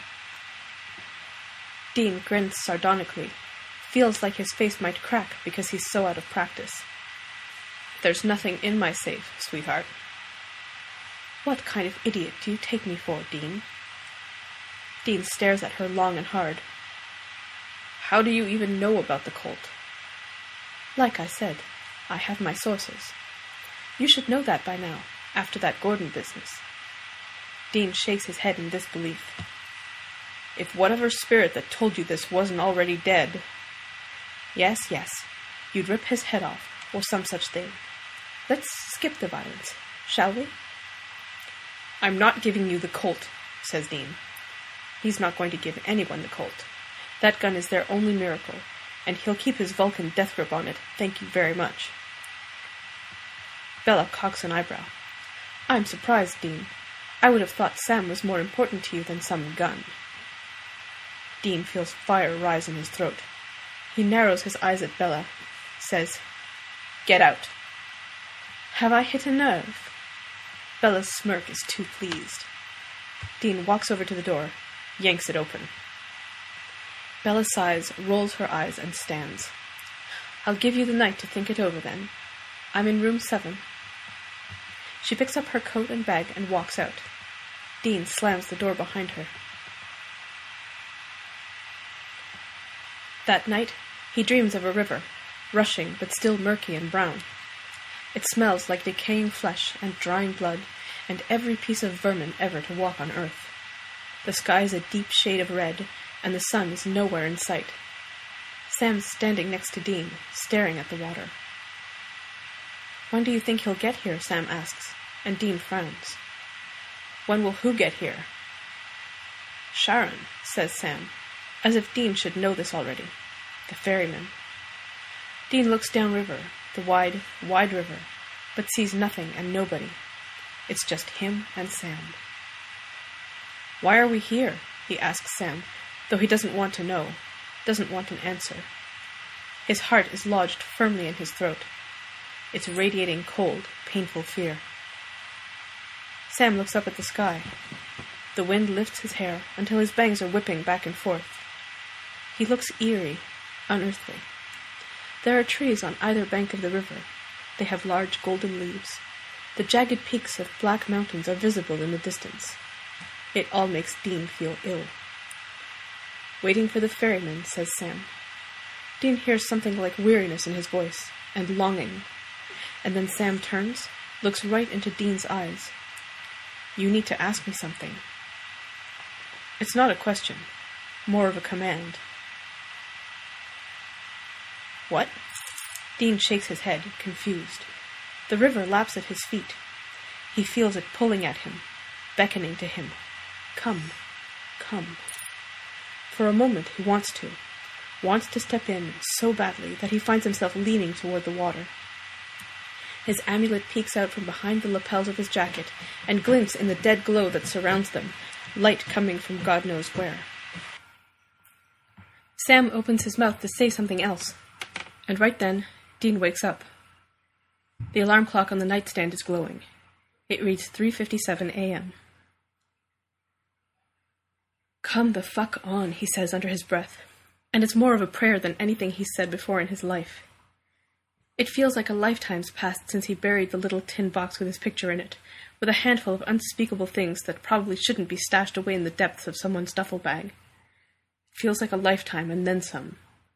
Dean grins sardonically, feels like his face might crack because he's so out of practice. There's nothing in my safe, sweetheart. What kind of idiot do you take me for, Dean? Dean stares at her long and hard. How do you even know about the Colt? Like I said, I have my sources. You should know that by now, after that Gordon business. Dean shakes his head in disbelief. If whatever spirit that told you this wasn't already dead... Yes, yes, you'd rip his head off, or some such thing. Let's skip the violence, shall we? I'm not giving you the Colt, says Dean. He's not going to give anyone the Colt. That gun is their only miracle, and he'll keep his Vulcan death grip on it, thank you very much. Bella cocks an eyebrow. I'm surprised, Dean. I would have thought Sam was more important to you than some gun. Dean feels fire rise in his throat. He narrows his eyes at Bella, says, Get out. Have I hit a nerve? Bella's smirk is too pleased. Dean walks over to the door, yanks it open. Bella sighs, rolls her eyes, and stands. I'll give you the night to think it over, then. I'm in room seven. She picks up her coat and bag and walks out. Dean slams the door behind her. That night, he dreams of a river, rushing but still murky and brown. It smells like decaying flesh and drying blood and every piece of vermin ever to walk on earth. The sky is a deep shade of red, and the sun is nowhere in sight. Sam's standing next to Dean, staring at the water. When do you think he'll get here? Sam asks, and Dean frowns. When will who get here? Sharon, says Sam, as if Dean should know this already. The ferryman. Dean looks downriver, the wide, wide river, but sees nothing and nobody. It's just him and Sam. Why are we here? He asks Sam, though he doesn't want to know, doesn't want an answer. His heart is lodged firmly in his throat. It's radiating cold, painful fear. Sam looks up at the sky. The wind lifts his hair until his bangs are whipping back and forth. He looks eerie, unearthly. There are trees on either bank of the river. They have large golden leaves. The jagged peaks of black mountains are visible in the distance. It all makes Dean feel ill. Waiting for the ferryman, says Sam. Dean hears something like weariness in his voice, and longing. And then Sam turns, looks right into Dean's eyes. You need to ask me something. It's not a question, more of a command. What? Dean shakes his head, confused. The river laps at his feet. He feels it pulling at him, beckoning to him. Come, come. For a moment he wants to, wants to step in so badly that he finds himself leaning toward the water. His amulet peeks out from behind the lapels of his jacket and glints in the dead glow that surrounds them, light coming from God knows where. Sam opens his mouth to say something else, and right then, Dean wakes up. The alarm clock on the nightstand is glowing. It reads three fifty-seven a.m. Come the fuck on, he says under his breath, and it's more of a prayer than anything he's said before in his life. It feels like a lifetime's passed since he buried the little tin box with his picture in it, with a handful of unspeakable things that probably shouldn't be stashed away in the depths of someone's duffel bag. It feels like a lifetime and then some.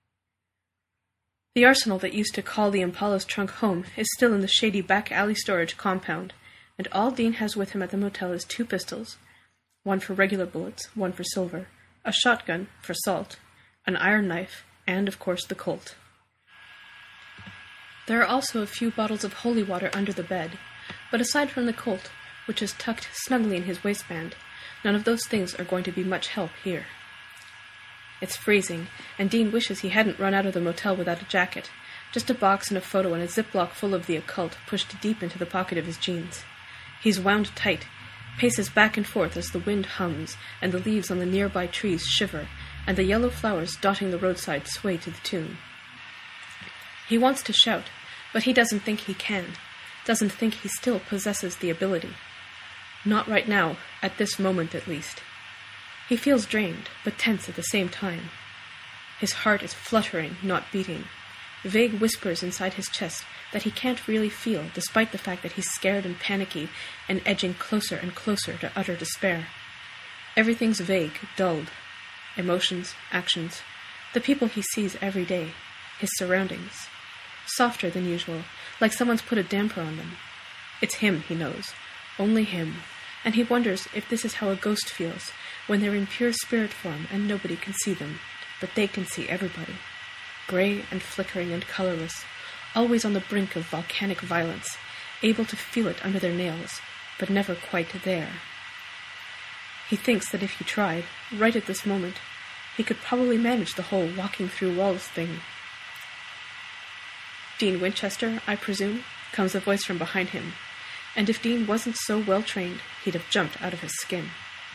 The arsenal that used to call the Impala's trunk home is still in the shady back alley storage compound, and all Dean has with him at the motel is two pistols, one for regular bullets, one for silver, a shotgun for salt, an iron knife, and, of course, the Colt. There are also a few bottles of holy water under the bed, but aside from the Colt, which is tucked snugly in his waistband, none of those things are going to be much help here. It's freezing, and Dean wishes he hadn't run out of the motel without a jacket, just a box and a photo and a ziplock full of the occult pushed deep into the pocket of his jeans. He's wound tight, paces back and forth as the wind hums and the leaves on the nearby trees shiver and the yellow flowers dotting the roadside sway to the tune. He wants to shout, but he doesn't think he can, doesn't think he still possesses the ability. Not right now, at this moment at least. He feels drained, but tense at the same time. His heart is fluttering, not beating. vague whispers inside his chest that he can't really feel, despite the fact that he's scared and panicky and edging closer and closer to utter despair. Everything's vague, dulled. Emotions, actions, the people he sees every day, his surroundings. Softer than usual, like someone's put a damper on them. It's him, he knows. Only him. And he wonders if this is how a ghost feels, when they're in pure spirit form and nobody can see them, but they can see everybody. Grey and flickering and colourless, always on the brink of volcanic violence, able to feel it under their nails, but never quite there. He thinks that if he tried, right at this moment, he could probably manage the whole walking through walls thing. Dean Winchester, I presume, comes a voice from behind him, and if Dean wasn't so well-trained, he'd have jumped out of his skin.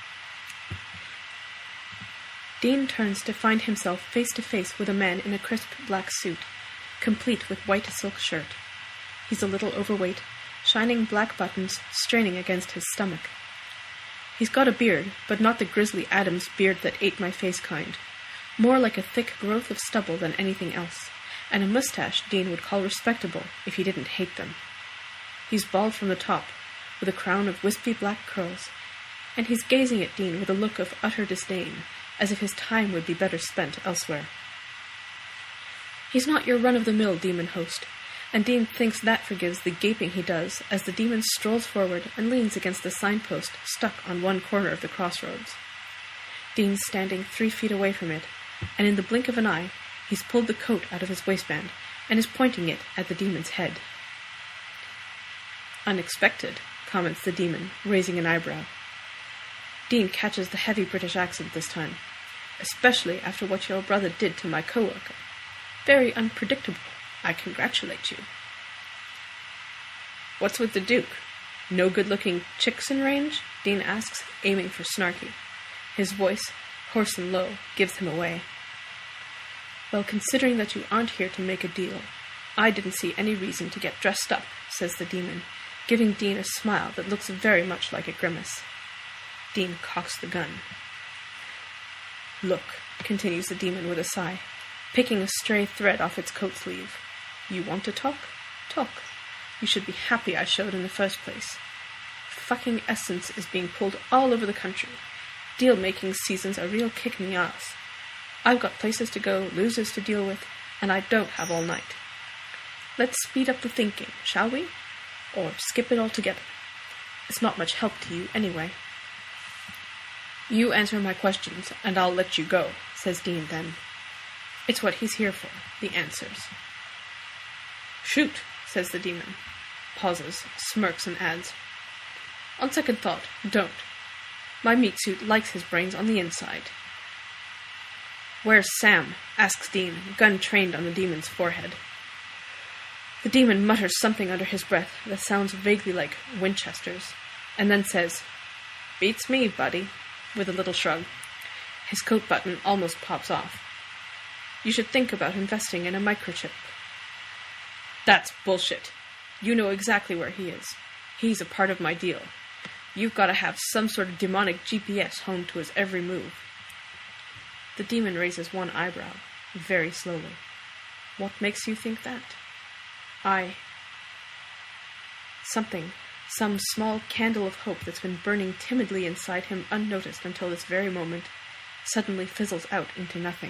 Dean turns to find himself face-to-face with a man in a crisp black suit, complete with white silk shirt. He's a little overweight, shining black buttons straining against his stomach. He's got a beard, but not the Grizzly Adams beard that ate my face kind. More like a thick growth of stubble than anything else, and a mustache Dean would call respectable if he didn't hate them. He's bald from the top, with a crown of wispy black curls, and he's gazing at Dean with a look of utter disdain, as if his time would be better spent elsewhere. He's not your run-of-the-mill demon host, and Dean thinks that forgives the gaping he does as the demon strolls forward and leans against the signpost stuck on one corner of the crossroads. Dean's standing three feet away from it, and in the blink of an eye, he's pulled the coat out of his waistband and is pointing it at the demon's head. Unexpected, comments the demon, raising an eyebrow. Dean catches the heavy British accent this time, especially after what your brother did to my co-worker. Very unpredictable. I congratulate you. What's with the Duke? No good-looking chicks in range? Dean asks, aiming for snarky. His voice, hoarse and low, gives him away. Well, considering that you aren't here to make a deal, I didn't see any reason to get dressed up, says the demon, giving Dean a smile that looks very much like a grimace. Dean cocks the gun. Look, continues the demon with a sigh, picking a stray thread off its coat sleeve. You want to talk? Talk. You should be happy I showed in the first place. Fucking essence is being pulled all over the country. Deal-making season's a real kick in the ass. I've got places to go, losers to deal with, and I don't have all night. Let's speed up the thinking, shall we? Or skip it altogether. It's not much help to you, anyway. You answer my questions, and I'll let you go, says Dean then. It's what he's here for, the answers. Shoot, says the demon. Pauses, smirks, and adds, on second thought, don't. My meat suit likes his brains on the inside. Where's Sam? Asks Dean, gun trained on the demon's forehead. The demon mutters something under his breath that sounds vaguely like Winchester's, and then says, Beats me, buddy, with a little shrug. His coat button almost pops off. You should think about investing in a microchip. That's bullshit. You know exactly where he is. He's a part of my deal. You've got to have some sort of demonic G P S honed to his every move. The demon raises one eyebrow, very slowly. What makes you think that? I... Something, some small candle of hope that's been burning timidly inside him unnoticed until this very moment, suddenly fizzles out into nothing.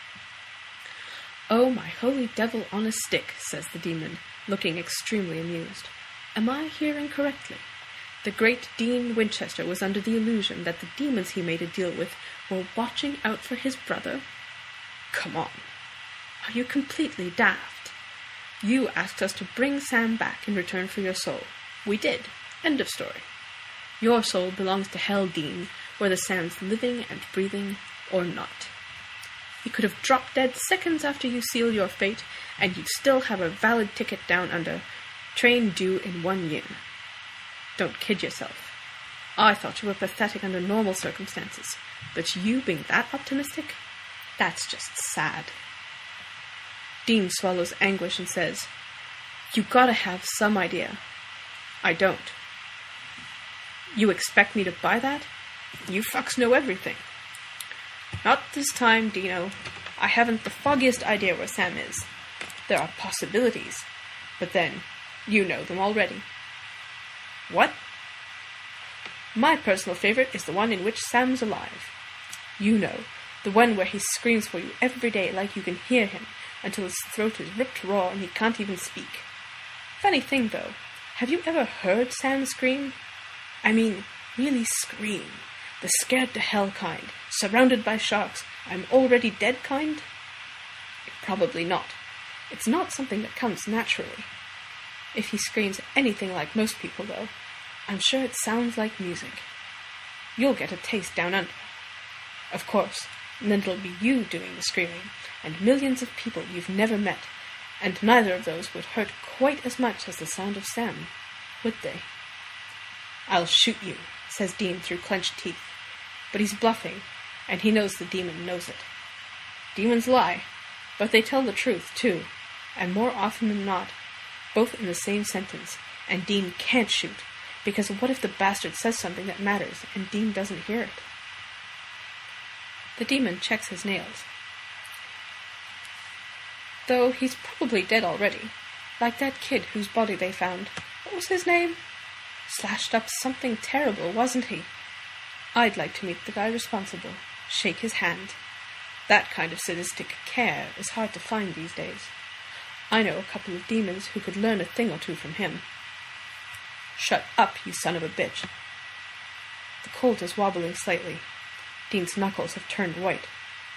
Oh, my holy devil on a stick, says the demon, looking extremely amused. Am I hearing correctly? The great Dean Winchester was under the illusion that the demons he made a deal with were watching out for his brother? Come on. Are you completely daft? You asked us to bring Sam back in return for your soul. We did. End of story. Your soul belongs to Hell, Dean, whether Sam's living and breathing or not. He could have dropped dead seconds after you sealed your fate, and you'd still have a valid ticket down under, train due in one year. Don't kid yourself. I thought you were pathetic under normal circumstances, but you being that optimistic? That's just sad. Dean swallows anguish and says, You gotta have some idea. I don't. You expect me to buy that? You fucks know everything. Not this time, Dino. I haven't the foggiest idea where Sam is. There are possibilities, but then, you know them already. What? My personal favorite is the one in which Sam's alive. You know, the one where he screams for you every day like you can hear him, until his throat is ripped raw and he can't even speak. Funny thing, though, have you ever heard Sam scream? I mean, really scream. The scared-to-hell kind, surrounded by sharks, I'm already dead kind? Probably not. It's not something that comes naturally. If he screams anything like most people, though, I'm sure it sounds like music. You'll get a taste down under. Of course, and then it'll be you doing the screaming, and millions of people you've never met, and neither of those would hurt quite as much as the sound of Sam, would they? I'll shoot you, says Dean through clenched teeth, but he's bluffing, and he knows the demon knows it. Demons lie, but they tell the truth, too, and more often than not, both in the same sentence, and Dean can't shoot, because what if the bastard says something that matters, and Dean doesn't hear it? The demon checks his nails. Though he's probably dead already, like that kid whose body they found. What was his name? Slashed up something terrible, wasn't he? I'd like to meet the guy responsible, shake his hand. That kind of sadistic care is hard to find these days. I know a couple of demons who could learn a thing or two from him. Shut up, you son of a bitch. The colt is wobbling slightly. Dean's knuckles have turned white.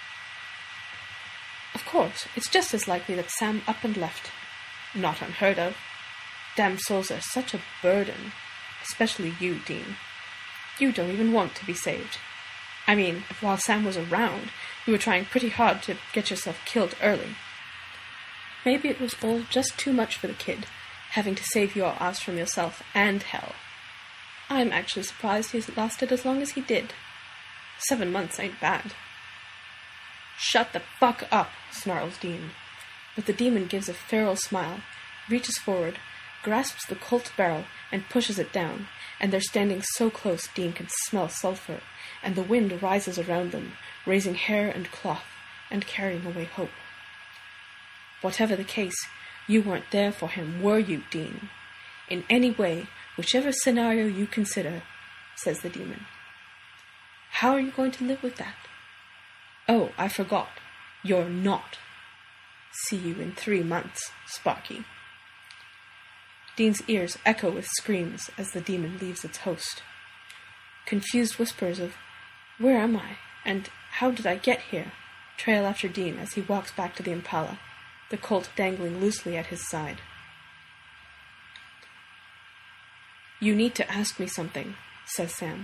Of course, it's just as likely that Sam up and left. Not unheard of. Damn souls are such a burden. Especially you, Dean. You don't even want to be saved. I mean, while Sam was around, you were trying pretty hard to get yourself killed early. Maybe it was all just too much for the kid, having to save your ass from yourself and hell. I'm actually surprised he's lasted as long as he did. Seven months ain't bad. Shut the fuck up, snarls Dean. But the demon gives a feral smile, reaches forward, grasps the Colt barrel, and pushes it down, and they're standing so close Dean can smell sulfur, and the wind rises around them, raising hair and cloth, and carrying away hope. Whatever the case, you weren't there for him, were you, Dean? In any way, whichever scenario you consider, says the demon. How are you going to live with that? Oh, I forgot. You're not. See you in three months, Sparky. Dean's ears echo with screams as the demon leaves its host. Confused whispers of, "Where am I?" and "How did I get here?" trail after Dean as he walks back to the Impala, the colt dangling loosely at his side. You need to ask me something, says Sam.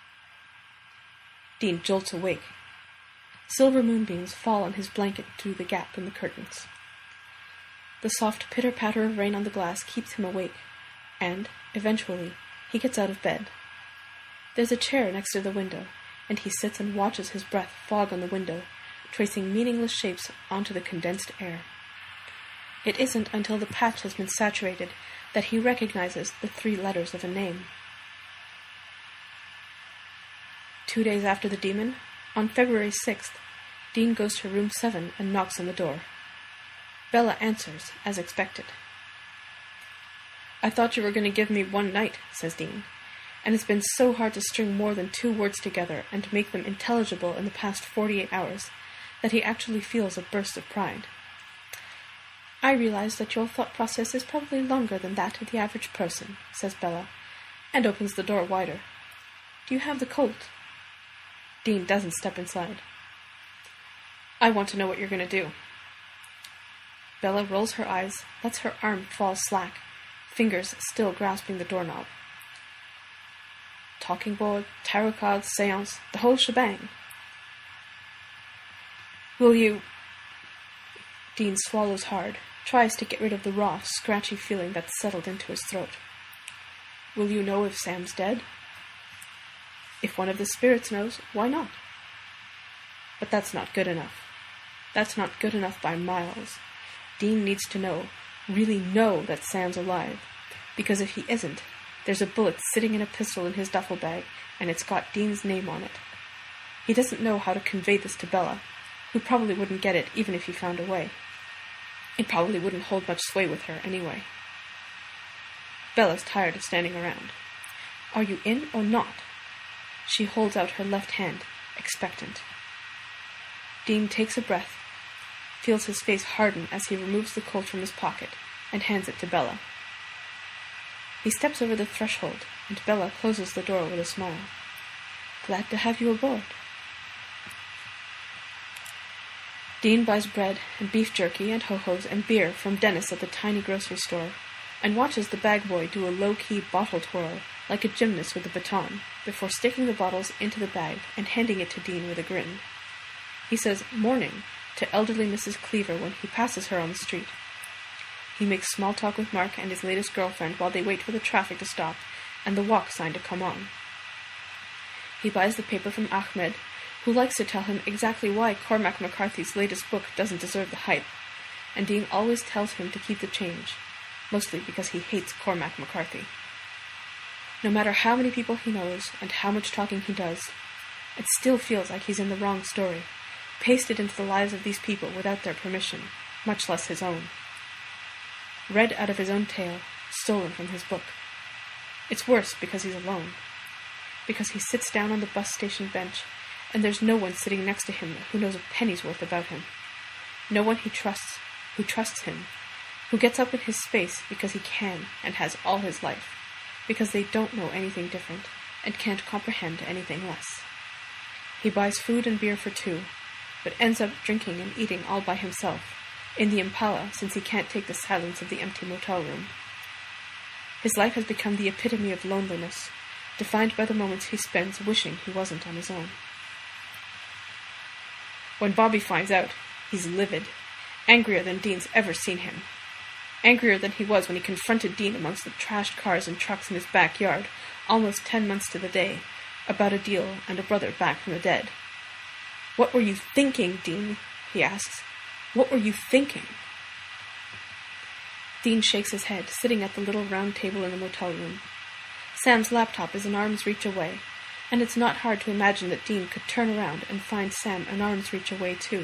Dean jolts awake. Silver moonbeams fall on his blanket through the gap in the curtains. The soft pitter-patter of rain on the glass keeps him awake, and, eventually, he gets out of bed. There's a chair next to the window, and he sits and watches his breath fog on the window, tracing meaningless shapes onto the condensed air. It isn't until the patch has been saturated that he recognizes the three letters of a name. Two days after the demon, on February sixth, Dean goes to room seven and knocks on the door. Bella answers, as expected. I thought you were going to give me one night, says Dean, and it's been so hard to string more than two words together and to make them intelligible in the past forty-eight hours that he actually feels a burst of pride. I realize that your thought process is probably longer than that of the average person, says Bella, and opens the door wider. Do you have the colt? Dean doesn't step inside. I want to know what you're going to do. Bella rolls her eyes, lets her arm fall slack, fingers still grasping the doorknob. Talking board, tarot cards, seance, the whole shebang. Will you... Dean swallows hard, tries to get rid of the raw, scratchy feeling that's settled into his throat. Will you know if Sam's dead? If one of the spirits knows, why not? But that's not good enough. That's not good enough by miles. Dean needs to know, really know that Sam's alive, because if he isn't, there's a bullet sitting in a pistol in his duffel bag, and it's got Dean's name on it. He doesn't know how to convey this to Bella, who probably wouldn't get it even if he found a way. It probably wouldn't hold much sway with her anyway. Bella's tired of standing around. Are you in or not? She holds out her left hand, expectant. Dean takes a breath, feels his face harden as he removes the Colt from his pocket, and hands it to Bella. He steps over the threshold, and Bella closes the door with a smile. Glad to have you aboard. Dean buys bread and beef jerky and ho-hos and beer from Dennis at the tiny grocery store, and watches the bag boy do a low-key bottle twirl like a gymnast with a baton, before sticking the bottles into the bag and handing it to Dean with a grin. He says "morning" to elderly Missus Cleaver when he passes her on the street. He makes small talk with Mark and his latest girlfriend while they wait for the traffic to stop and the walk sign to come on. He buys the paper from Ahmed, who likes to tell him exactly why Cormac McCarthy's latest book doesn't deserve the hype, and Dean always tells him to keep the change, mostly because he hates Cormac McCarthy. No matter how many people he knows and how much talking he does, it still feels like he's in the wrong story, pasted into the lives of these people without their permission, much less his own. Read out of his own tale, stolen from his book. It's worse because he's alone. Because he sits down on the bus station bench, and there's no one sitting next to him who knows a penny's worth about him. No one he trusts, who trusts him, who gets up in his space because he can and has all his life, because they don't know anything different and can't comprehend anything less. He buys food and beer for two, but ends up drinking and eating all by himself, in the Impala, since he can't take the silence of the empty motel room. His life has become the epitome of loneliness, defined by the moments he spends wishing he wasn't on his own. When Bobby finds out, he's livid, angrier than Dean's ever seen him. Angrier than he was when he confronted Dean amongst the trashed cars and trucks in his backyard, almost ten months to the day, about a deal and a brother back from the dead. "What were you thinking, Dean?" he asks. "What were you thinking?" Dean shakes his head, sitting at the little round table in the motel room. Sam's laptop is an arm's reach away, and it's not hard to imagine that Dean could turn around and find Sam an arm's reach away too.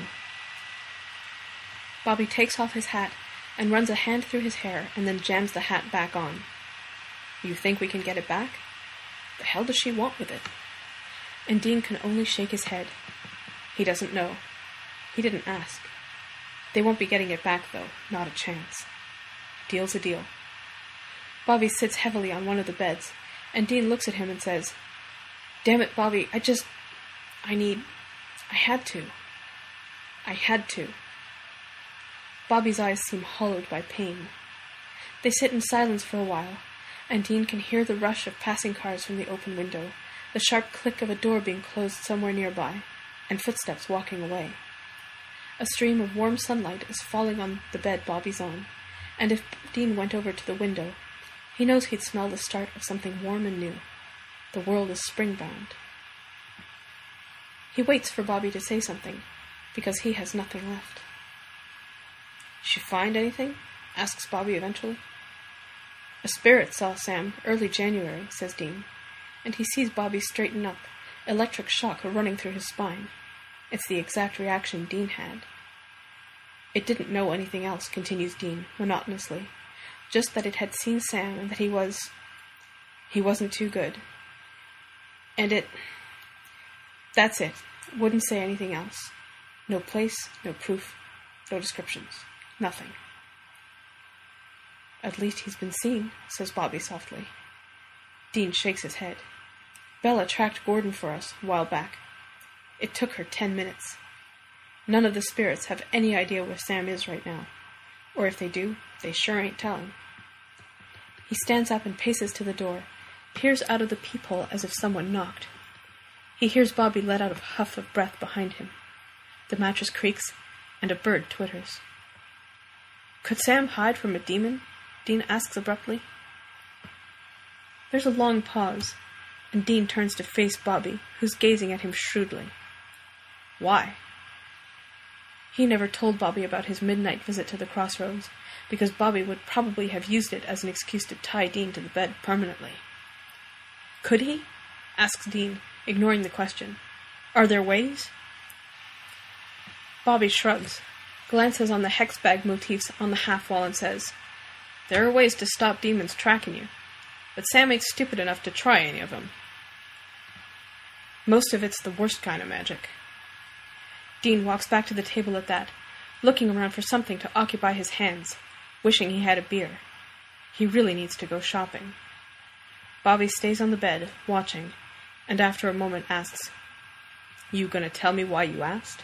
Bobby takes off his hat and runs a hand through his hair and then jams the hat back on. "You think we can get it back? The hell does she want with it?" And Dean can only shake his head. He doesn't know. He didn't ask. They won't be getting it back, though. Not a chance. Deal's a deal. Bobby sits heavily on one of the beds, and Dean looks at him and says, "Damn it, Bobby, I just... I need... I had to. I had to." Bobby's eyes seem hollowed by pain. They sit in silence for a while, and Dean can hear the rush of passing cars from the open window, the sharp click of a door being closed somewhere nearby, and footsteps walking away. A stream of warm sunlight is falling on the bed Bobby's on, and if Dean went over to the window, he knows he'd smell the start of something warm and new. The world is springbound. He waits for Bobby to say something, because he has nothing left. "Did you find anything?" asks Bobby eventually. "A spirit saw Sam early January," says Dean, and he sees Bobby straighten up, electric shock running through his spine. It's the exact reaction Dean had. "It didn't know anything else," continues Dean, monotonously. "Just that it had seen Sam and that he was... he wasn't too good. And it... that's it. Wouldn't say anything else. No place, no proof, no descriptions. Nothing." "At least he's been seen," says Bobby softly. Dean shakes his head. "Bella tracked Gordon for us a while back. It took her ten minutes. None of the spirits have any idea where Sam is right now. Or if they do, they sure ain't telling." He stands up and paces to the door, peers out of the peephole as if someone knocked. He hears Bobby let out a huff of breath behind him. The mattress creaks, and a bird twitters. "Could Sam hide from a demon?" Dean asks abruptly. There's a long pause, and Dean turns to face Bobby, who's gazing at him shrewdly. "Why?" He never told Bobby about his midnight visit to the crossroads, because Bobby would probably have used it as an excuse to tie Dean to the bed permanently. "Could he?" asks Dean, ignoring the question. "Are there ways?" Bobby shrugs. glances on the hex bag motifs on the half wall and says, "There are ways to stop demons tracking you, but Sam ain't stupid enough to try any of them. Most of it's the worst kind of magic." Dean walks back to the table at that, looking around for something to occupy his hands, wishing he had a beer. He really needs to go shopping. Bobby stays on the bed, watching, and after a moment asks, "You gonna tell me why you asked?"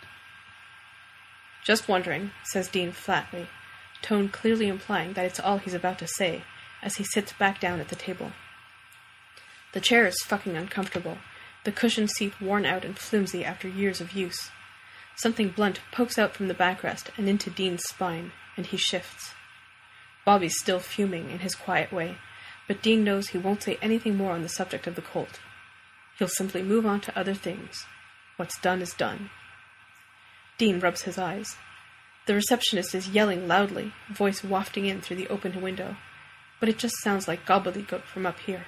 "Just wondering," says Dean flatly, tone clearly implying that it's all he's about to say, as he sits back down at the table. The chair is fucking uncomfortable, the cushioned seat worn out and flimsy after years of use. Something blunt pokes out from the backrest and into Dean's spine, and he shifts. Bobby's still fuming in his quiet way, but Dean knows he won't say anything more on the subject of the Colt. He'll simply move on to other things. What's done is done. Dean rubs his eyes. The receptionist is yelling loudly, voice wafting in through the open window, but it just sounds like gobbledygook from up here.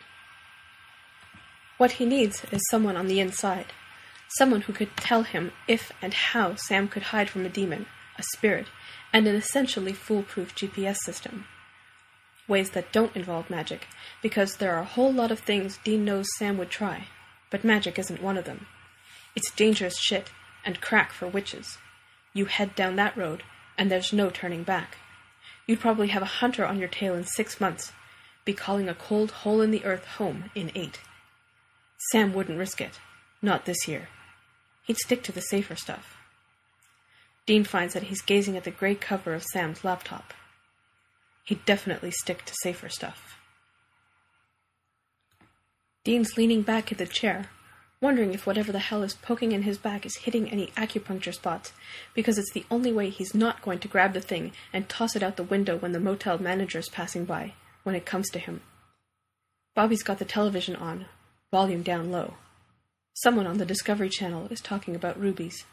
What he needs is someone on the inside, someone who could tell him if and how Sam could hide from a demon, a spirit, and an essentially foolproof G P S system. Ways that don't involve magic, because there are a whole lot of things Dean knows Sam would try, but magic isn't one of them. It's dangerous shit, and crack for witches. You head down that road, and there's no turning back. You'd probably have a hunter on your tail in six months, be calling a cold hole-in-the-earth home in eight. Sam wouldn't risk it. Not this year. He'd stick to the safer stuff. Dean finds that he's gazing at the grey cover of Sam's laptop. He'd definitely stick to safer stuff. Dean's leaning back in the chair, wondering if whatever the hell is poking in his back is hitting any acupuncture spots, because it's the only way he's not going to grab the thing and toss it out the window when the motel manager's passing by, when it comes to him. Bobby's got the television on, volume down low. Someone on the Discovery Channel is talking about rubies.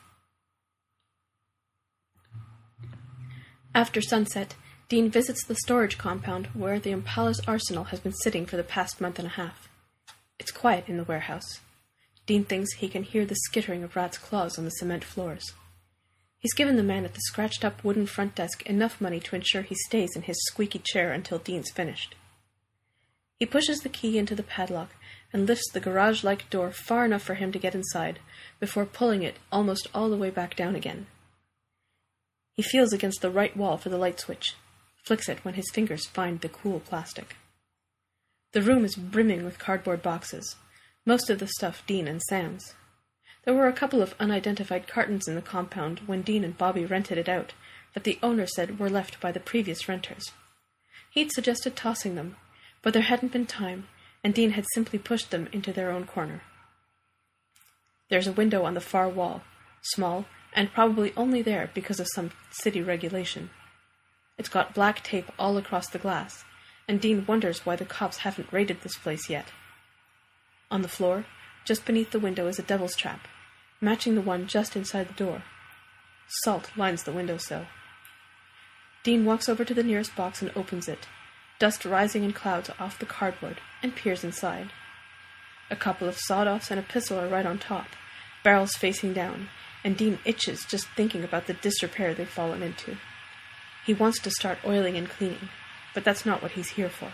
After sunset, Dean visits the storage compound where the Impala's arsenal has been sitting for the past month and a half. It's quiet in the warehouse. Dean thinks he can hear the skittering of rats' claws on the cement floors. He's given the man at the scratched-up wooden front desk enough money to ensure he stays in his squeaky chair until Dean's finished. He pushes the key into the padlock and lifts the garage-like door far enough for him to get inside, before pulling it almost all the way back down again. He feels against the right wall for the light switch, flicks it when his fingers find the cool plastic. The room is brimming with cardboard boxes, most of the stuff Dean and Sam's. There were a couple of unidentified cartons in the compound when Dean and Bobby rented it out, that the owner said were left by the previous renters. He'd suggested tossing them, but there hadn't been time, and Dean had simply pushed them into their own corner. There's a window on the far wall, small, and probably only there because of some city regulation. It's got black tape all across the glass, and Dean wonders why the cops haven't raided this place yet. On the floor, just beneath the window, is a devil's trap, matching the one just inside the door. Salt lines the windowsill. Dean walks over to the nearest box and opens it, dust rising in clouds off the cardboard, and peers inside. A couple of sawed-offs and a pistol are right on top, barrels facing down, and Dean itches just thinking about the disrepair they've fallen into. He wants to start oiling and cleaning, but that's not what he's here for.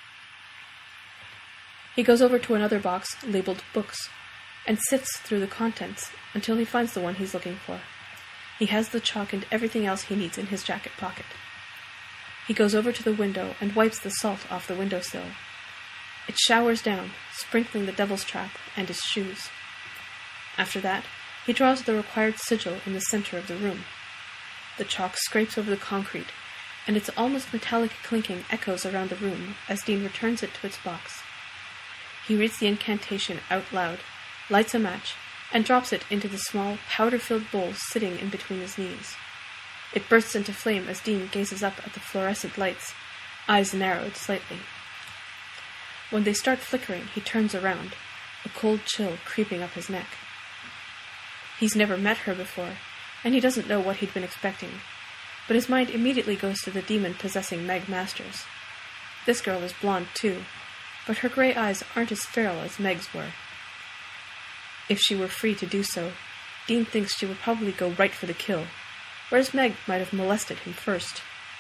He goes over to another box labeled books, and sifts through the contents until he finds the one he's looking for. He has the chalk and everything else he needs in his jacket pocket. He goes over to the window and wipes the salt off the windowsill. It showers down, sprinkling the devil's trap and his shoes. After that, he draws the required sigil in the center of the room. The chalk scrapes over the concrete, and its almost metallic clinking echoes around the room as Dean returns it to its box. He reads the incantation out loud, lights a match, and drops it into the small, powder-filled bowl sitting in between his knees. It bursts into flame as Dean gazes up at the fluorescent lights, eyes narrowed slightly. When they start flickering, he turns around, a cold chill creeping up his neck. He's never met her before, and he doesn't know what he'd been expecting, but his mind immediately goes to the demon possessing Meg Masters. This girl is blonde too, but her grey eyes aren't as feral as Meg's were. If she were free to do so, Dean thinks she would probably go right for the kill, whereas Meg might have molested him first.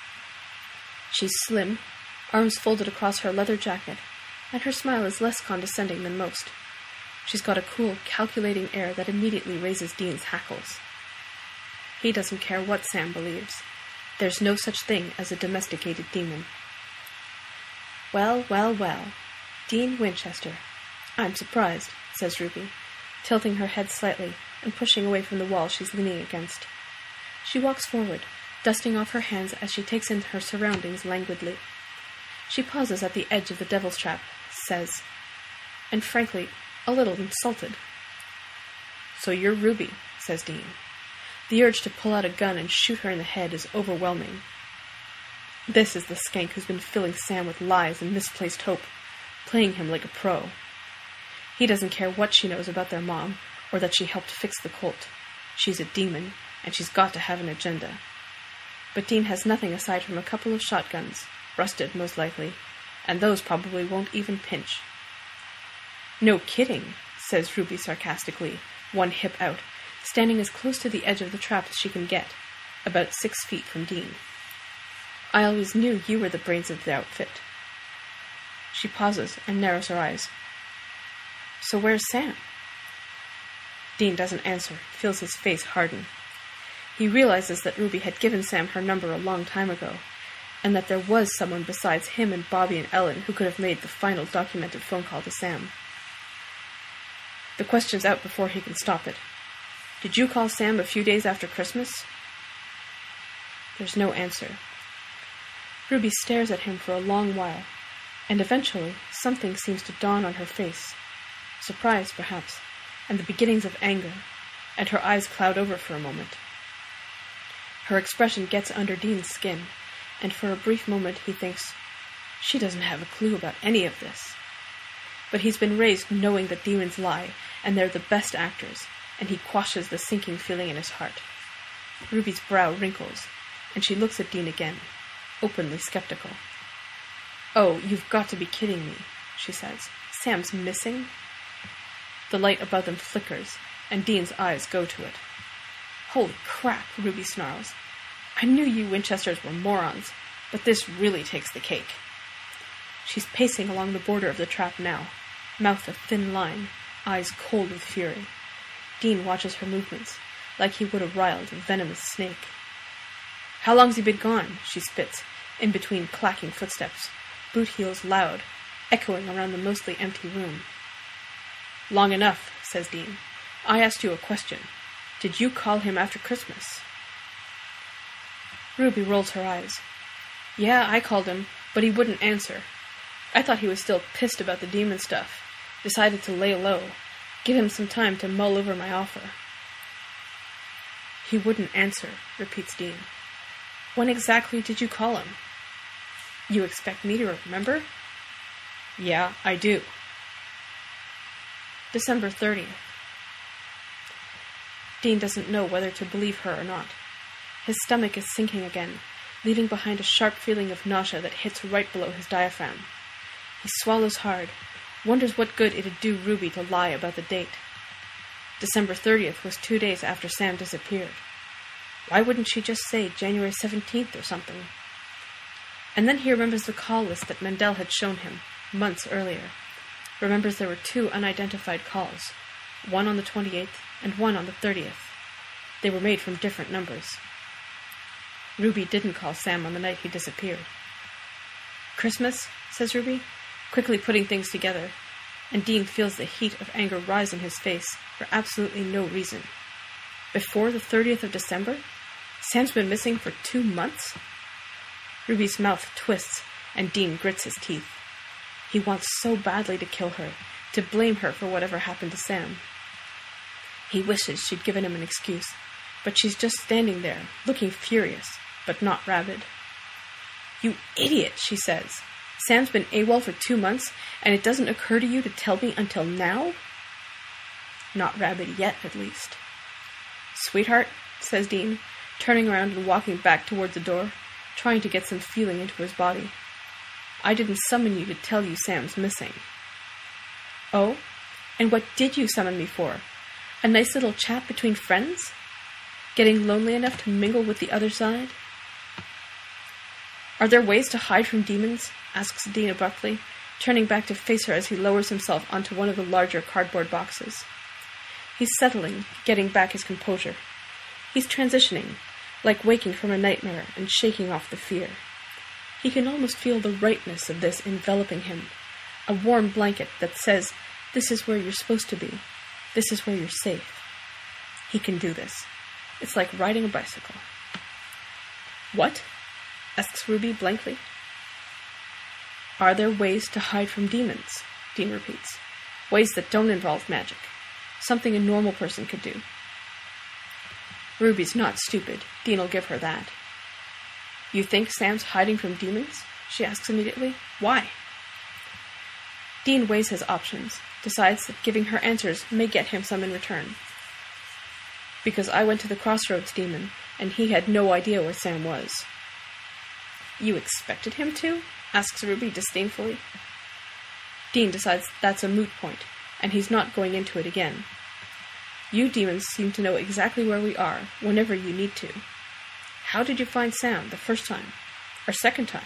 She's slim, arms folded across her leather jacket, and her smile is less condescending than most. She's got a cool, calculating air that immediately raises Dean's hackles. He doesn't care what Sam believes. There's no such thing as a domesticated demon. Well, well, well. Dean Winchester. I'm surprised, says Ruby, tilting her head slightly and pushing away from the wall she's leaning against. She walks forward, dusting off her hands as she takes in her surroundings languidly. She pauses at the edge of the devil's trap, says, and frankly, a little insulted. So you're Ruby, says Dean. The urge to pull out a gun and shoot her in the head is overwhelming. This is the skank who's been filling Sam with lies and misplaced hope, playing him like a pro. He doesn't care what she knows about their mom, or that she helped fix the Colt. She's a demon, and she's got to have an agenda. But Dean has nothing aside from a couple of shotguns, rusted most likely, and those probably won't even pinch. No kidding, says Ruby sarcastically, one hip out, standing as close to the edge of the trap as she can get, about six feet from Dean. I always knew you were the brains of the outfit. She pauses and narrows her eyes. So where's Sam? Dean doesn't answer, feels his face harden. He realizes that Ruby had given Sam her number a long time ago, and that there was someone besides him and Bobby and Ellen who could have made the final documented phone call to Sam. The question's out before he can stop it. Did you call Sam a few days after Christmas? There's no answer. Ruby stares at him for a long while, and eventually something seems to dawn on her face. Surprise, perhaps, and the beginnings of anger, and her eyes cloud over for a moment. Her expression gets under Dean's skin, and for a brief moment he thinks, she doesn't have a clue about any of this. But he's been raised knowing that demons lie, and they're the best actors, and he quashes the sinking feeling in his heart. Ruby's brow wrinkles, and she looks at Dean again, openly skeptical. Oh, you've got to be kidding me, she says. Sam's missing? The light above them flickers, and Dean's eyes go to it. Holy crap, Ruby snarls. I knew you Winchesters were morons, but this really takes the cake. She's pacing along the border of the trap now, mouth a thin line, eyes cold with fury. Dean watches her movements, like he would a riled, venomous snake. How long's he been gone? She spits, in between clacking footsteps, boot heels loud, echoing around the mostly empty room. Long enough, says Dean. I asked you a question. Did you call him after Christmas? Ruby rolls her eyes. Yeah, I called him, but he wouldn't answer. I thought he was still pissed about the demon stuff. Decided to lay low, give him some time to mull over my offer. He wouldn't answer, repeats Dean. When exactly did you call him? You expect me to remember? Yeah, I do. December thirtieth. Dean doesn't know whether to believe her or not. His stomach is sinking again, leaving behind a sharp feeling of nausea that hits right below his diaphragm. He swallows hard, wonders what good it'd do Ruby to lie about the date. December thirtieth was two days after Sam disappeared. Why wouldn't she just say January seventeenth or something? And then he remembers the call list that Mendel had shown him, months earlier. Remembers there were two unidentified calls, one on the twenty-eighth and one on the thirtieth. They were made from different numbers. Ruby didn't call Sam on the night he disappeared. Christmas, says Ruby, quickly putting things together, and Dean feels the heat of anger rise in his face for absolutely no reason. Before the thirtieth of December? Sam's been missing for two months? Ruby's mouth twists, and Dean grits his teeth. He wants so badly to kill her, to blame her for whatever happened to Sam. He wishes she'd given him an excuse, but she's just standing there, looking furious, but not rabid. You idiot, she says. Sam's been AWOL for two months, and it doesn't occur to you to tell me until now? Not rabid yet, at least. Sweetheart, says Dean, turning around and walking back toward the door, trying to get some feeling into his body. I didn't summon you to tell you Sam's missing. Oh? And what did you summon me for? A nice little chat between friends? Getting lonely enough to mingle with the other side? Are there ways to hide from demons? Asks Dean abruptly, turning back to face her as he lowers himself onto one of the larger cardboard boxes. He's settling, getting back his composure. He's transitioning, like waking from a nightmare and shaking off the fear. He can almost feel the rightness of this enveloping him, a warm blanket that says, this is where you're supposed to be. This is where you're safe. He can do this. It's like riding a bicycle. What? Asks Ruby blankly. Are there ways to hide from demons? Dean repeats. Ways that don't involve magic. Something a normal person could do. Ruby's not stupid. Dean'll give her that. You think Sam's hiding from demons? She asks immediately. Why? Dean weighs his options, decides that giving her answers may get him some in return. Because I went to the Crossroads demon, and he had no idea where Sam was. You expected him to? Asks Ruby disdainfully. Dean decides that's a moot point, and he's not going into it again. You demons seem to know exactly where we are, whenever you need to. How did you find Sam the first time? Or second time?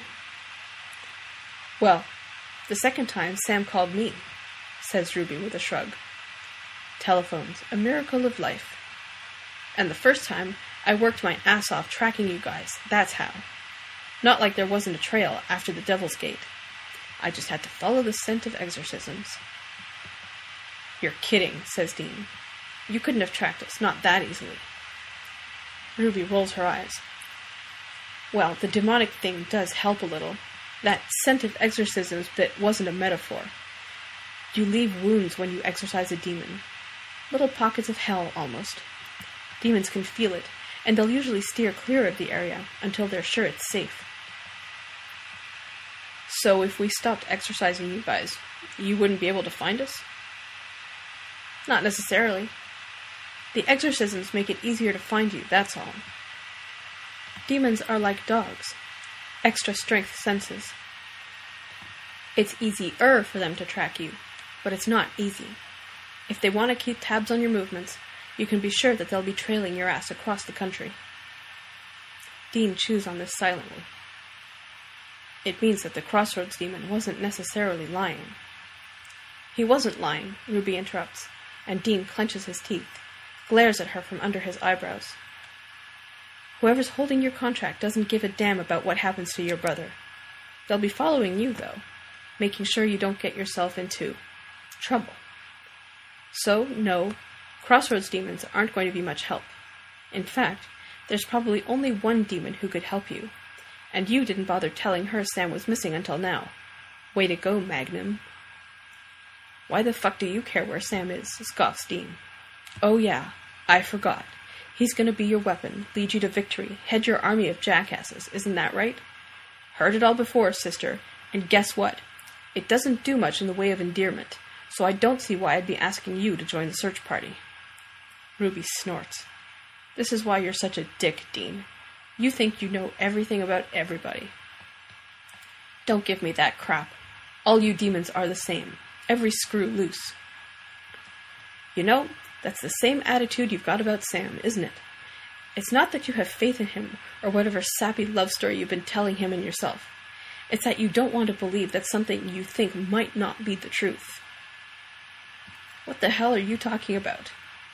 Well, the second time Sam called me, says Ruby with a shrug. Telephone's a miracle of life. And the first time, I worked my ass off tracking you guys, that's how. Not like there wasn't a trail after the Devil's Gate. I just had to follow the scent of exorcisms. You're kidding, says Dean. You couldn't have tracked us, not that easily. Ruby rolls her eyes. Well, the demonic thing does help a little. That scent of exorcisms bit wasn't a metaphor. You leave wounds when you exorcise a demon. Little pockets of hell, almost. Demons can feel it, and they'll usually steer clear of the area until they're sure it's safe. So if we stopped exorcising you guys, you wouldn't be able to find us? Not necessarily. The exorcisms make it easier to find you, that's all. Demons are like dogs. Extra strength senses. It's easier for them to track you, but it's not easy. If they want to keep tabs on your movements, you can be sure that they'll be trailing your ass across the country. Dean chews on this silently. It means that the Crossroads demon wasn't necessarily lying. He wasn't lying, Ruby interrupts, and Dean clenches his teeth, glares at her from under his eyebrows. Whoever's holding your contract doesn't give a damn about what happens to your brother. They'll be following you, though, making sure you don't get yourself into trouble. So, no, Crossroads demons aren't going to be much help. In fact, there's probably only one demon who could help you, and you didn't bother telling her Sam was missing until now. Way to go, Magnum. Why the fuck do you care where Sam is? Scoffs Dean. Oh yeah, I forgot. He's gonna be your weapon, lead you to victory, head your army of jackasses, isn't that right? Heard it all before, sister, and guess what? It doesn't do much in the way of endearment, so I don't see why I'd be asking you to join the search party. Ruby snorts. This is why you're such a dick, Dean. You think you know everything about everybody. Don't give me that crap. All you demons are the same. Every screw loose. You know, that's the same attitude you've got about Sam, isn't it? It's not that you have faith in him, or whatever sappy love story you've been telling him and yourself. It's that you don't want to believe that something you think might not be the truth. What the hell are you talking about?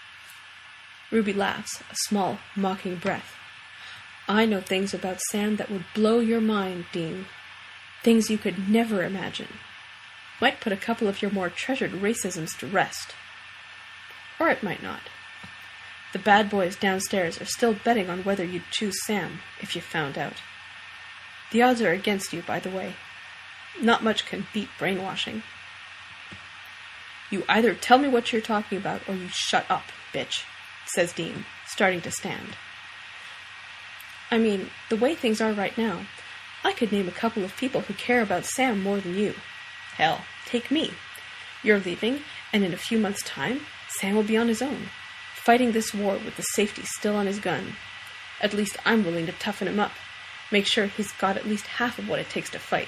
Ruby laughs, a small, mocking breath. I know things about Sam that would blow your mind, Dean. Things you could never imagine. Might put a couple of your more treasured racisms to rest. Or it might not. The bad boys downstairs are still betting on whether you'd choose Sam, if you found out. The odds are against you, by the way. Not much can beat brainwashing. You either tell me what you're talking about, or you shut up, bitch, says Dean, starting to stand. I mean, the way things are right now, I could name a couple of people who care about Sam more than you. Hell, take me. You're leaving, and in a few months' time, Sam will be on his own, fighting this war with the safety still on his gun. At least I'm willing to toughen him up, make sure he's got at least half of what it takes to fight.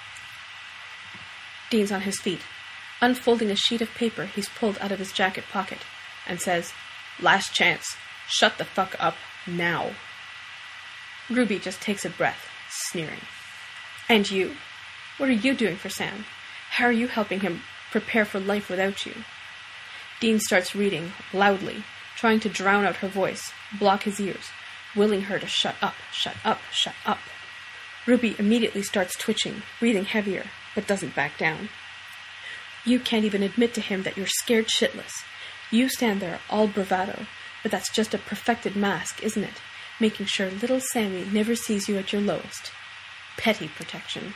Dean's on his feet, unfolding a sheet of paper he's pulled out of his jacket pocket, and says, Last chance. Shut the fuck up. Now. Ruby just takes a breath, sneering. And you? What are you doing for Sam? How are you helping him prepare for life without you? Dean starts reading, loudly, trying to drown out her voice, block his ears, willing her to shut up, shut up, shut up. Ruby immediately starts twitching, breathing heavier, but doesn't back down. You can't even admit to him that you're scared shitless. You stand there, all bravado, but that's just a perfected mask, isn't it? Making sure little Sammy never sees you at your lowest. Petty protection.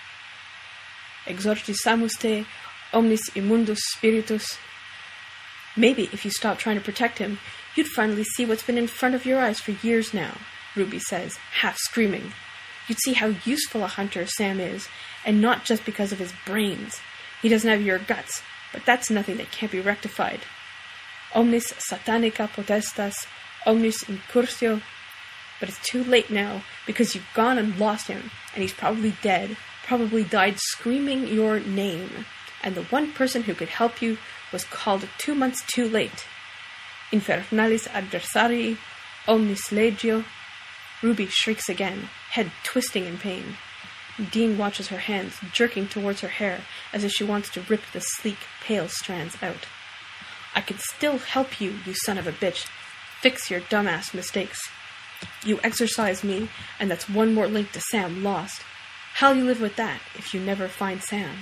Exorcisamus te omnis immundus spiritus. Maybe if you stopped trying to protect him, you'd finally see what's been in front of your eyes for years now, Ruby says, half screaming. You'd see how useful a hunter Sam is, and not just because of his brains. He doesn't have your guts, but that's nothing that can't be rectified. Omnis satanica potestas, omnis incursio. But it's too late now, because you've gone and lost him, and he's probably dead, probably died screaming your name, and the one person who could help you was called two months too late. Infernalis adversarii, omnis legio. Ruby shrieks again, head twisting in pain. Dean watches her hands jerking towards her hair as if she wants to rip the sleek, pale strands out. I can still help you, you son of a bitch. Fix your dumbass mistakes. You exorcise me, and that's one more link to Sam lost. How'll you live with that if you never find Sam?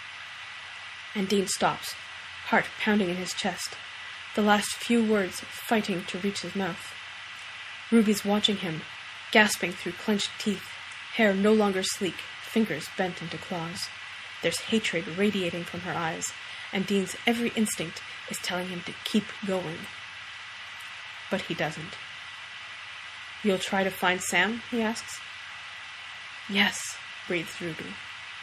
And Dean stops, heart pounding in his chest, the last few words fighting to reach his mouth. Ruby's watching him, gasping through clenched teeth, hair no longer sleek, fingers bent into claws. There's hatred radiating from her eyes, and Dean's every instinct is telling him to keep going. But he doesn't. You'll try to find Sam? He asks. Yes, breathes Ruby.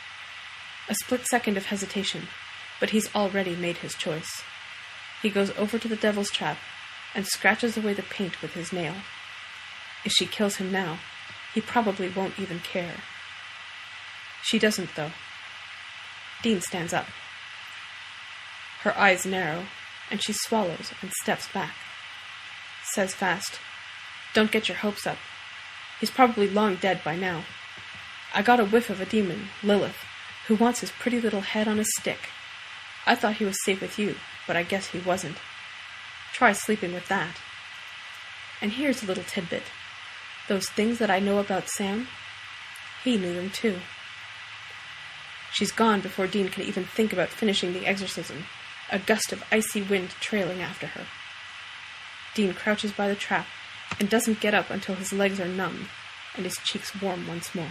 A split second of hesitation, but he's already made his choice. He goes over to the devil's trap and scratches away the paint with his nail. If she kills him now, he probably won't even care. She doesn't, though. Dean stands up. Her eyes narrow, and she swallows and steps back. Says fast, "Don't get your hopes up. He's probably long dead by now. I got a whiff of a demon, Lilith, who wants his pretty little head on a stick. I thought he was safe with you, but I guess he wasn't. Try sleeping with that. And here's a little tidbit. Those things that I know about Sam, he knew them too." She's gone before Dean can even think about finishing the exorcism, a gust of icy wind trailing after her. Dean crouches by the trap and doesn't get up until his legs are numb and his cheeks warm once more.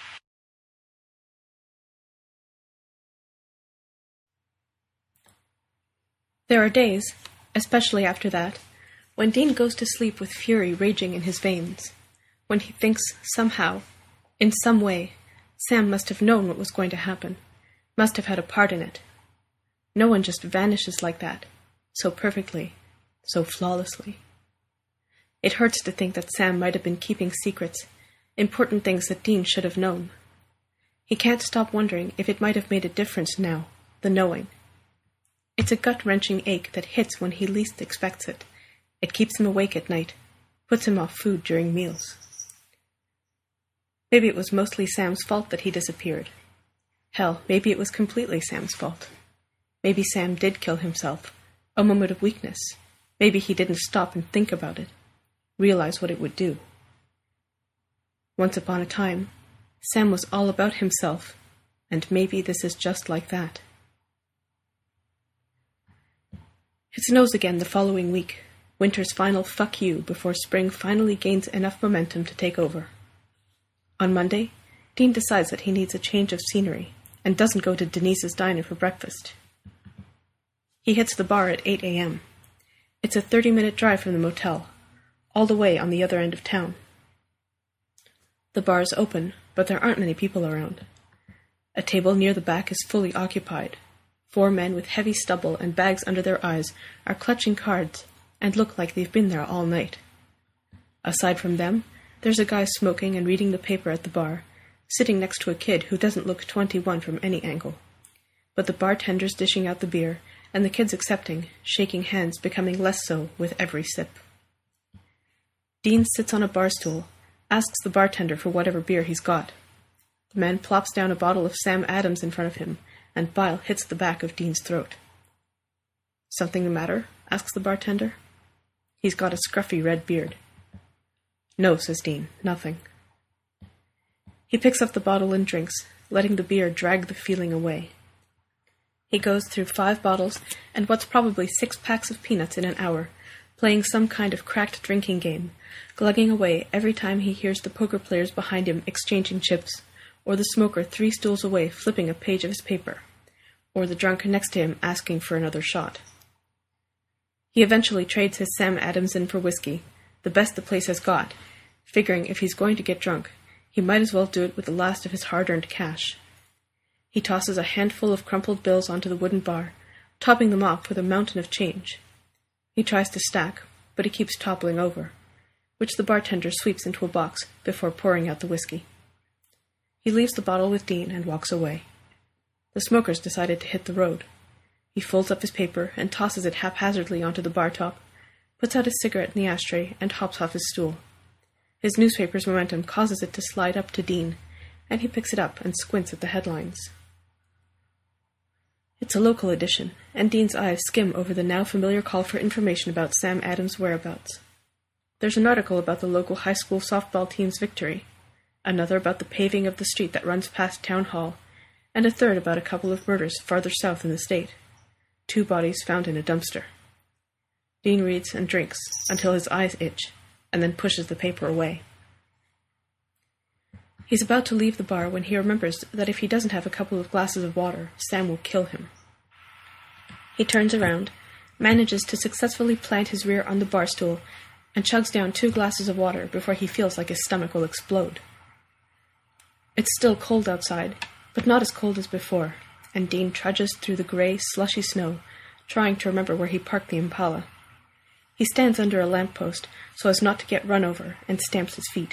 There are days, especially after that, when Dean goes to sleep with fury raging in his veins, when he thinks somehow, in some way, Sam must have known what was going to happen, must have had a part in it. No one just vanishes like that, so perfectly, so flawlessly. It hurts to think that Sam might have been keeping secrets, important things that Dean should have known. He can't stop wondering if it might have made a difference now, the knowing. It's a gut-wrenching ache that hits when he least expects it. It keeps him awake at night, puts him off food during meals. Maybe it was mostly Sam's fault that he disappeared. Hell, maybe it was completely Sam's fault. Maybe Sam did kill himself, a moment of weakness. Maybe he didn't stop and think about it, realize what it would do. Once upon a time, Sam was all about himself, and maybe this is just like that. It snows again the following week, winter's final fuck you before spring finally gains enough momentum to take over. On Monday, Dean decides that he needs a change of scenery and doesn't go to Denise's diner for breakfast. He hits the bar at eight a.m. It's a thirty-minute drive from the motel, all the way on the other end of town. The bar is open, but there aren't many people around. A table near the back is fully occupied. Four men with heavy stubble and bags under their eyes are clutching cards and look like they've been there all night. Aside from them, there's a guy smoking and reading the paper at the bar, sitting next to a kid who doesn't look twenty-one from any angle. But the bartender's dishing out the beer, and the kid's accepting, shaking hands becoming less so with every sip. Dean sits on a bar stool, asks the bartender for whatever beer he's got. The man plops down a bottle of Sam Adams in front of him, and bile hits the back of Dean's throat. "Something the matter?" asks the bartender. He's got a scruffy red beard. "No," says Dean, "nothing." He picks up the bottle and drinks, letting the beer drag the feeling away. He goes through five bottles and what's probably six packs of peanuts in an hour, playing some kind of cracked drinking game, glugging away every time he hears the poker players behind him exchanging chips, or the smoker three stools away flipping a page of his paper, or the drunk next to him asking for another shot. He eventually trades his Sam Adams in for whiskey, the best the place has got, figuring if he's going to get drunk, he might as well do it with the last of his hard-earned cash. He tosses a handful of crumpled bills onto the wooden bar, topping them off with a mountain of change. He tries to stack, but he keeps toppling over, which the bartender sweeps into a box before pouring out the whiskey. He leaves the bottle with Dean and walks away. The smokers decided to hit the road. He folds up his paper and tosses it haphazardly onto the bar top, puts out his cigarette in the ashtray, and hops off his stool. His newspaper's momentum causes it to slide up to Dean, and he picks it up and squints at the headlines. It's a local edition, and Dean's eyes skim over the now familiar call for information about Sam Adams' whereabouts. There's an article about the local high school softball team's victory, another about the paving of the street that runs past Town Hall, and a third about a couple of murders farther south in the state. Two bodies found in a dumpster. Dean reads and drinks until his eyes itch, and then pushes the paper away. He's about to leave the bar when he remembers that if he doesn't have a couple of glasses of water, Sam will kill him. He turns around, manages to successfully plant his rear on the bar stool, and chugs down two glasses of water before he feels like his stomach will explode. It's still cold outside, but not as cold as before, and Dean trudges through the grey, slushy snow, trying to remember where he parked the Impala. He stands under a lamppost so as not to get run over and stamps his feet.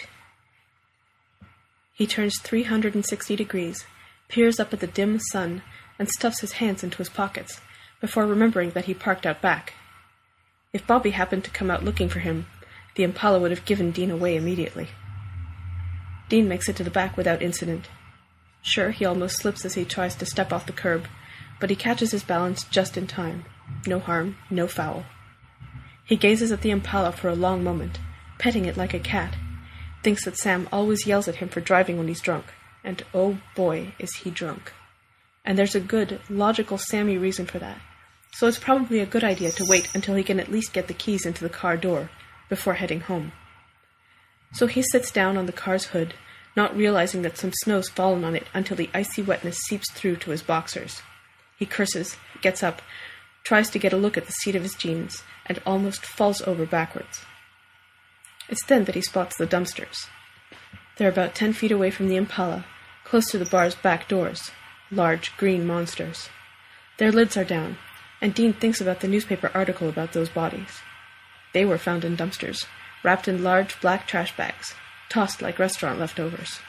He turns three hundred sixty degrees, peers up at the dim sun, and stuffs his hands into his pockets, before remembering that he parked out back. If Bobby happened to come out looking for him, the Impala would have given Dean away immediately. Dean makes it to the back without incident. Sure, he almost slips as he tries to step off the curb, but he catches his balance just in time. No harm, no foul. He gazes at the Impala for a long moment, petting it like a cat, thinks that Sam always yells at him for driving when he's drunk, and oh boy, is he drunk. And there's a good, logical Sammy reason for that, so it's probably a good idea to wait until he can at least get the keys into the car door before heading home. So he sits down on the car's hood, not realizing that some snow's fallen on it until the icy wetness seeps through to his boxers. He curses, gets up, tries to get a look at the seat of his jeans, and almost falls over backwards. It's then that he spots the dumpsters. They're about ten feet away from the Impala, close to the bar's back doors, large green monsters. Their lids are down, and Dean thinks about the newspaper article about those bodies. They were found in dumpsters, wrapped in large black trash bags, tossed like restaurant leftovers.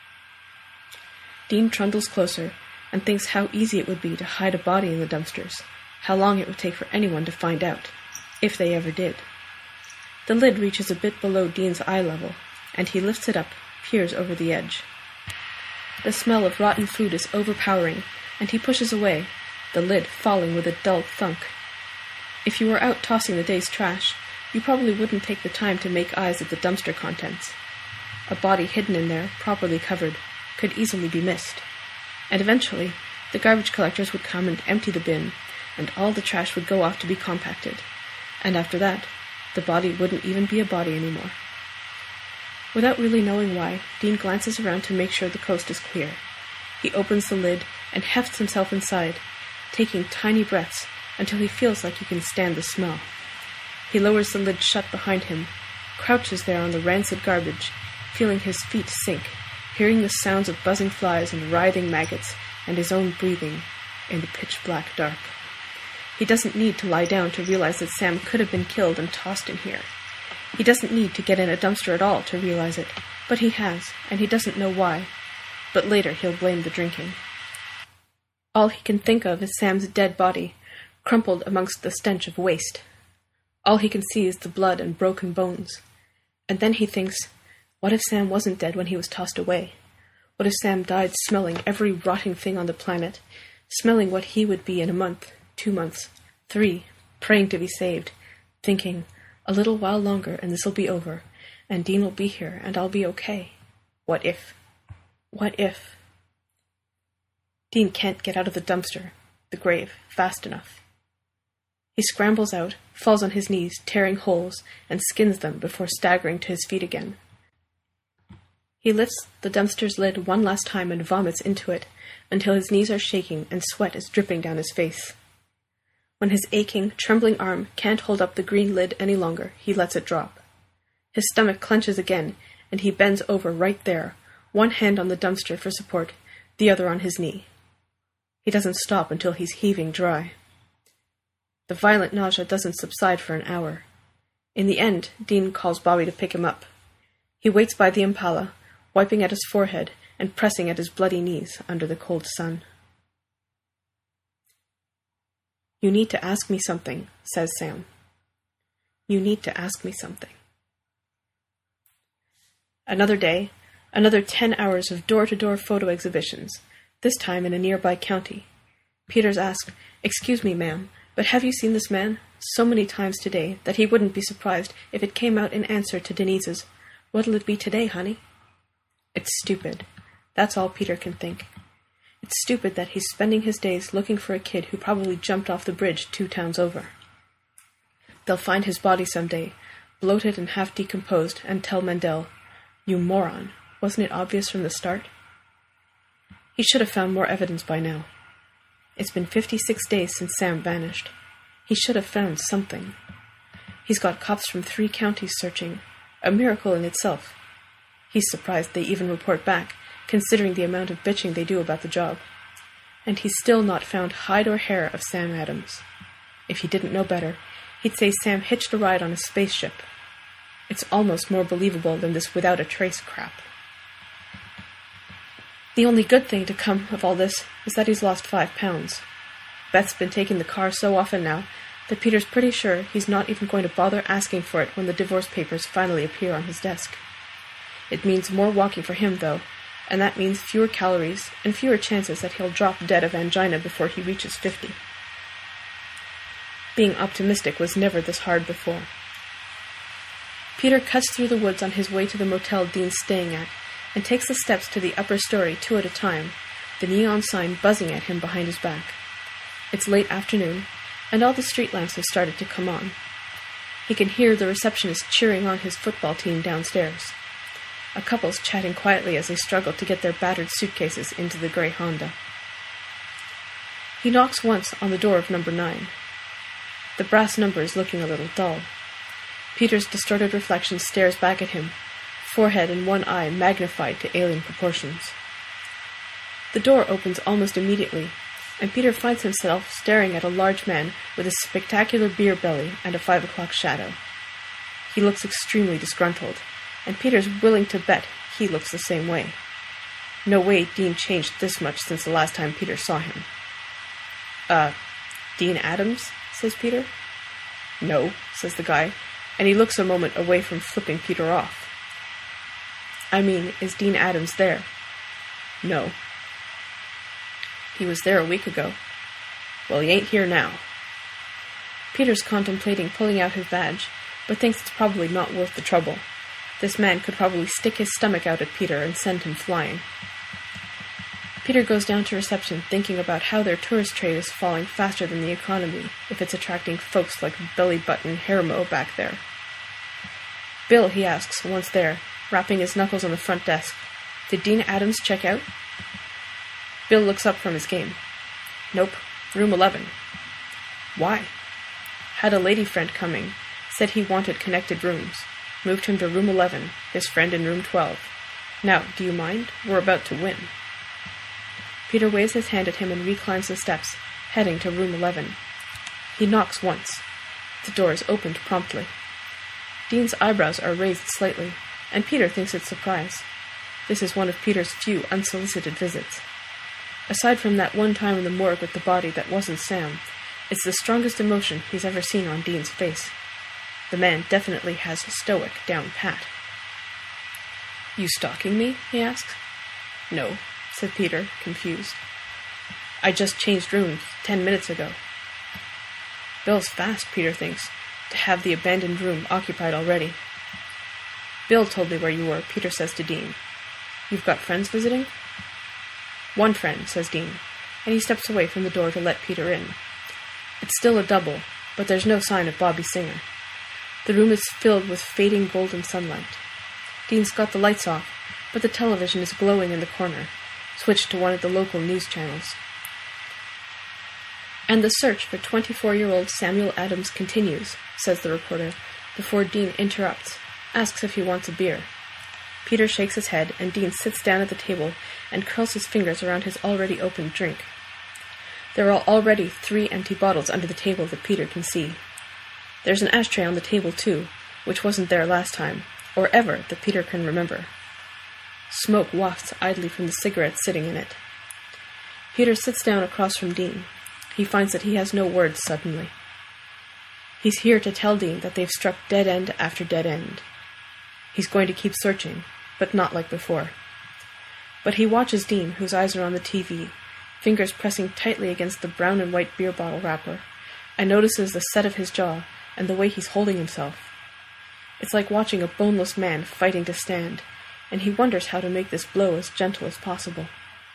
Dean trundles closer and thinks how easy it would be to hide a body in the dumpsters, how long it would take for anyone to find out, if they ever did. The lid reaches a bit below Dean's eye level, and he lifts it up, peers over the edge. The smell of rotten food is overpowering, and he pushes away, the lid falling with a dull thunk. If you were out tossing the day's trash, you probably wouldn't take the time to make eyes at the dumpster contents. A body hidden in there, properly covered, could easily be missed. And eventually, the garbage collectors would come and empty the bin, and all the trash would go off to be compacted. And after that, the body wouldn't even be a body anymore. Without really knowing why, Dean glances around to make sure the coast is clear. He opens the lid and hefts himself inside, taking tiny breaths until he feels like he can stand the smell. He lowers the lid shut behind him, crouches there on the rancid garbage, feeling his feet sink, hearing the sounds of buzzing flies and writhing maggots and his own breathing in the pitch-black dark. He doesn't need to lie down to realize that Sam could have been killed and tossed in here. He doesn't need to get in a dumpster at all to realize it, but he has, and he doesn't know why. But later he'll blame the drinking. All he can think of is Sam's dead body, crumpled amongst the stench of waste. All he can see is the blood and broken bones. And then he thinks, what if Sam wasn't dead when he was tossed away? What if Sam died smelling every rotting thing on the planet, smelling what he would be in a month, two months, three, praying to be saved, thinking, a little while longer and this'll be over, and Dean will be here and I'll be okay. What if? What if? Dean can't get out of the dumpster, the grave, fast enough. He scrambles out, falls on his knees, tearing holes, and skins them before staggering to his feet again. He lifts the dumpster's lid one last time and vomits into it, until his knees are shaking and sweat is dripping down his face. When his aching, trembling arm can't hold up the green lid any longer, he lets it drop. His stomach clenches again, and he bends over right there, one hand on the dumpster for support, the other on his knee. He doesn't stop until he's heaving dry. The violent nausea doesn't subside for an hour. In the end, Dean calls Bobby to pick him up. He waits by the Impala, wiping at his forehead and pressing at his bloody knees under the cold sun. You need to ask me something, says Sam. You need to ask me something. Another day, another ten hours of door-to-door photo exhibitions, this time in a nearby county. Peters asked, "Excuse me, ma'am, but have you seen this man?" so many times today that he wouldn't be surprised if it came out in answer to Denise's, "What'll it be today, honey?" It's stupid. That's all Peter can think. It's stupid that he's spending his days looking for a kid who probably jumped off the bridge two towns over. They'll find his body someday, bloated and half decomposed, and tell Mendel, "You moron, wasn't it obvious from the start?" He should have found more evidence by now. It's been fifty-six days since Sam vanished. He should have found something. He's got cops from three counties searching, a miracle in itself. He's surprised they even report back, considering the amount of bitching they do about the job. And he's still not found hide or hair of Sam Adams. If he didn't know better, he'd say Sam hitched a ride on a spaceship. It's almost more believable than this without a trace crap. The only good thing to come of all this is that he's lost five pounds. Beth's been taking the car so often now that Peter's pretty sure he's not even going to bother asking for it when the divorce papers finally appear on his desk. It means more walking for him, though, and that means fewer calories and fewer chances that he'll drop dead of angina before he reaches fifty. Being optimistic was never this hard before. Peter cuts through the woods on his way to the motel Dean's staying at, and takes the steps to the upper story two at a time, the neon sign buzzing at him behind his back. It's late afternoon, and all the street lamps have started to come on. He can hear the receptionist cheering on his football team downstairs. A couple's chatting quietly as they struggle to get their battered suitcases into the grey Honda. He knocks once on the door of number nine. The brass number is looking a little dull. Peter's distorted reflection stares back at him, forehead and one eye magnified to alien proportions. The door opens almost immediately, and Peter finds himself staring at a large man with a spectacular beer belly and a five o'clock shadow. He looks extremely disgruntled, and Peter's willing to bet he looks the same way. No way Dean changed this much since the last time Peter saw him. Uh, Dean Adams? Says Peter. No, says the guy, and he looks a moment away from flipping Peter off. I mean, is Dean Adams there? No. He was there a week ago. Well, he ain't here now. Peter's contemplating pulling out his badge, but thinks it's probably not worth the trouble. This man could probably stick his stomach out at Peter and send him flying. Peter goes down to reception thinking about how their tourist trade is falling faster than the economy if it's attracting folks like Belly Button Hermo back there. Bill, he asks, once there, rapping his knuckles on the front desk, "Did Dean Adams check out?" Bill looks up from his game. "Nope, room eleven. "Why?" "Had a lady friend coming. Said he wanted connected rooms. Moved him to room eleven, his friend in room twelve. Now, do you mind? We're about to win." Peter waves his hand at him and reclines the steps, heading to room eleven. He knocks once. The door is opened promptly. Dean's eyebrows are raised slightly, and Peter thinks it's surprise. This is one of Peter's few unsolicited visits. Aside from that one time in the morgue with the body that wasn't Sam, it's the strongest emotion he's ever seen on Dean's face. The man definitely has stoic down pat. You stalking me? He asks. No, said Peter, confused. I just changed rooms ten minutes ago. Bill's fast, Peter thinks, to have the abandoned room occupied already. Bill told me where you were, Peter says to Dean. You've got friends visiting? One friend, says Dean, and he steps away from the door to let Peter in. It's still a double, but there's no sign of Bobby Singer. The room is filled with fading golden sunlight. Dean's got the lights off, but the television is glowing in the corner, switched to one of the local news channels. And the search for twenty-four-year-old Samuel Adams continues, says the reporter, before Dean interrupts, asks if he wants a beer. Peter shakes his head, and Dean sits down at the table and curls his fingers around his already opened drink. There are already three empty bottles under the table that Peter can see. There's an ashtray on the table, too, which wasn't there last time, or ever that Peter can remember. Smoke wafts idly from the cigarette sitting in it. Peter sits down across from Dean. He finds that he has no words suddenly. He's here to tell Dean that they've struck dead end after dead end. He's going to keep searching, but not like before. But he watches Dean, whose eyes are on the T V, fingers pressing tightly against the brown and white beer bottle wrapper, and notices the set of his jaw and the way he's holding himself. It's like watching a boneless man fighting to stand, and he wonders how to make this blow as gentle as possible.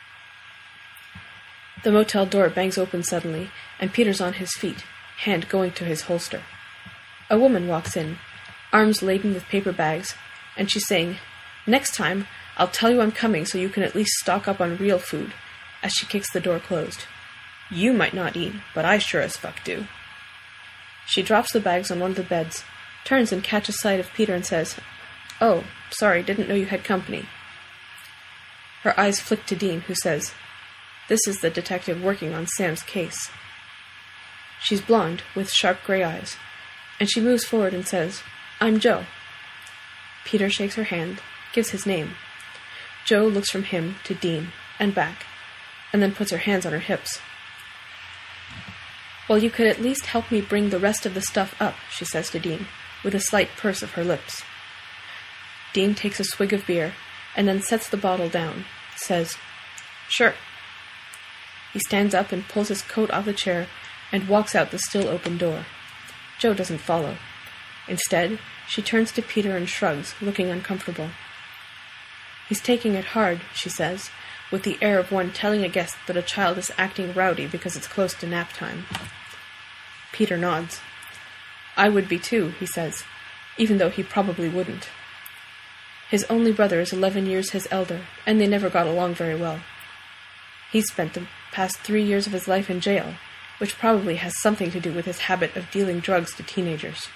The motel door bangs open suddenly, and Peter's on his feet, hand going to his holster. A woman walks in, arms laden with paper bags, and she's saying, "Next time, I'll tell you I'm coming so you can at least stock up on real food," as she kicks the door closed. "You might not eat, but I sure as fuck do." She drops the bags on one of the beds, turns and catches sight of Peter and says, "Oh, sorry, didn't know you had company." Her eyes flick to Dean, who says, "This is the detective working on Sam's case." She's blonde, with sharp gray eyes, and she moves forward and says, "I'm Joe." Peter shakes her hand, gives his name. Joe looks from him to Dean, and back, and then puts her hands on her hips. "Well, you could at least help me bring the rest of the stuff up," she says to Dean, with a slight purse of her lips. Dean takes a swig of beer, and then sets the bottle down, says, "Sure." He stands up and pulls his coat off the chair and walks out the still open door. Joe doesn't follow. Instead, she turns to Peter and shrugs, looking uncomfortable. "He's taking it hard," she says, with the air of one telling a guest that a child is acting rowdy because it's close to nap time. Peter nods. "I would be too," he says, even though he probably wouldn't. His only brother is eleven years his elder, and they never got along very well. He's spent the past three years of his life in jail, which probably has something to do with his habit of dealing drugs to teenagers.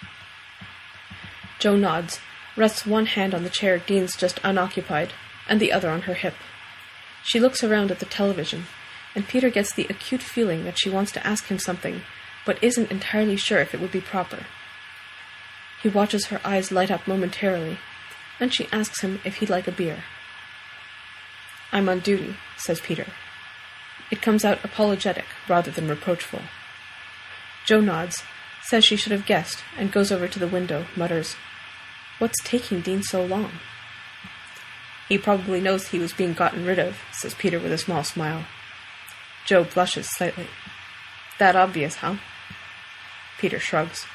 Joe nods, rests one hand on the chair Dean's just unoccupied, and the other on her hip. She looks around at the television, and Peter gets the acute feeling that she wants to ask him something, but isn't entirely sure if it would be proper. He watches her eyes light up momentarily, then she asks him if he'd like a beer. "I'm on duty," says Peter. It comes out apologetic rather than reproachful. Joe nods, says she should have guessed, and goes over to the window, mutters, "What's taking Dean so long?" "He probably knows he was being gotten rid of," says Peter with a small smile. Joe blushes slightly. "That obvious, huh?" Peter shrugs.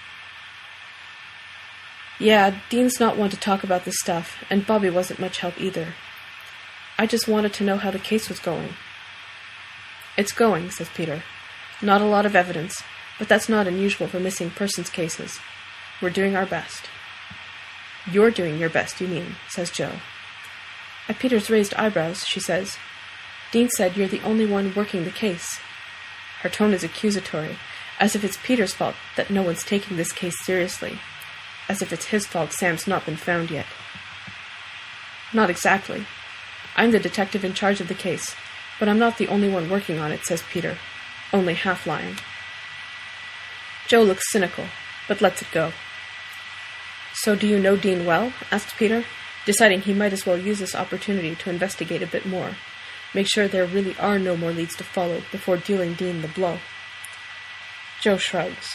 "Yeah, Dean's not one to talk about this stuff, and Bobby wasn't much help either. I just wanted to know how the case was going." "It's going," says Peter. "Not a lot of evidence, but that's not unusual for missing persons cases. We're doing our best." "You're doing your best, you mean," says Joe. At Peter's raised eyebrows, she says, "Dean said you're the only one working the case." Her tone is accusatory, as if it's Peter's fault that no one's taking this case seriously, as if it's his fault Sam's not been found yet. "Not exactly. I'm the detective in charge of the case, but I'm not the only one working on it," says Peter, only half lying. Joe looks cynical, but lets it go. "So do you know Dean well?" asks Peter, deciding he might as well use this opportunity to investigate a bit more, make sure there really are no more leads to follow before dealing Dean the blow. Joe shrugs.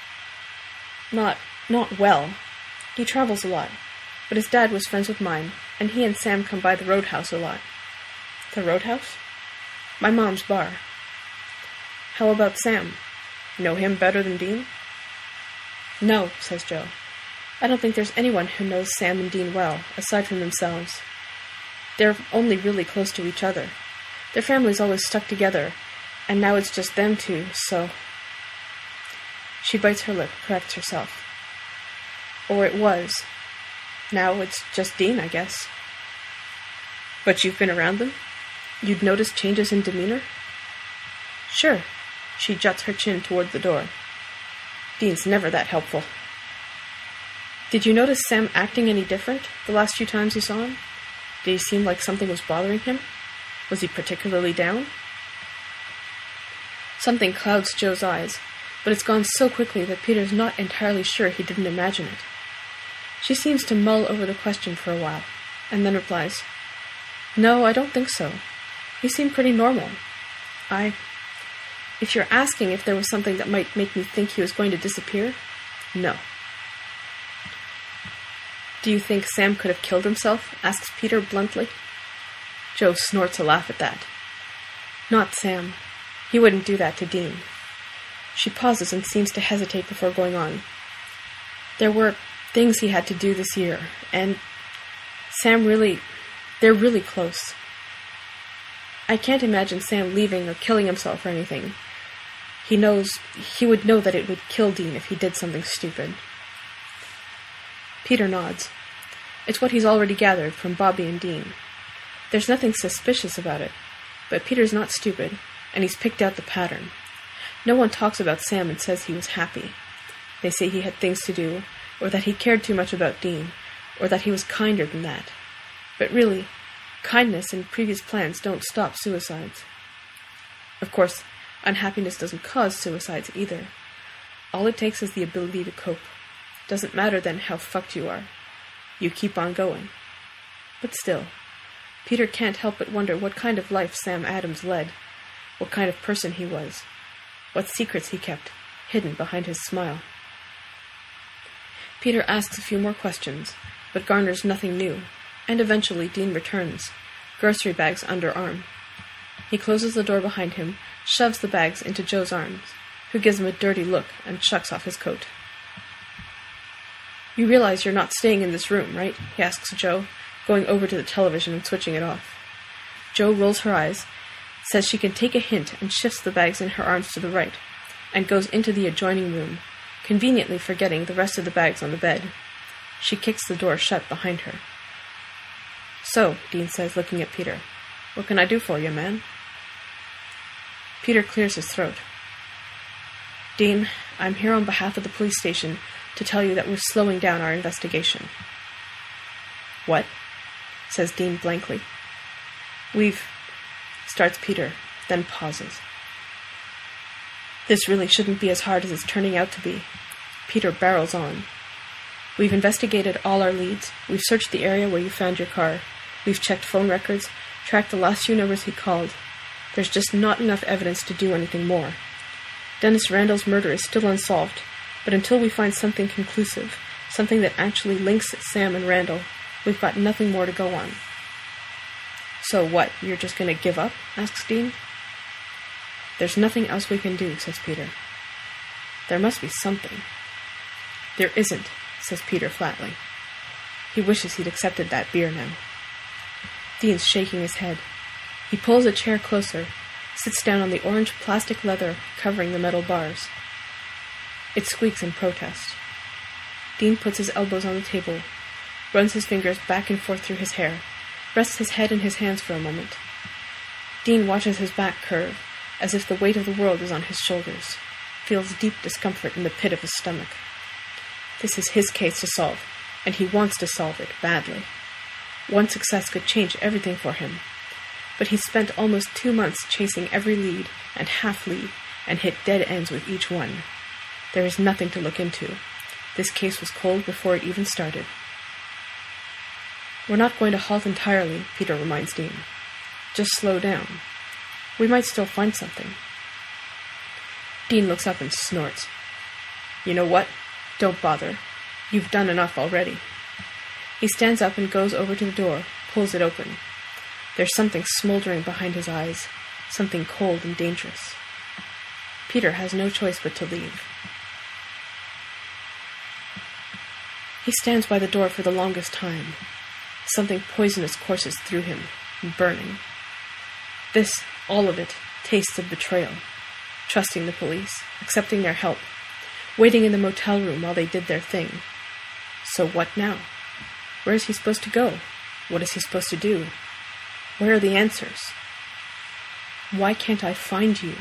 Not, not well. He travels a lot, but his dad was friends with mine, and he and Sam come by the roadhouse a lot. The roadhouse? My mom's bar. How about Sam? Know him better than Dean? No, says Joe. I don't think there's anyone who knows Sam and Dean well, aside from themselves. They're only really close to each other. Their family's always stuck together, and now it's just them two, so... She bites her lip, corrects herself. Or it was. Now it's just Dean, I guess. But you've been around them? You'd noticed changes in demeanor? Sure. She juts her chin toward the door. Dean's never that helpful. Did you notice Sam acting any different the last few times you saw him? Did he seem like something was bothering him? Was he particularly down? Something clouds Joe's eyes, but it's gone so quickly that Peter's not entirely sure he didn't imagine it. She seems to mull over the question for a while, and then replies, No, I don't think so. He seemed pretty normal. I... If you're asking if there was something that might make me think he was going to disappear, no. Do you think Sam could have killed himself? Asks Peter bluntly. Joe snorts a laugh at that. Not Sam. He wouldn't do that to Dean. She pauses and seems to hesitate before going on. There were things he had to do this year, and Sam really... They're really close. I can't imagine Sam leaving or killing himself or anything. He knows... He would know that it would kill Dean if he did something stupid. Peter nods. It's what he's already gathered from Bobby and Dean. There's nothing suspicious about it, but Peter's not stupid, and he's picked out the pattern. No one talks about Sam and says he was happy. They say he had things to do, or that he cared too much about Dean, or that he was kinder than that. But really, kindness and previous plans don't stop suicides. Of course, unhappiness doesn't cause suicides either. All it takes is the ability to cope. Doesn't matter then how fucked you are. You keep on going. But still, Peter can't help but wonder what kind of life Sam Adams led, what kind of person he was, what secrets he kept, hidden behind his smile. Peter asks a few more questions, but garners nothing new, and eventually Dean returns, grocery bags under arm. He closes the door behind him, shoves the bags into Joe's arms, who gives him a dirty look and chucks off his coat. You realize you're not staying in this room, right? He asks Joe, going over to the television and switching it off. Joe rolls her eyes, says she can take a hint and shifts the bags in her arms to the right, and goes into the adjoining room, conveniently forgetting the rest of the bags on the bed. She kicks the door shut behind her. So, Dean says, looking at Peter, what can I do for you, man? Peter clears his throat. Dean, I'm here on behalf of the police station to tell you that we're slowing down our investigation. What? Says Dean blankly. We've... starts Peter, then pauses. This really shouldn't be as hard as it's turning out to be. Peter barrels on. We've investigated all our leads. We've searched the area where you found your car. We've checked phone records, tracked the last few numbers he called. There's just not enough evidence to do anything more. Dennis Randall's murder is still unsolved, but until we find something conclusive, something that actually links Sam and Randall, we've got nothing more to go on. So what, you're just going to give up? Asks Dean. There's nothing else we can do, says Peter. There must be something. There isn't, says Peter flatly. He wishes he'd accepted that beer now. Dean's shaking his head. He pulls a chair closer, sits down on the orange plastic leather covering the metal bars. It squeaks in protest. Dean puts his elbows on the table, runs his fingers back and forth through his hair, rests his head in his hands for a moment. Dean watches his back curve, as if the weight of the world is on his shoulders, feels deep discomfort in the pit of his stomach. This is his case to solve, and he wants to solve it badly. One success could change everything for him, but he's spent almost two months chasing every lead and half-lead, and hit dead ends with each one. There is nothing to look into. This case was cold before it even started. We're not going to halt entirely, Peter reminds Dean. Just slow down. We might still find something. Dean looks up and snorts. You know what? Don't bother. You've done enough already. He stands up and goes over to the door, pulls it open. There's something smoldering behind his eyes, something cold and dangerous. Peter has no choice but to leave. He stands by the door for the longest time. Something poisonous courses through him, burning. This, all of it, tastes of betrayal. Trusting the police, accepting their help, waiting in the motel room while they did their thing. So what now? Where is he supposed to go? What is he supposed to do? Where are the answers? Why can't I find you?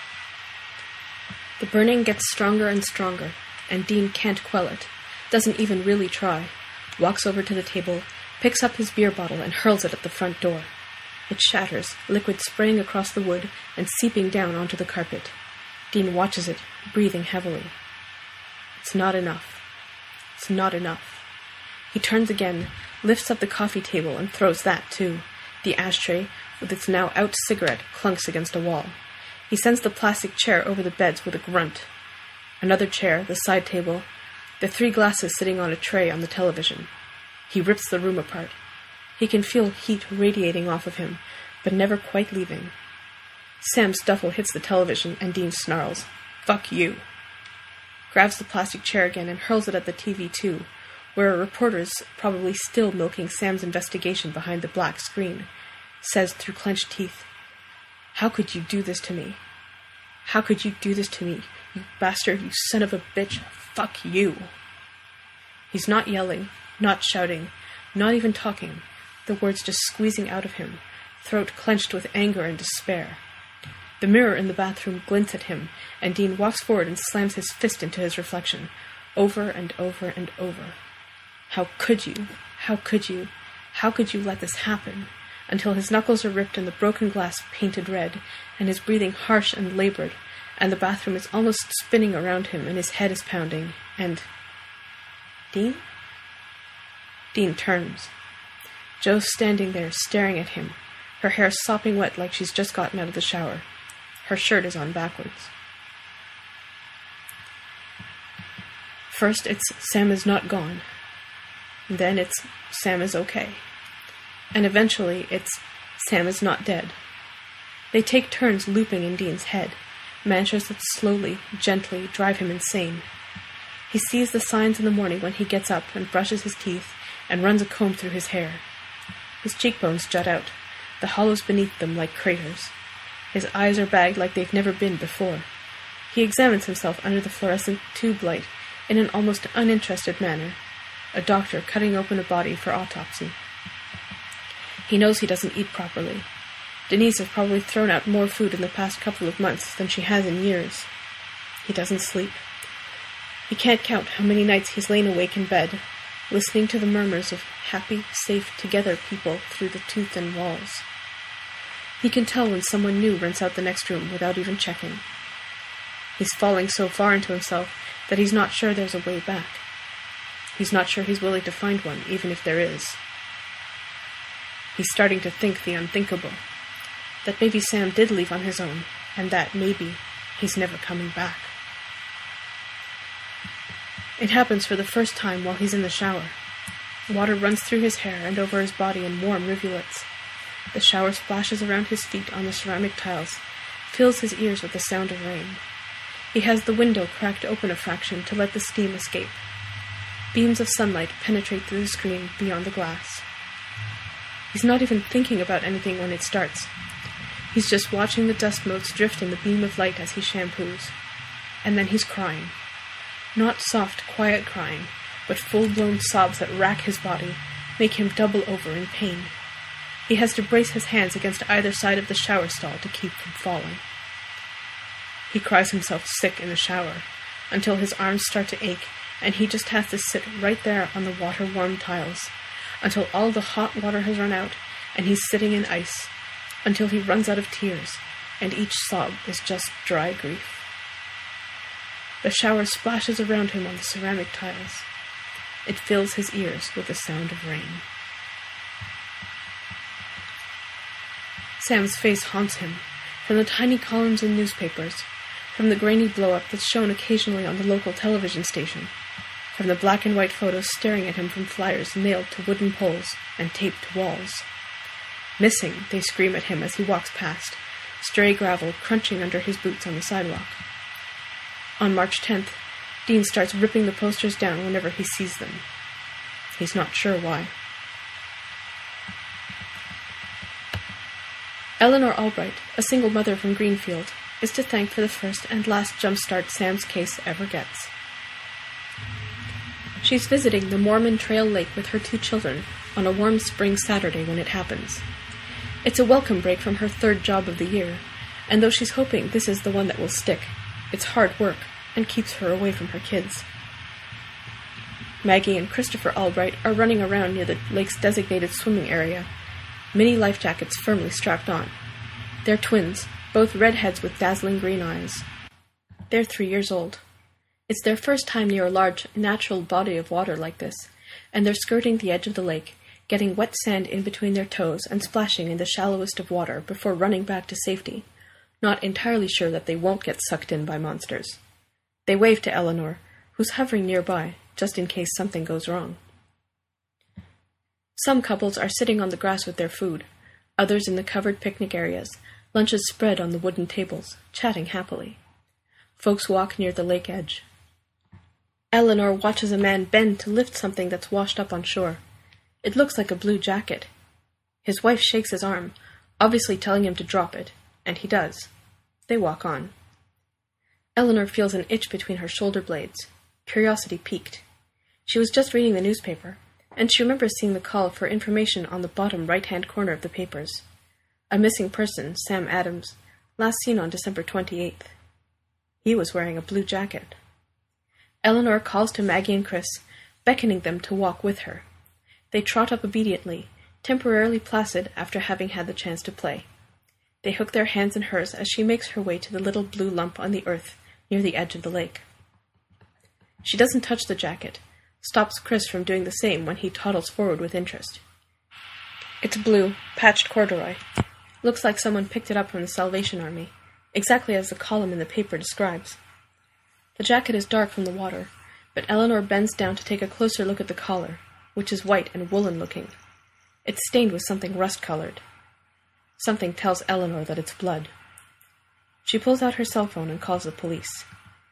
The burning gets stronger and stronger, and Dean can't quell it, doesn't even really try, walks over to the table, picks up his beer bottle and hurls it at the front door. It shatters, liquid spraying across the wood and seeping down onto the carpet. Dean watches it, breathing heavily. It's not enough. It's not enough. He turns again, lifts up the coffee table and throws that too. The ashtray, with its now out cigarette, clunks against a wall. He sends the plastic chair over the beds with a grunt. Another chair, the side table, the three glasses sitting on a tray on the television. He rips the room apart. He can feel heat radiating off of him, but never quite leaving. Sam's duffel hits the television, and Dean snarls, "Fuck you!" Grabs the plastic chair again and hurls it at the T V too, where a reporter's probably still milking Sam's investigation behind the black screen, says through clenched teeth, "How could you do this to me? How could you do this to me, you bastard, you son of a bitch, fuck you!" He's not yelling, not shouting, not even talking, the words just squeezing out of him, throat clenched with anger and despair. The mirror in the bathroom glints at him, and Dean walks forward and slams his fist into his reflection, over and over and over. How could you? How could you? How could you let this happen? Until his knuckles are ripped and the broken glass painted red, and his breathing harsh and labored, and the bathroom is almost spinning around him, and his head is pounding, and... Dean? Dean turns. Jo's standing there, staring at him, her hair sopping wet like she's just gotten out of the shower. Her shirt is on backwards. First it's Sam is not gone. Then it's Sam is okay. And eventually it's Sam is not dead. They take turns looping in Dean's head, mantras that slowly, gently drive him insane. He sees the signs in the morning when he gets up and brushes his teeth and runs a comb through his hair. His cheekbones jut out, the hollows beneath them like craters. His eyes are bagged like they've never been before. He examines himself under the fluorescent tube light in an almost uninterested manner, a doctor cutting open a body for autopsy. He knows he doesn't eat properly. Denise has probably thrown out more food in the past couple of months than she has in years. He doesn't sleep. He can't count how many nights he's lain awake in bed, listening to the murmurs of happy, safe, together people through the too-thin walls. He can tell when someone new rents out the next room without even checking. He's falling so far into himself that he's not sure there's a way back. He's not sure he's willing to find one, even if there is. He's starting to think the unthinkable, that maybe Sam did leave on his own, and that, maybe, he's never coming back. It happens for the first time while he's in the shower. Water runs through his hair and over his body in warm rivulets. The shower splashes around his feet on the ceramic tiles, fills his ears with the sound of rain. He has the window cracked open a fraction to let the steam escape. Beams of sunlight penetrate through the screen beyond the glass. He's not even thinking about anything when it starts. He's just watching the dust motes drift in the beam of light as he shampoos. And then he's crying. Not soft, quiet crying, but full-blown sobs that rack his body, make him double over in pain. He has to brace his hands against either side of the shower stall to keep from falling. He cries himself sick in the shower, until his arms start to ache, and he just has to sit right there on the water-warm tiles, until all the hot water has run out, and he's sitting in ice, until he runs out of tears, and each sob is just dry grief. The shower splashes around him on the ceramic tiles. It fills his ears with the sound of rain. Sam's face haunts him, from the tiny columns in newspapers, from the grainy blow-up that's shown occasionally on the local television station, from the black and white photos staring at him from flyers nailed to wooden poles and taped to walls. Missing, they scream at him as he walks past, stray gravel crunching under his boots on the sidewalk. On March tenth, Dean starts ripping the posters down whenever he sees them. He's not sure why. Eleanor Albright, a single mother from Greenfield, is to thank for the first and last jumpstart Sam's case ever gets. She's visiting the Mormon Trail Lake with her two children on a warm spring Saturday when it happens. It's a welcome break from her third job of the year, and though she's hoping this is the one that will stick, it's hard work and keeps her away from her kids. Maggie and Christopher Albright are running around near the lake's designated swimming area, mini life jackets firmly strapped on. They're twins, both redheads with dazzling green eyes. They're three years old. It's their first time near a large, natural body of water like this, and they're skirting the edge of the lake, getting wet sand in between their toes and splashing in the shallowest of water before running back to safety, not entirely sure that they won't get sucked in by monsters. They wave to Eleanor, who's hovering nearby, just in case something goes wrong. Some couples are sitting on the grass with their food, others in the covered picnic areas, lunches spread on the wooden tables, chatting happily. Folks walk near the lake edge. Eleanor watches a man bend to lift something that's washed up on shore. It looks like a blue jacket. His wife shakes his arm, obviously telling him to drop it, and he does. They walk on. Eleanor feels an itch between her shoulder blades. Curiosity piqued. She was just reading the newspaper, and she remembers seeing the call for information on the bottom right-hand corner of the papers. A missing person, Sam Adams, last seen on December twenty-eighth. He was wearing a blue jacket. Eleanor calls to Maggie and Chris, beckoning them to walk with her. They trot up obediently, temporarily placid after having had the chance to play. They hook their hands in hers as she makes her way to the little blue lump on the earth near the edge of the lake. She doesn't touch the jacket, stops Chris from doing the same when he toddles forward with interest. It's blue, patched corduroy. Looks like someone picked it up from the Salvation Army, exactly as the column in the paper describes. The jacket is dark from the water, but Eleanor bends down to take a closer look at the collar, which is white and woolen-looking. It's stained with something rust-colored. Something tells Eleanor that it's blood. She pulls out her cell phone and calls the police.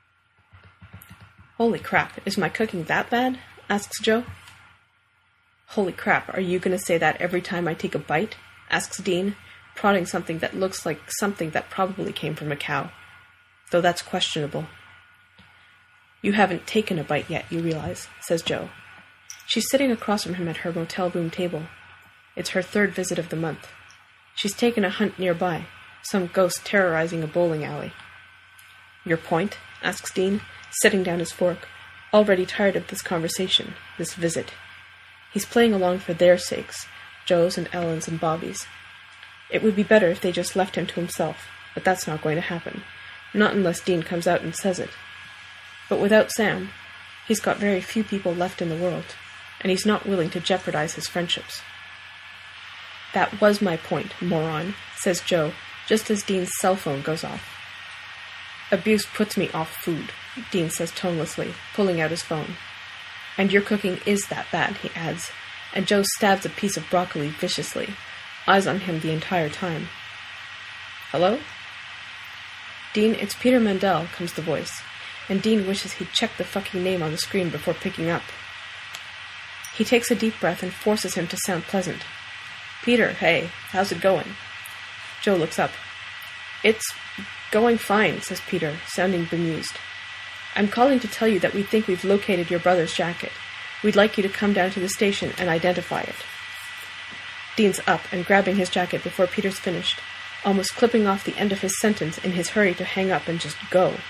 "Holy crap, is my cooking that bad?" asks Joe. "Holy crap, are you going to say that every time I take a bite?" asks Dean, prodding something that looks like something that probably came from a cow. Though that's questionable. "You haven't taken a bite yet, you realize," says Joe. She's sitting across from him at her motel room table. It's her third visit of the month. She's taken a hunt nearby, some ghost terrorizing a bowling alley. "Your point?" asks Dean, setting down his fork, already tired of this conversation, this visit. He's playing along for their sakes, Joe's and Ellen's and Bobby's. It would be better if they just left him to himself, but that's not going to happen, not unless Dean comes out and says it. But without Sam, he's got very few people left in the world, and he's not willing to jeopardize his friendships. "That was my point, moron," says Joe, just as Dean's cell phone goes off. "Abuse puts me off food," Dean says tonelessly, pulling out his phone. "And your cooking is that bad," he adds, and Joe stabs a piece of broccoli viciously, eyes on him the entire time. "Hello?" "Dean, it's Peter Mandel," comes the voice, and Dean wishes he'd checked the fucking name on the screen before picking up. He takes a deep breath and forces him to sound pleasant. "Peter, hey, how's it going?" Joe looks up. "It's going fine," says Peter, sounding bemused. "I'm calling to tell you that we think we've located your brother's jacket. We'd like you to come down to the station and identify it." Dean's up and grabbing his jacket before Peter's finished, almost clipping off the end of his sentence in his hurry to hang up and just go.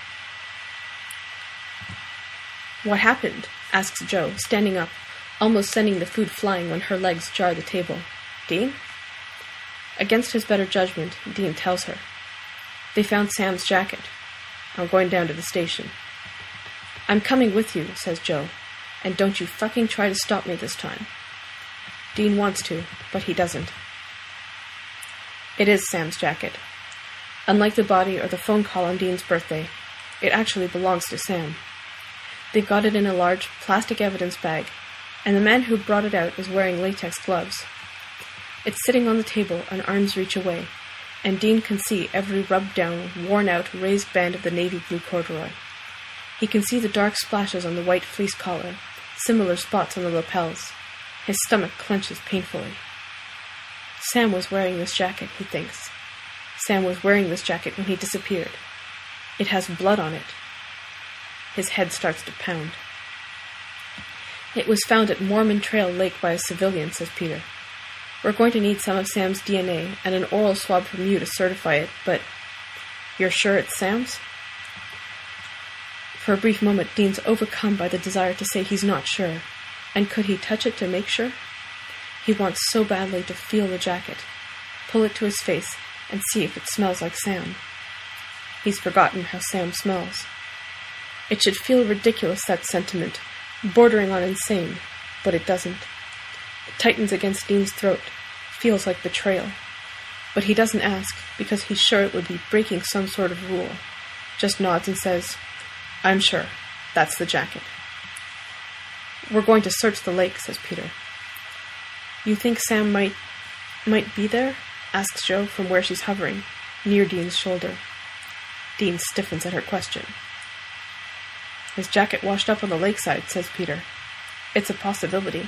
"What happened?" asks Joe, standing up, almost sending the food flying when her legs jar the table. "Dean?" Against his better judgment, Dean tells her. "They found Sam's jacket. I'm going down to the station." "I'm coming with you," says Joe, "and don't you fucking try to stop me this time." Dean wants to, but he doesn't. It is Sam's jacket. Unlike the body or the phone call on Dean's birthday, it actually belongs to Sam. They've got it in a large plastic evidence bag, and the man who brought it out is wearing latex gloves. It's sitting on the table an arm's reach away, and Dean can see every rubbed-down, worn-out, raised band of the navy blue corduroy. He can see the dark splashes on the white fleece collar, similar spots on the lapels. His stomach clenches painfully. Sam was wearing this jacket, he thinks. Sam was wearing this jacket when he disappeared. It has blood on it. His head starts to pound. It was found at Mormon Trail Lake by a civilian, says Peter. We're going to need some of Sam's D N A and an oral swab from you to certify it, but you're sure it's Sam's? For a brief moment, Dean's overcome by the desire to say he's not sure. And could he touch it to make sure? He wants so badly to feel the jacket, pull it to his face, and see if it smells like Sam. He's forgotten how Sam smells. It should feel ridiculous, that sentiment, bordering on insane, but it doesn't. It tightens against Dean's throat, feels like betrayal. But he doesn't ask, because he's sure it would be breaking some sort of rule. Just nods and says, I'm sure. That's the jacket. We're going to search the lake, says Peter. You think Sam might... might be there? Asks Jo from where she's hovering, near Dean's shoulder. Dean stiffens at her question. His jacket washed up on the lakeside, says Peter. It's a possibility.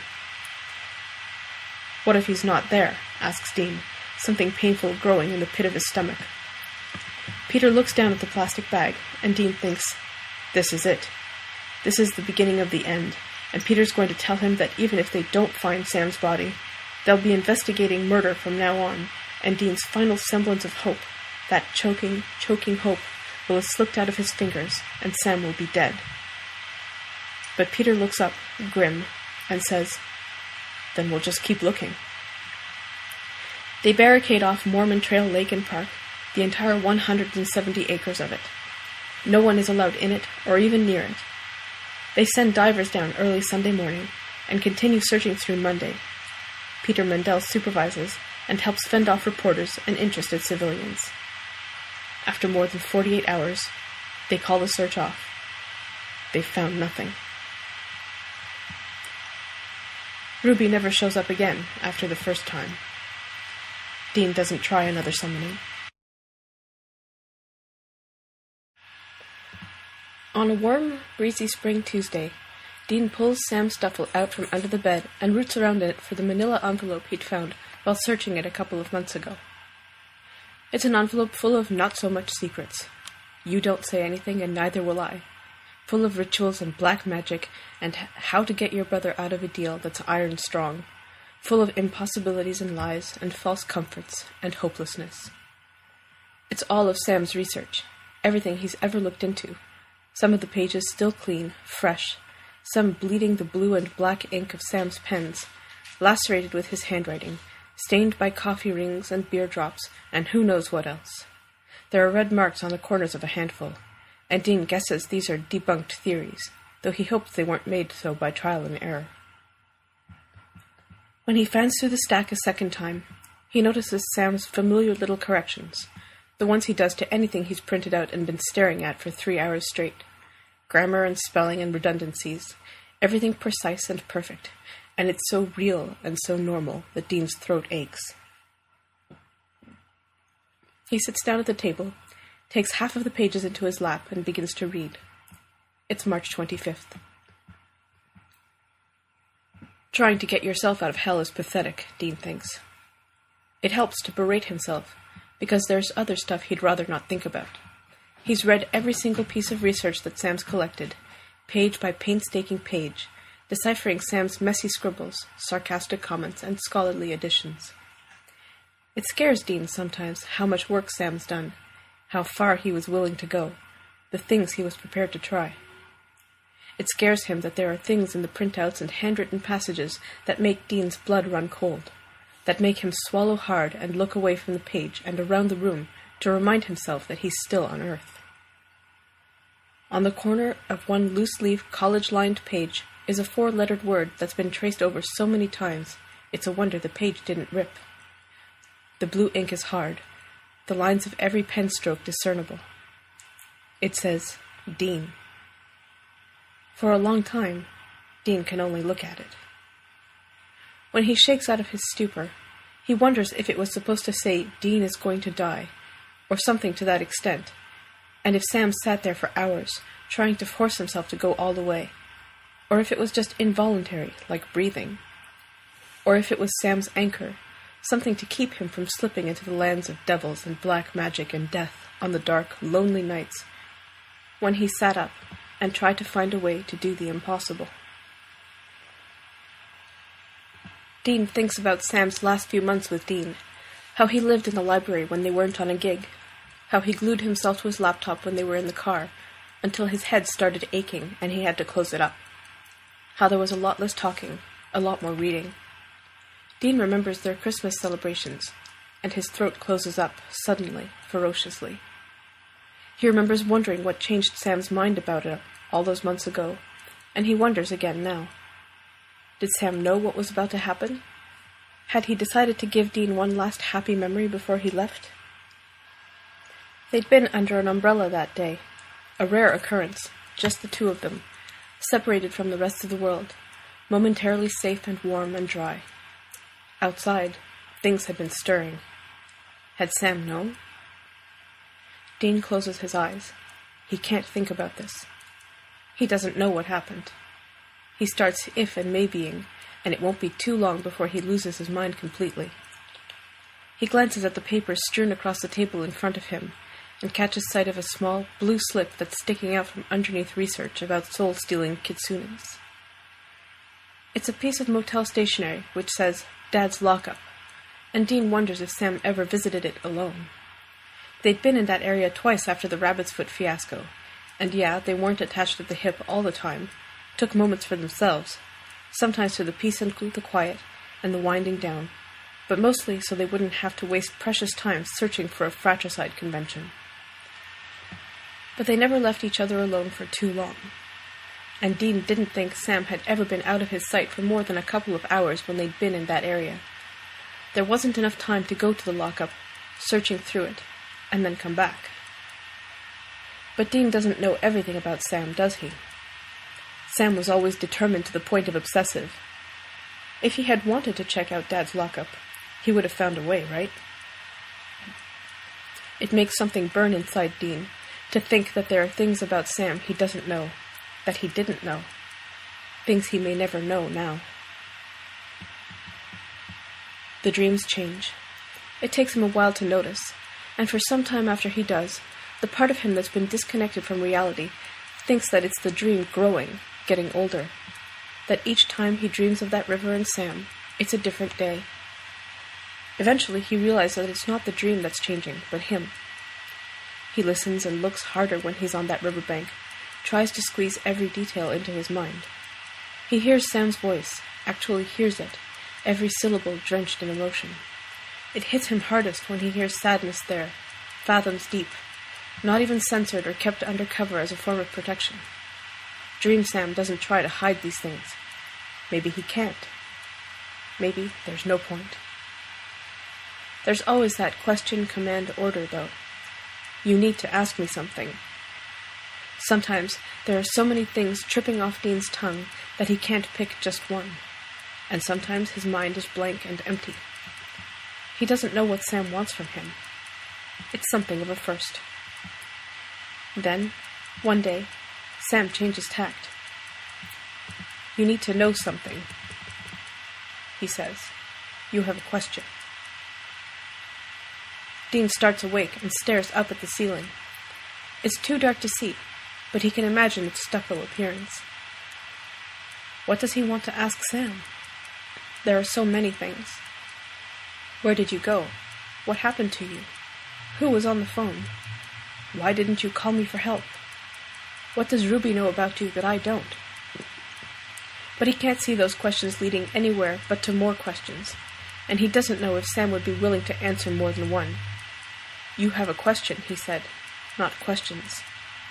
What if he's not there? Asks Dean, something painful growing in the pit of his stomach. Peter looks down at the plastic bag, and Dean thinks, this is it. This is the beginning of the end, and Peter's going to tell him that even if they don't find Sam's body, they'll be investigating murder from now on, and Dean's final semblance of hope, that choking, choking hope, will have slipped out of his fingers, and Sam will be dead. But Peter looks up, grim, and says, then we'll just keep looking. They barricade off Mormon Trail Lake and Park, the entire one hundred seventy acres of it. No one is allowed in it, or even near it. They send divers down early Sunday morning, and continue searching through Monday. Peter Mendel supervises, and helps fend off reporters and interested civilians. After more than forty-eight hours, they call the search off. They've found nothing. Ruby never shows up again after the first time. Dean doesn't try another summoning. On a warm, breezy spring Tuesday, Dean pulls Sam's duffel out from under the bed and roots around in it for the manila envelope he'd found while searching it a couple of months ago. It's an envelope full of not-so-much secrets. You don't say anything, and neither will I. Full of rituals and black magic, and how to get your brother out of a deal that's iron strong. Full of impossibilities and lies, and false comforts, and hopelessness. It's all of Sam's research, everything he's ever looked into. Some of the pages still clean, fresh, some bleeding the blue and black ink of Sam's pens, lacerated with his handwriting, stained by coffee rings and beer drops, and who knows what else. There are red marks on the corners of a handful, and Dean guesses these are debunked theories, though he hopes they weren't made so by trial and error. When he fans through the stack a second time, he notices Sam's familiar little corrections, the ones he does to anything he's printed out and been staring at for three hours straight. Grammar and spelling and redundancies, everything precise and perfect, and it's so real and so normal that Dean's throat aches. He sits down at the table, takes half of the pages into his lap, and begins to read. It's March twenty-fifth. Trying to get yourself out of hell is pathetic, Dean thinks. It helps to berate himself, because there's other stuff he'd rather not think about. He's read every single piece of research that Sam's collected, page by painstaking page, deciphering Sam's messy scribbles, sarcastic comments, and scholarly additions. It scares Dean sometimes how much work Sam's done, how far he was willing to go, the things he was prepared to try. It scares him that there are things in the printouts and handwritten passages that make Dean's blood run cold, that make him swallow hard and look away from the page and around the room to remind himself that he's still on Earth. On the corner of one loose-leaf, college-lined page is a four-lettered word that's been traced over so many times it's a wonder the page didn't rip. The blue ink is hard, the lines of every pen stroke discernible. It says, Dean. For a long time, Dean can only look at it. When he shakes out of his stupor, he wonders if it was supposed to say Dean is going to die, or something to that extent, and if Sam sat there for hours, trying to force himself to go all the way, or if it was just involuntary, like breathing, or if it was Sam's anchor, something to keep him from slipping into the lands of devils and black magic and death on the dark, lonely nights when he sat up and tried to find a way to do the impossible. Dean thinks about Sam's last few months with Dean, how he lived in the library when they weren't on a gig, how he glued himself to his laptop when they were in the car until his head started aching and he had to close it up, how there was a lot less talking, a lot more reading. Dean remembers their Christmas celebrations, and his throat closes up, suddenly, ferociously. He remembers wondering what changed Sam's mind about it all those months ago, and he wonders again now. Did Sam know what was about to happen? Had he decided to give Dean one last happy memory before he left? They'd been under an umbrella that day, a rare occurrence, just the two of them, separated from the rest of the world, momentarily safe and warm and dry. Outside, things had been stirring. Had Sam known? Dean closes his eyes. He can't think about this. He doesn't know what happened. He starts if and maybeing, and it won't be too long before he loses his mind completely. He glances at the papers strewn across the table in front of him, and catches sight of a small, blue slip that's sticking out from underneath research about soul-stealing kitsunes. It's a piece of motel stationery which says, Dad's Lockup, and Dean wonders if Sam ever visited it alone. They'd been in that area twice after the Rabbit's Foot fiasco, and yeah, they weren't attached at the hip all the time, took moments for themselves, sometimes for the peace and the quiet and the winding down, but mostly so they wouldn't have to waste precious time searching for a fratricide convention. But they never left each other alone for too long, and Dean didn't think Sam had ever been out of his sight for more than a couple of hours when they'd been in that area. There wasn't enough time to go to the lockup, searching through it, and then come back. But Dean doesn't know everything about Sam, does he? Sam was always determined to the point of obsessive. If he had wanted to check out Dad's lockup, he would have found a way, right? It makes something burn inside Dean to think that there are things about Sam he doesn't know, that he didn't know, things he may never know now. The dreams change. It takes him a while to notice, and for some time after he does, the part of him that's been disconnected from reality thinks that it's the dream growing, getting older, that each time he dreams of that river and Sam, it's a different day. Eventually he realizes that it's not the dream that's changing, but him. He listens and looks harder when he's on that riverbank, tries to squeeze every detail into his mind. He hears Sam's voice, actually hears it, every syllable drenched in emotion. It hits him hardest when he hears sadness there, fathoms deep, not even censored or kept under cover as a form of protection. Dream Sam doesn't try to hide these things. Maybe he can't. Maybe there's no point. There's always that question, command, order, though. You need to ask me something. Sometimes there are so many things tripping off Dean's tongue that he can't pick just one, and sometimes his mind is blank and empty. He doesn't know what Sam wants from him. It's something of a first. Then, one day, Sam changes tact. You need to know something, he says. You have a question. Dean starts awake and stares up at the ceiling. It's too dark to see, but he can imagine its stucco appearance. What does he want to ask Sam? There are so many things. Where did you go? What happened to you? Who was on the phone? Why didn't you call me for help? What does Ruby know about you that I don't? But he can't see those questions leading anywhere but to more questions, and he doesn't know if Sam would be willing to answer more than one. You have a question, he said, not questions.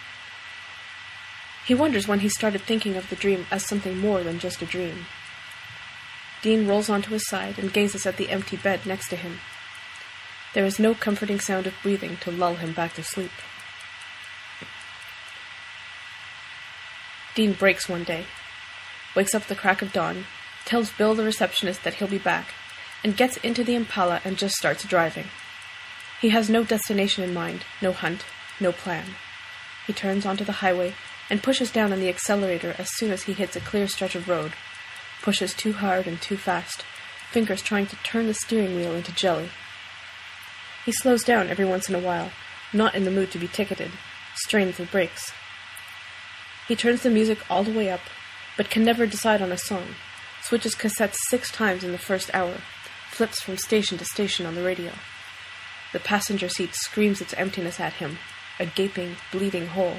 He wonders when he started thinking of the dream as something more than just a dream. Dean rolls onto his side and gazes at the empty bed next to him. There is no comforting sound of breathing to lull him back to sleep. Dean breaks one day, wakes up at the crack of dawn, tells Bill the receptionist that he'll be back, and gets into the Impala and just starts driving. He has no destination in mind, no hunt, no plan. He turns onto the highway and pushes down on the accelerator as soon as he hits a clear stretch of road, pushes too hard and too fast, fingers trying to turn the steering wheel into jelly. He slows down every once in a while, not in the mood to be ticketed, strains the brakes. He turns the music all the way up, but can never decide on a song, switches cassettes six times in the first hour, flips from station to station on the radio. The passenger seat screams its emptiness at him, a gaping, bleeding hole.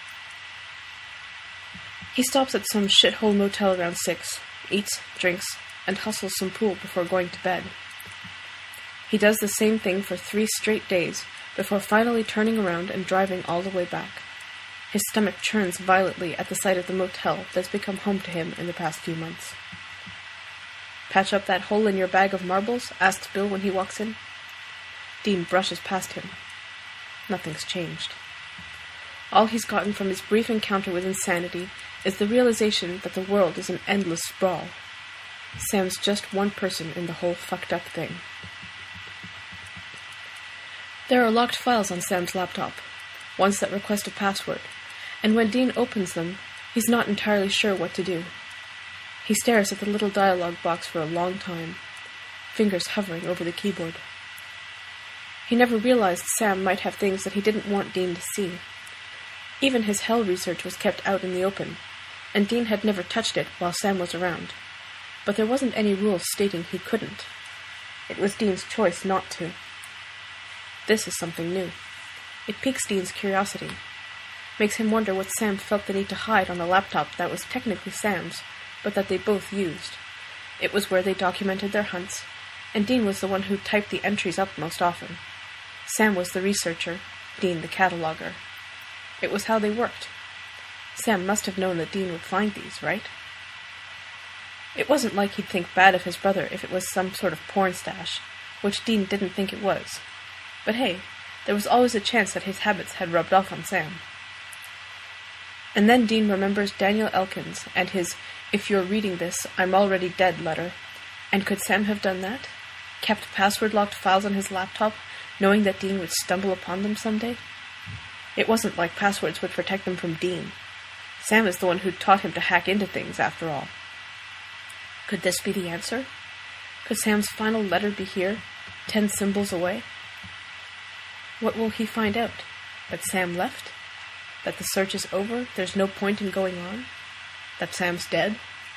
He stops at some shithole motel around six, eats, drinks, and hustles some pool before going to bed. He does the same thing for three straight days before finally turning around and driving all the way back. His stomach churns violently at the sight of the motel that's become home to him in the past few months. "Patch up that hole in your bag of marbles?" asks Bill when he walks in. Dean brushes past him. Nothing's changed. All he's gotten from his brief encounter with insanity is the realization that the world is an endless sprawl. Sam's just one person in the whole fucked up thing. There are locked files on Sam's laptop, ones that request a password, and when Dean opens them, he's not entirely sure what to do. He stares at the little dialogue box for a long time, fingers hovering over the keyboard. He never realized Sam might have things that he didn't want Dean to see. Even his hell research was kept out in the open, and Dean had never touched it while Sam was around. But there wasn't any rule stating he couldn't. It was Dean's choice not to. This is something new. It piques Dean's curiosity, makes him wonder what Sam felt the need to hide on a laptop that was technically Sam's, but that they both used. It was where they documented their hunts, and Dean was the one who typed the entries up most often. Sam was the researcher, Dean the cataloger. It was how they worked. Sam must have known that Dean would find these, right? It wasn't like he'd think bad of his brother if it was some sort of porn stash, which Dean didn't think it was. But hey, there was always a chance that his habits had rubbed off on Sam. And then Dean remembers Daniel Elkins and his "If you're reading this, I'm already dead" letter. And could Sam have done that? Kept password-locked files on his laptop, knowing that Dean would stumble upon them someday? It wasn't like passwords would protect them from Dean. Sam is the one who'd taught him to hack into things, after all. Could this be the answer? Could Sam's final letter be here, ten symbols away? What will he find out? That Sam left? That the search is over, there's no point in going on? That Sam's dead?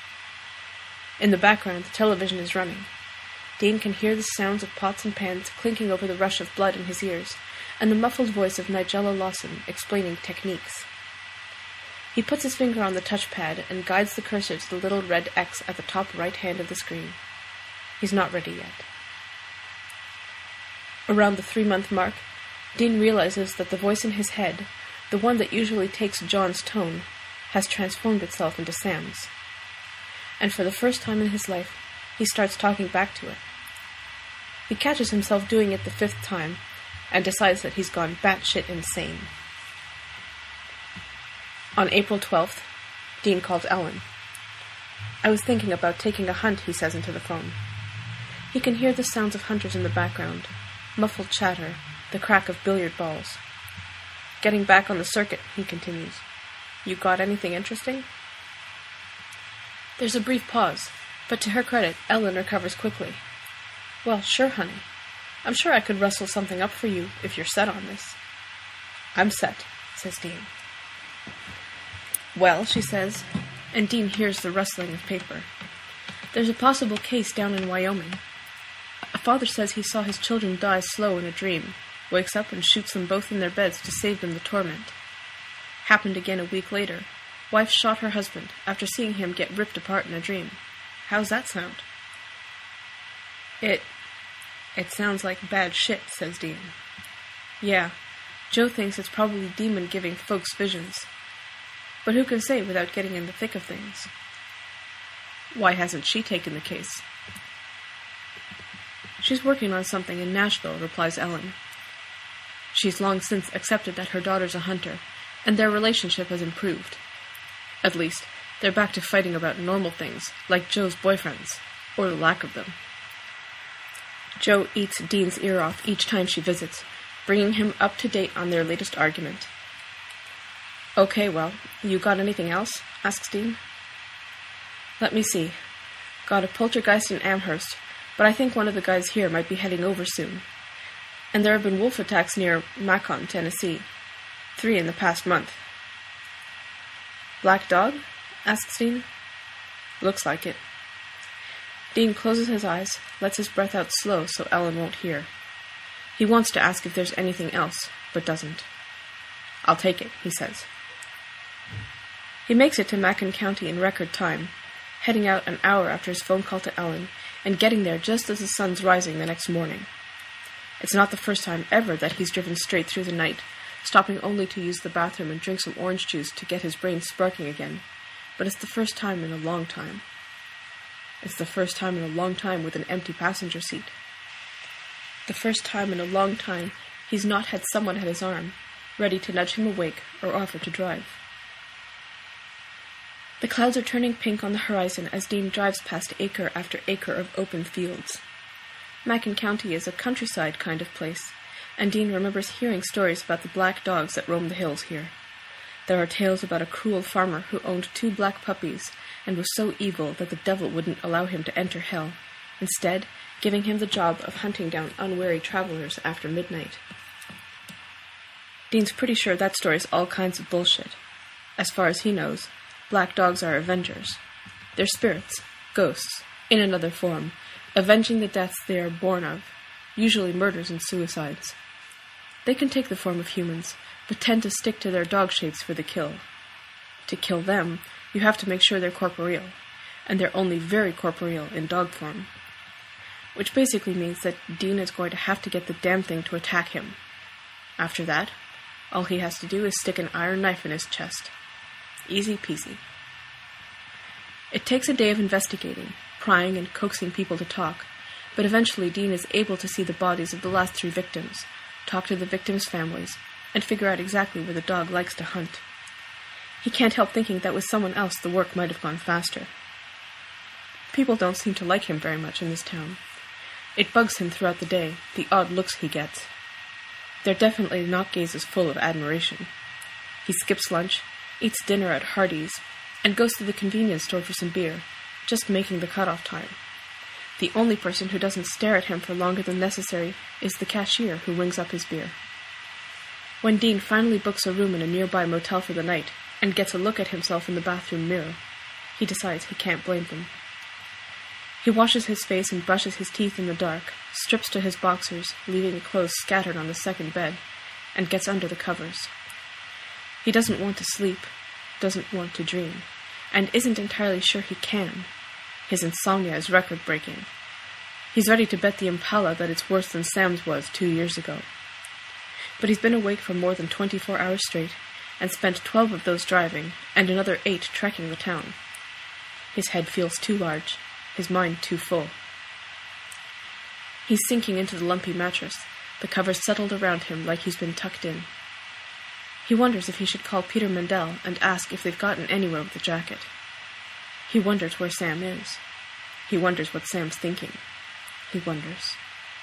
In the background, the television is running. Dean can hear the sounds of pots and pans clinking over the rush of blood in his ears, and the muffled voice of Nigella Lawson explaining techniques. He puts his finger on the touchpad and guides the cursor to the little red X at the top right hand of the screen. He's not ready yet. Around the three-month mark, Dean realizes that the voice in his head, the one that usually takes John's tone, has transformed itself into Sam's. And for the first time in his life, he starts talking back to it. He catches himself doing it the fifth time, and decides that he's gone batshit insane. On April twelfth, Dean calls Ellen. "I was thinking about taking a hunt," he says into the phone. He can hear the sounds of hunters in the background, muffled chatter, the crack of billiard balls. "Getting back on the circuit," he continues. "You got anything interesting?" There's a brief pause, but to her credit, Ellen recovers quickly. "Well, sure, honey. I'm sure I could rustle something up for you if you're set on this." "I'm set," says Dean. "Well," she says, and Dean hears the rustling of paper. "There's a possible case down in Wyoming. A father says he saw his children die slow in a dream, wakes up and shoots them both in their beds to save them the torment. Happened again a week later. Wife shot her husband after seeing him get ripped apart in a dream. How's that sound?" It... it sounds like bad shit," says Dean. "Yeah, Joe thinks it's probably Demon giving folks visions. But who can say without getting in the thick of things?" "Why hasn't she taken the case?" "She's working on something in Nashville," replies Ellen. She's long since accepted that her daughter's a hunter, and their relationship has improved. At least, they're back to fighting about normal things, like Joe's boyfriends, or the lack of them. Jo eats Dean's ear off each time she visits, bringing him up to date on their latest argument. "Okay, well, you got anything else?" asks Dean. "Let me see. Got a poltergeist in Amherst, but I think one of the guys here might be heading over soon. And there have been wolf attacks near Macon, Tennessee. Three in the past month." "Black dog?" asks Dean. "Looks like it." Dean closes his eyes, lets his breath out slow so Ellen won't hear. He wants to ask if there's anything else, but doesn't. "I'll take it," he says. He makes it to Macon County in record time, heading out an hour after his phone call to Ellen, and getting there just as the sun's rising the next morning. It's not the first time ever that he's driven straight through the night, stopping only to use the bathroom and drink some orange juice to get his brain sparking again, but it's the first time in a long time. It's the first time in a long time with an empty passenger seat. The first time in a long time he's not had someone at his arm, ready to nudge him awake or offer to drive. The clouds are turning pink on the horizon as Dean drives past acre after acre of open fields. Macon County is a countryside kind of place, and Dean remembers hearing stories about the black dogs that roam the hills here. There are tales about a cruel farmer who owned two black puppies and was so evil that the devil wouldn't allow him to enter hell, instead giving him the job of hunting down unwary travelers after midnight. Dean's pretty sure that story's all kinds of bullshit. As far as he knows, black dogs are avengers. They're spirits, ghosts, in another form, avenging the deaths they are born of, usually murders and suicides. They can take the form of humans, but tend to stick to their dog shapes for the kill. To kill them, you have to make sure they're corporeal, and they're only very corporeal in dog form. Which basically means that Dean is going to have to get the damn thing to attack him. After that, all he has to do is stick an iron knife in his chest. Easy peasy. It takes a day of investigating, prying and coaxing people to talk, but eventually Dean is able to see the bodies of the last three victims, talk to the victims' families, and figure out exactly where the dog likes to hunt. He can't help thinking that with someone else the work might have gone faster. People don't seem to like him very much in this town. It bugs him throughout the day, the odd looks he gets. They're definitely not gazes full of admiration. He skips lunch, eats dinner at Hardee's, and goes to the convenience store for some beer, just making the cutoff time. The only person who doesn't stare at him for longer than necessary is the cashier who rings up his beer. When Dean finally books a room in a nearby motel for the night and gets a look at himself in the bathroom mirror, he decides he can't blame them. He washes his face and brushes his teeth in the dark, strips to his boxers, leaving clothes scattered on the second bed, and gets under the covers. He doesn't want to sleep, doesn't want to dream, and isn't entirely sure he can. His insomnia is record-breaking. He's ready to bet the Impala that it's worse than Sam's was two years ago. But he's been awake for more than twenty-four hours straight, and spent twelve of those driving, and another eight trekking the town. His head feels too large, his mind too full. He's sinking into the lumpy mattress, the covers settled around him like he's been tucked in. He wonders if he should call Peter Mendel and ask if they've gotten anywhere with the jacket. He wonders where Sam is. He wonders what Sam's thinking. He wonders.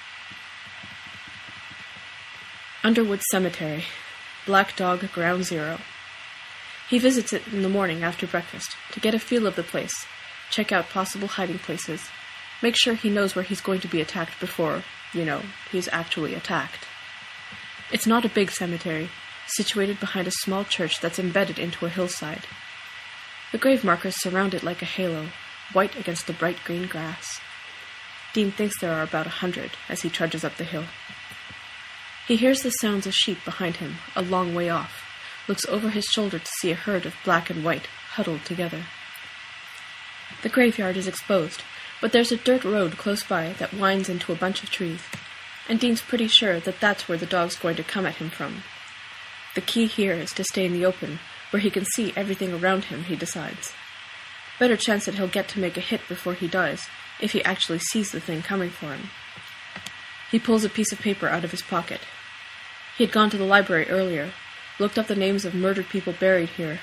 Underwood Cemetery, Black Dog Ground Zero. He visits it in the morning after breakfast to get a feel of the place, check out possible hiding places, make sure he knows where he's going to be attacked before, you know, he's actually attacked. It's not a big cemetery, situated behind a small church that's embedded into a hillside. The grave markers surround it like a halo, white against the bright green grass. Dean thinks there are about a hundred as he trudges up the hill. He hears the sounds of sheep behind him, a long way off, looks over his shoulder to see a herd of black and white huddled together. The graveyard is exposed, but there's a dirt road close by that winds into a bunch of trees, and Dean's pretty sure that that's where the dog's going to come at him from. The key here is to stay in the open, where he can see everything around him, he decides. Better chance that he'll get to make a hit before he dies, if he actually sees the thing coming for him. He pulls a piece of paper out of his pocket. He had gone to the library earlier, looked up the names of murdered people buried here,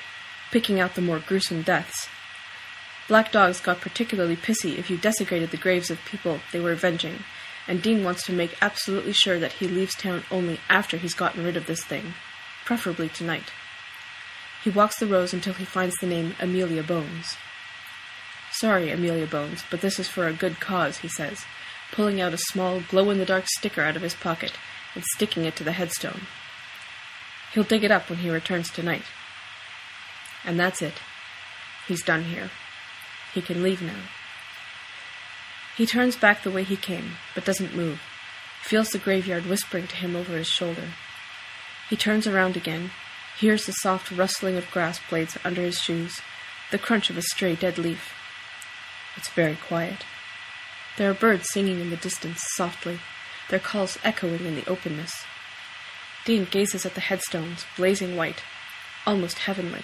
picking out the more gruesome deaths. Black dogs got particularly pissy if you desecrated the graves of people they were avenging, and Dean wants to make absolutely sure that he leaves town only after he's gotten rid of this thing, preferably tonight. He walks the rows until he finds the name Amelia Bones. "Sorry, Amelia Bones, but this is for a good cause," he says, pulling out a small, glow-in-the-dark sticker out of his pocket and sticking it to the headstone. He'll dig it up when he returns tonight. And that's it. He's done here. He can leave now. He turns back the way he came, but doesn't move. Feels the graveyard whispering to him over his shoulder. He turns around again, hears the soft rustling of grass blades under his shoes, the crunch of a stray dead leaf. It's very quiet. There are birds singing in the distance, softly, their calls echoing in the openness. Dean gazes at the headstones, blazing white, almost heavenly.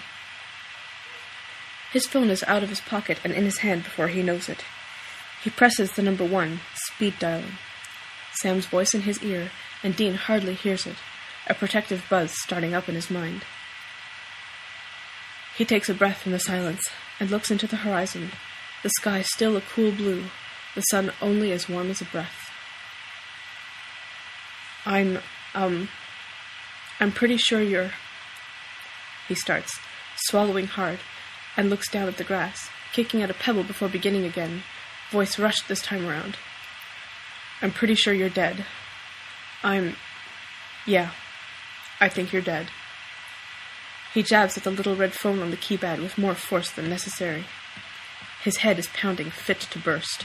His phone is out of his pocket and in his hand before he knows it. He presses the number one, speed dialing. Sam's voice in his ear, and Dean hardly hears it, a protective buzz starting up in his mind. He takes a breath in the silence and looks into the horizon, the sky still a cool blue, the sun only as warm as a breath. I'm, um, I'm pretty sure you're... He starts, swallowing hard, and looks down at the grass, kicking at a pebble before beginning again, voice rushed this time around. I'm pretty sure you're dead. I'm... Yeah, I think you're dead. He jabs at the little red phone on the keypad with more force than necessary. His head is pounding, fit to burst.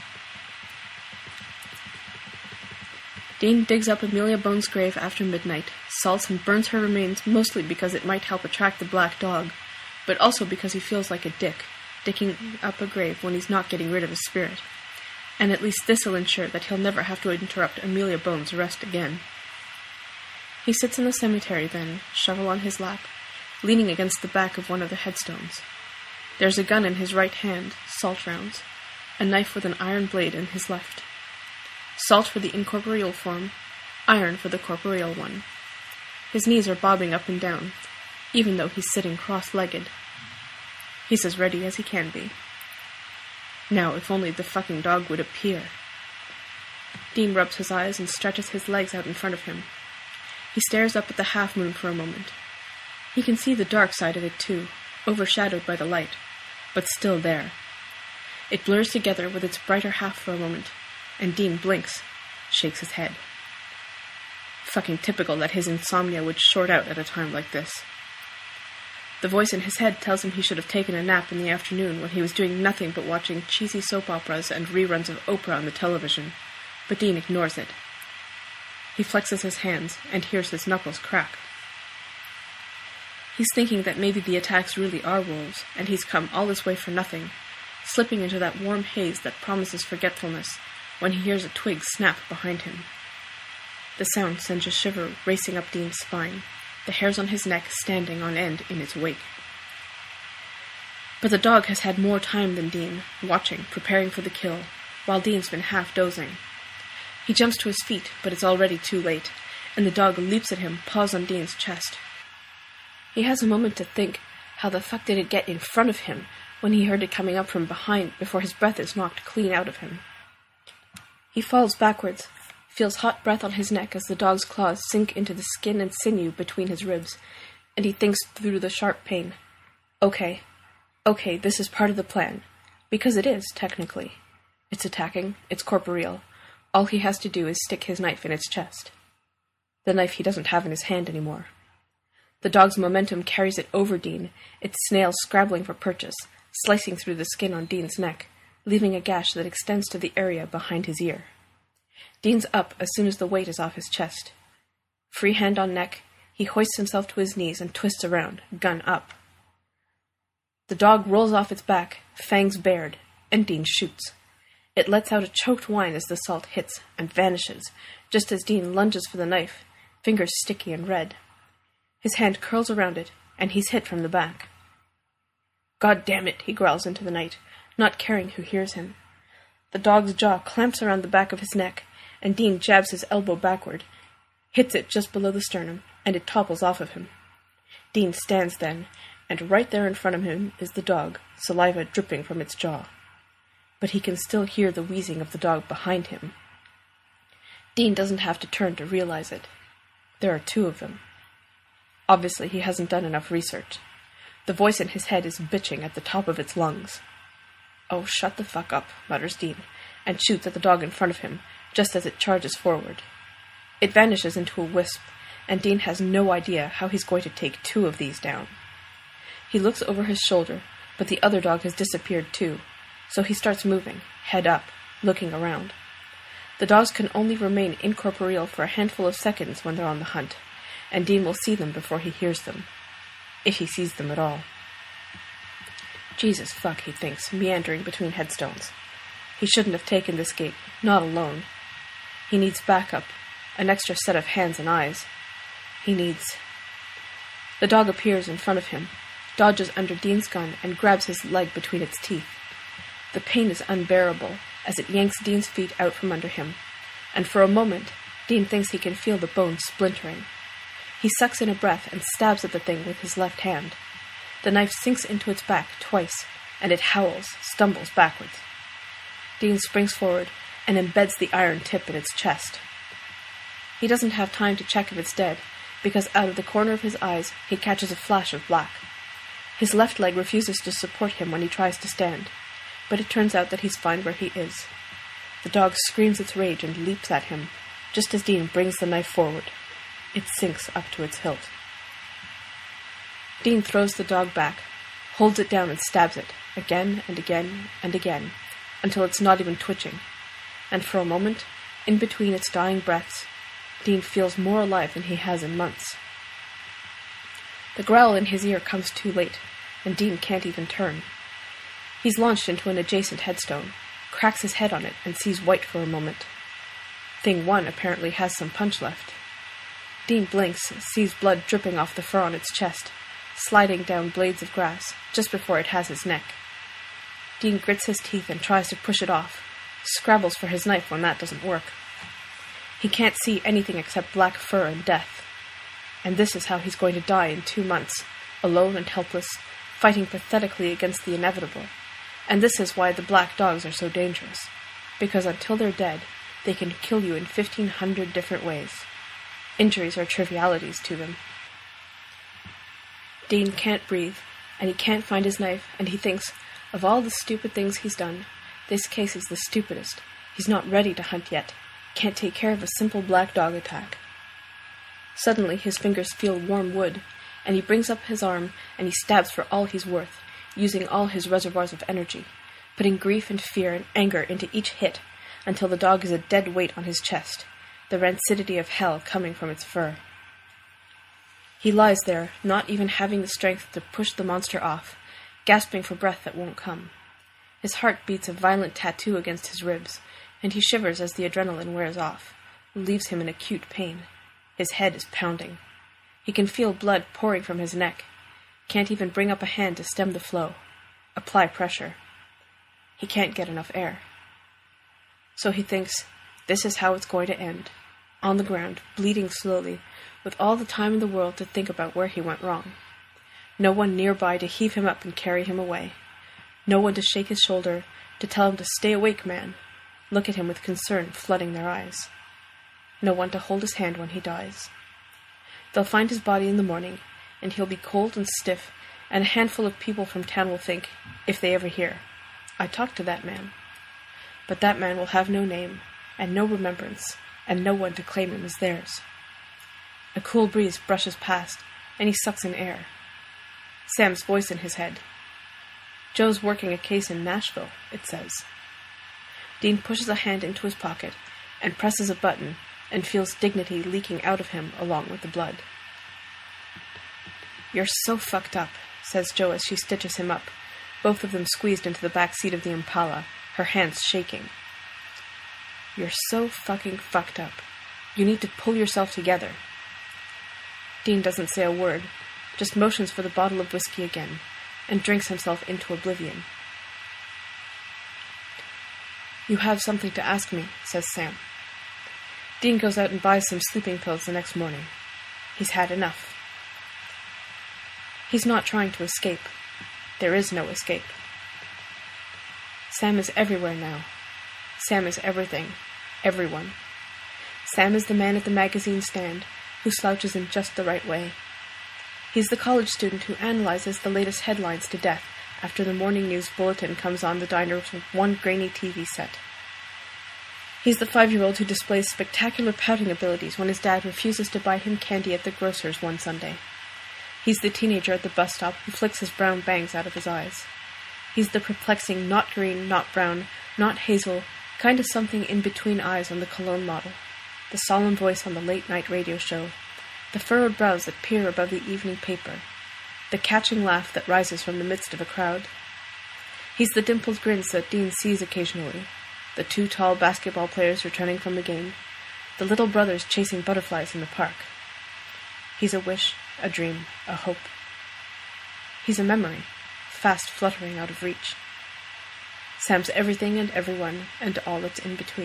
Dean digs up Amelia Bones' grave after midnight, salts and burns her remains mostly because it might help attract the black dog, but also because he feels like a dick, digging up a grave when he's not getting rid of his spirit. And at least this'll ensure that he'll never have to interrupt Amelia Bones' rest again. He sits in the cemetery then, shovel on his lap, leaning against the back of one of the headstones. There's a gun in his right hand, salt rounds, a knife with an iron blade in his left. Salt for the incorporeal form, iron for the corporeal one. His knees are bobbing up and down, even though he's sitting cross-legged. He's as ready as he can be. Now, if only the fucking dog would appear. Dean rubs his eyes and stretches his legs out in front of him. He stares up at the half-moon for a moment. He can see the dark side of it too, overshadowed by the light, but still there. It blurs together with its brighter half for a moment, and Dean blinks, shakes his head. Fucking typical that his insomnia would short out at a time like this. The voice in his head tells him he should have taken a nap in the afternoon when he was doing nothing but watching cheesy soap operas and reruns of Oprah on the television, but Dean ignores it. He flexes his hands and hears his knuckles crack. He's thinking that maybe the attacks really are wolves, and he's come all this way for nothing, slipping into that warm haze that promises forgetfulness, when he hears a twig snap behind him. The sound sends a shiver racing up Dean's spine, the hairs on his neck standing on end in its wake. But the dog has had more time than Dean, watching, preparing for the kill, while Dean's been half dozing. He jumps to his feet, but it's already too late, and the dog leaps at him, paws on Dean's chest. He has a moment to think, how the fuck did it get in front of him when he heard it coming up from behind before his breath is knocked clean out of him. He falls backwards, feels hot breath on his neck as the dog's claws sink into the skin and sinew between his ribs, and he thinks through the sharp pain. Okay, okay, this is part of the plan. Because it is, technically. It's attacking, it's corporeal. All he has to do is stick his knife in its chest. The knife he doesn't have in his hand anymore. The dog's momentum carries it over Dean, its snail scrabbling for purchase, slicing through the skin on Dean's neck, leaving a gash that extends to the area behind his ear. Dean's up as soon as the weight is off his chest. Free hand on neck, he hoists himself to his knees and twists around, gun up. The dog rolls off its back, fangs bared, and Dean shoots. It lets out a choked whine as the salt hits and vanishes, just as Dean lunges for the knife, fingers sticky and red. His hand curls around it, and he's hit from the back. God damn it, he growls into the night, not caring who hears him. The dog's jaw clamps around the back of his neck, and Dean jabs his elbow backward, hits it just below the sternum, and it topples off of him. Dean stands then, and right there in front of him is the dog, saliva dripping from its jaw. But he can still hear the wheezing of the dog behind him. Dean doesn't have to turn to realize it. There are two of them. Obviously, he hasn't done enough research. The voice in his head is bitching at the top of its lungs. "Oh, shut the fuck up," mutters Dean, and shoots at the dog in front of him, just as it charges forward. It vanishes into a wisp, and Dean has no idea how he's going to take two of these down. He looks over his shoulder, but the other dog has disappeared too, so he starts moving, head up, looking around. The dogs can only remain incorporeal for a handful of seconds when they're on the hunt, and Dean will see them before he hears them. If he sees them at all. Jesus fuck, he thinks, meandering between headstones. He shouldn't have taken this gate, not alone. He needs backup, an extra set of hands and eyes. He needs... The dog appears in front of him, dodges under Dean's gun, and grabs his leg between its teeth. The pain is unbearable as it yanks Dean's feet out from under him, and for a moment, Dean thinks he can feel the bones splintering. He sucks in a breath and stabs at the thing with his left hand. The knife sinks into its back twice, and it howls, stumbles backwards. Dean springs forward and embeds the iron tip in its chest. He doesn't have time to check if it's dead, because out of the corner of his eyes he catches a flash of black. His left leg refuses to support him when he tries to stand, but it turns out that he's fine where he is. The dog screams its rage and leaps at him, just as Dean brings the knife forward. It sinks up to its hilt. Dean throws the dog back, holds it down and stabs it, again and again and again, until it's not even twitching, and for a moment, in between its dying breaths, Dean feels more alive than he has in months. The growl in his ear comes too late, and Dean can't even turn. He's launched into an adjacent headstone, cracks his head on it, and sees white for a moment. Thing one apparently has some punch left. Dean blinks, sees blood dripping off the fur on its chest, sliding down blades of grass, just before it has his neck. Dean grits his teeth and tries to push it off, scrabbles for his knife when that doesn't work. He can't see anything except black fur and death. And this is how he's going to die in two months, alone and helpless, fighting pathetically against the inevitable. And this is why the black dogs are so dangerous, because until they're dead, they can kill you in fifteen hundred different ways. Injuries are trivialities to them. Dean can't breathe, and he can't find his knife, and he thinks, of all the stupid things he's done, this case is the stupidest. He's not ready to hunt yet, can't take care of a simple black dog attack. Suddenly his fingers feel warm wood, and he brings up his arm and he stabs for all he's worth, using all his reservoirs of energy, putting grief and fear and anger into each hit until the dog is a dead weight on his chest, the rancidity of hell coming from its fur. He lies there, not even having the strength to push the monster off, gasping for breath that won't come. His heart beats a violent tattoo against his ribs, and he shivers as the adrenaline wears off, leaves him in acute pain. His head is pounding. He can feel blood pouring from his neck, can't even bring up a hand to stem the flow, apply pressure. He can't get enough air. So he thinks, this is how it's going to end, on the ground, bleeding slowly, with all the time in the world to think about where he went wrong. No one nearby to heave him up and carry him away. No one to shake his shoulder, to tell him to stay awake, man. Look at him with concern flooding their eyes. No one to hold his hand when he dies. They'll find his body in the morning, and he'll be cold and stiff, and a handful of people from town will think, if they ever hear, I talked to that man. But that man will have no name, and no remembrance, and no one to claim him as theirs. A cool breeze brushes past, and he sucks in air. Sam's voice in his head. Joe's working a case in Nashville, it says. Dean pushes a hand into his pocket and presses a button and feels dignity leaking out of him along with the blood. You're so fucked up, says Joe as she stitches him up, both of them squeezed into the back seat of the Impala, her hands shaking. You're so fucking fucked up. You need to pull yourself together. Dean doesn't say a word, just motions for the bottle of whiskey again, and drinks himself into oblivion. You have something to ask me, says Sam. Dean goes out and buys some sleeping pills the next morning. He's had enough. He's not trying to escape. There is no escape. Sam is everywhere now. Sam is everything. Everyone. Sam is the man at the magazine stand who slouches in just the right way. He's the college student who analyzes the latest headlines to death after the morning news bulletin comes on the diner's one grainy T V set. He's the five-year-old who displays spectacular pouting abilities when his dad refuses to buy him candy at the grocer's one Sunday. He's the teenager at the bus stop who flicks his brown bangs out of his eyes. He's the perplexing not green, not brown, not hazel, kind of something in between eyes on the cologne model, the solemn voice on the late-night radio show, the furrowed brows that peer above the evening paper, the catching laugh that rises from the midst of a crowd. He's the dimpled grins that Dean sees occasionally, the two tall basketball players returning from the game, the little brothers chasing butterflies in the park. He's a wish, a dream, a hope. He's a memory, fast fluttering out of reach. Sam's everything and everyone, and all that's in between.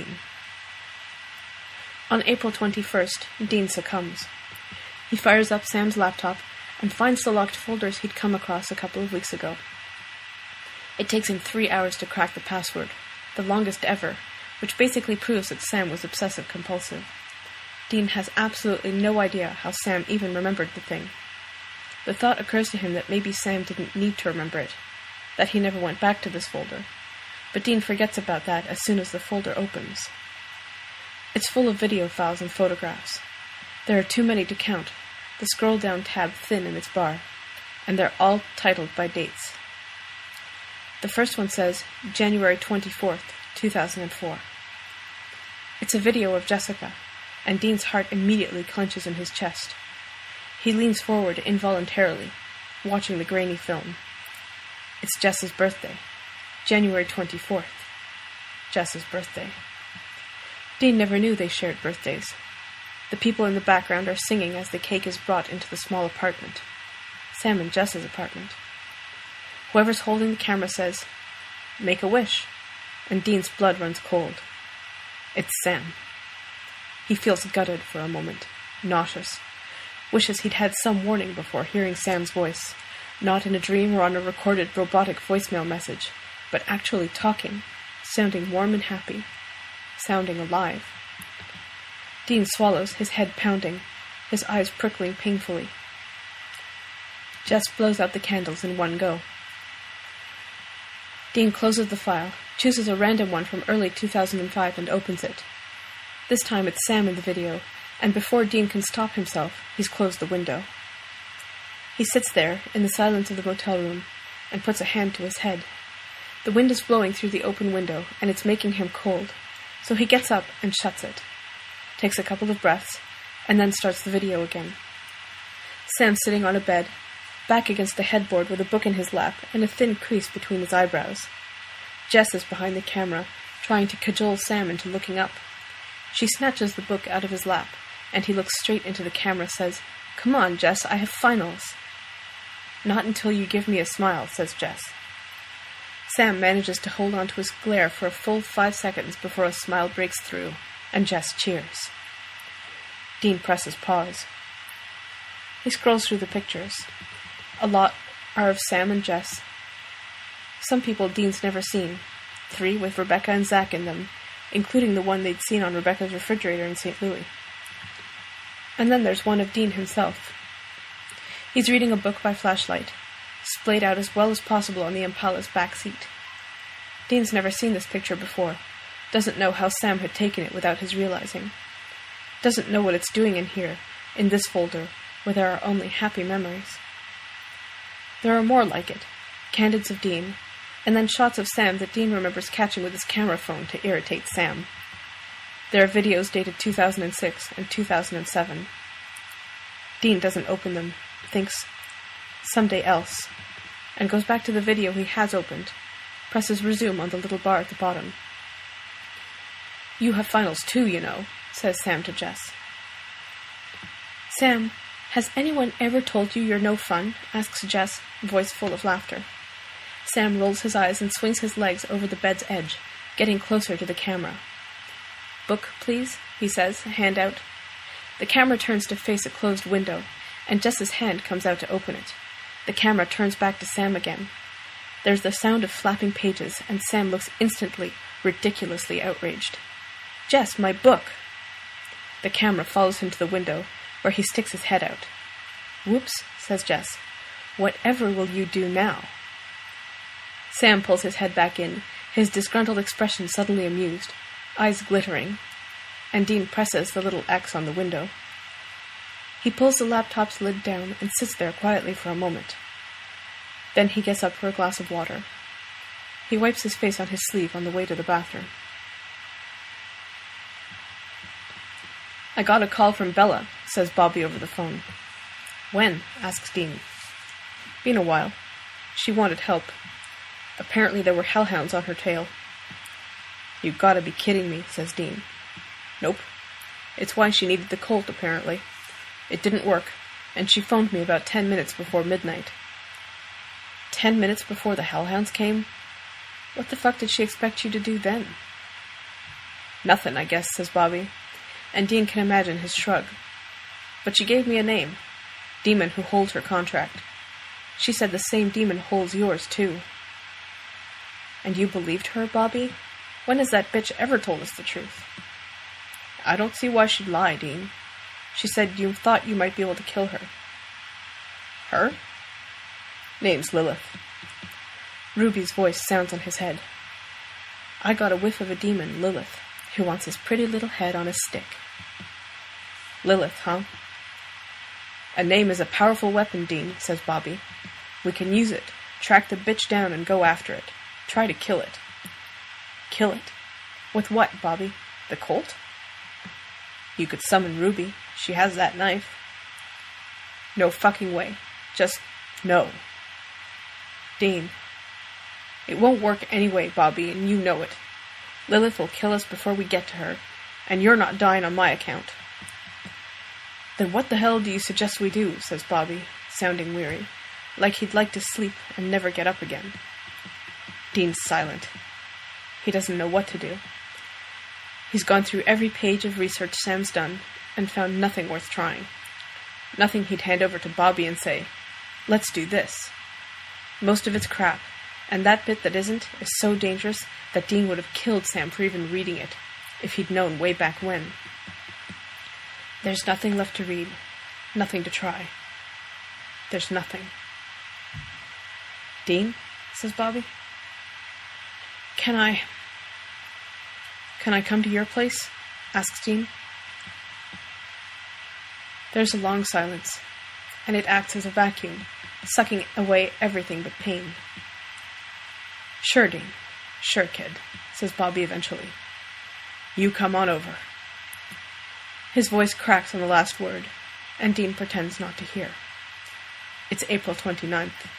On April twenty-first, Dean succumbs. He fires up Sam's laptop and finds the locked folders he'd come across a couple of weeks ago. It takes him three hours to crack the password, the longest ever, which basically proves that Sam was obsessive-compulsive. Dean has absolutely no idea how Sam even remembered the thing. The thought occurs to him that maybe Sam didn't need to remember it, that he never went back to this folder, but Dean forgets about that as soon as the folder opens. It's full of video files and photographs. There are too many to count, the scroll-down tab thin in its bar, and they're all titled by dates. The first one says January twenty-fourth, two thousand four. It's a video of Jessica, and Dean's heart immediately clenches in his chest. He leans forward involuntarily, watching the grainy film. It's Jess's birthday. January twenty-fourth. Jess's birthday. Dean never knew they shared birthdays. The people in the background are singing as the cake is brought into the small apartment. Sam and Jess's apartment. Whoever's holding the camera says, "Make a wish," and Dean's blood runs cold. It's Sam. He feels gutted for a moment, nauseous. Wishes he'd had some warning before hearing Sam's voice, not in a dream or on a recorded robotic voicemail message, but actually talking, sounding warm and happy, sounding alive. Dean swallows, his head pounding, his eyes prickling painfully. Jess blows out the candles in one go. Dean closes the file, chooses a random one from early two thousand five and opens it. This time it's Sam in the video, and before Dean can stop himself, he's closed the window. He sits there, in the silence of the motel room, and puts a hand to his head. The wind is blowing through the open window, and it's making him cold, so he gets up and shuts it, takes a couple of breaths, and then starts the video again. Sam's sitting on a bed, back against the headboard with a book in his lap and a thin crease between his eyebrows. Jess is behind the camera, trying to cajole Sam into looking up. She snatches the book out of his lap, and he looks straight into the camera, says, "Come on, Jess, I have finals." "Not until you give me a smile," says Jess. Sam manages to hold on to his glare for a full five seconds before a smile breaks through, and Jess cheers. Dean presses pause. He scrolls through the pictures. A lot are of Sam and Jess. Some people Dean's never seen, three with Rebecca and Zach in them, including the one they'd seen on Rebecca's refrigerator in Saint Louis. And then there's one of Dean himself. He's reading a book by flashlight, splayed out as well as possible on the Impala's back seat. Dean's never seen this picture before, doesn't know how Sam had taken it without his realizing, doesn't know what it's doing in here, in this folder, where there are only happy memories. There are more like it, candids of Dean, and then shots of Sam that Dean remembers catching with his camera phone to irritate Sam. There are videos dated two thousand six and two thousand seven. Dean doesn't open them, thinks, someday else, and goes back to the video he has opened, presses resume on the little bar at the bottom. "You have finals too, you know," says Sam to Jess. "Sam, has anyone ever told you you're no fun?" asks Jess, voice full of laughter. Sam rolls his eyes and swings his legs over the bed's edge, getting closer to the camera. "Book, please," he says, hand out. The camera turns to face a closed window, and Jess's hand comes out to open it. The camera turns back to Sam again. There's the sound of flapping pages, and Sam looks instantly, ridiculously outraged. "Jess, my book!" The camera follows him to the window, where he sticks his head out. "Whoops," says Jess. "Whatever will you do now?" Sam pulls his head back in, his disgruntled expression suddenly amused, eyes glittering, and Dean presses the little X on the window. He pulls the laptop's lid down and sits there quietly for a moment. Then he gets up for a glass of water. He wipes his face on his sleeve on the way to the bathroom. "I got a call from Bella," says Bobby over the phone. "When?" asks Dean. "Been a while. She wanted help. Apparently there were hellhounds on her tail." "You gotta be kidding me," says Dean. "Nope. It's why she needed the Colt, apparently. It didn't work, and she phoned me about ten minutes before midnight." Ten minutes before the hellhounds came? What the fuck did she expect you to do then? "Nothing, I guess," says Bobby, and Dean can imagine his shrug. "But she gave me a name. Demon who holds her contract. She said the same demon holds yours, too." "And you believed her, Bobby? When has that bitch ever told us the truth?" "I don't see why she'd lie, Dean. She said you thought you might be able to kill her." "Her?" "Name's Lilith." Ruby's voice sounds on his head. "I got a whiff of a demon, Lilith, who wants his pretty little head on a stick." "Lilith, huh?" "A name is a powerful weapon, Dean," says Bobby. "We can use it, track the bitch down and go after it. Try to kill it." "Kill it? With what, Bobby? The Colt?" "You could summon Ruby. She has that knife." "No fucking way. Just no." "Dean, it won't work anyway, Bobby, and you know it. Lilith will kill us before we get to her, and you're not dying on my account." "Then what the hell do you suggest we do?" says Bobby, sounding weary, like he'd like to sleep and never get up again. Dean's silent. He doesn't know what to do. He's gone through every page of research Sam's done and found nothing worth trying. Nothing he'd hand over to Bobby and say, "Let's do this." Most of it's crap, and that bit that isn't is so dangerous that Dean would have killed Sam for even reading it, if he'd known way back when. There's nothing left to read, nothing to try. There's nothing. "Dean," says Bobby, Can I... Can I come to your place?" asks Dean. There's a long silence, and it acts as a vacuum, sucking away everything but pain. "Sure, Dean. Sure, kid," says Bobby eventually. "You come on over." His voice cracks on the last word, and Dean pretends not to hear. It's April twenty-ninth.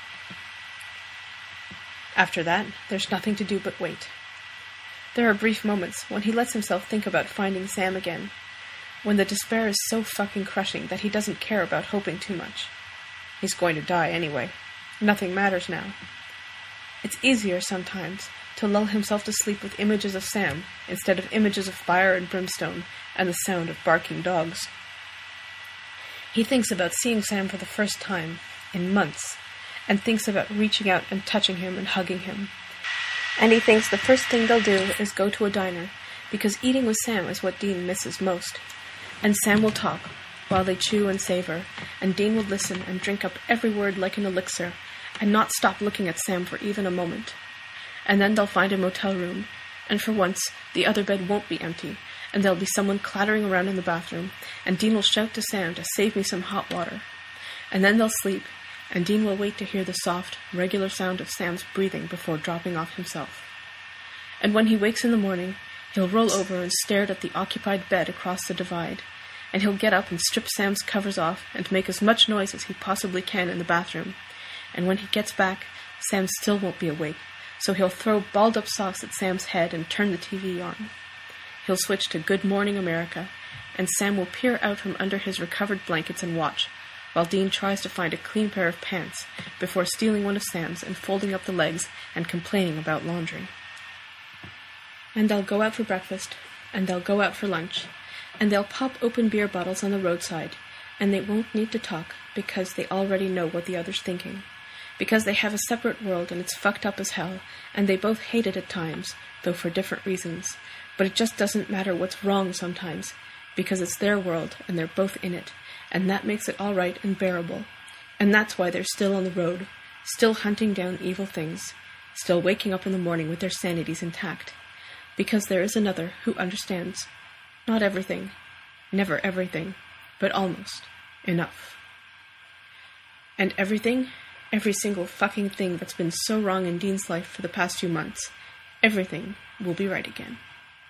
After that, there's nothing to do but wait. There are brief moments when he lets himself think about finding Sam again, when the despair is so fucking crushing that he doesn't care about hoping too much. He's going to die anyway. Nothing matters now. It's easier sometimes to lull himself to sleep with images of Sam instead of images of fire and brimstone and the sound of barking dogs. He thinks about seeing Sam for the first time in months, and thinks about reaching out and touching him and hugging him. And he thinks the first thing they'll do is go to a diner, because eating with Sam is what Dean misses most. And Sam will talk while they chew and savor, and Dean will listen and drink up every word like an elixir, and not stop looking at Sam for even a moment. And then they'll find a motel room, and for once the other bed won't be empty, and there'll be someone clattering around in the bathroom, and Dean will shout to Sam to save me some hot water. And then they'll sleep, and Dean will wait to hear the soft, regular sound of Sam's breathing before dropping off himself. And when he wakes in the morning, he'll roll over and stare at the occupied bed across the divide, and he'll get up and strip Sam's covers off and make as much noise as he possibly can in the bathroom. And when he gets back, Sam still won't be awake, so he'll throw balled-up socks at Sam's head and turn the T V on. He'll switch to Good Morning America, and Sam will peer out from under his recovered blankets and watch, while Dean tries to find a clean pair of pants before stealing one of Sam's and folding up the legs and complaining about laundry. And they'll go out for breakfast, and they'll go out for lunch, and they'll pop open beer bottles on the roadside, and they won't need to talk because they already know what the other's thinking, because they have a separate world and it's fucked up as hell, and they both hate it at times, though for different reasons. But it just doesn't matter what's wrong sometimes, because it's their world and they're both in it, and that makes it all right and bearable. And that's why they're still on the road, still hunting down evil things, still waking up in the morning with their sanities intact, because there is another who understands. Not everything, never everything, but almost enough. And everything, every single fucking thing that's been so wrong in Dean's life for the past few months, everything will be right again.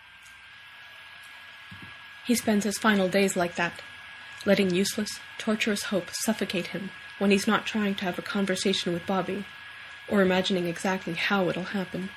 He spends his final days like that, letting useless, torturous hope suffocate him when he's not trying to have a conversation with Bobby, or imagining exactly how it'll happen.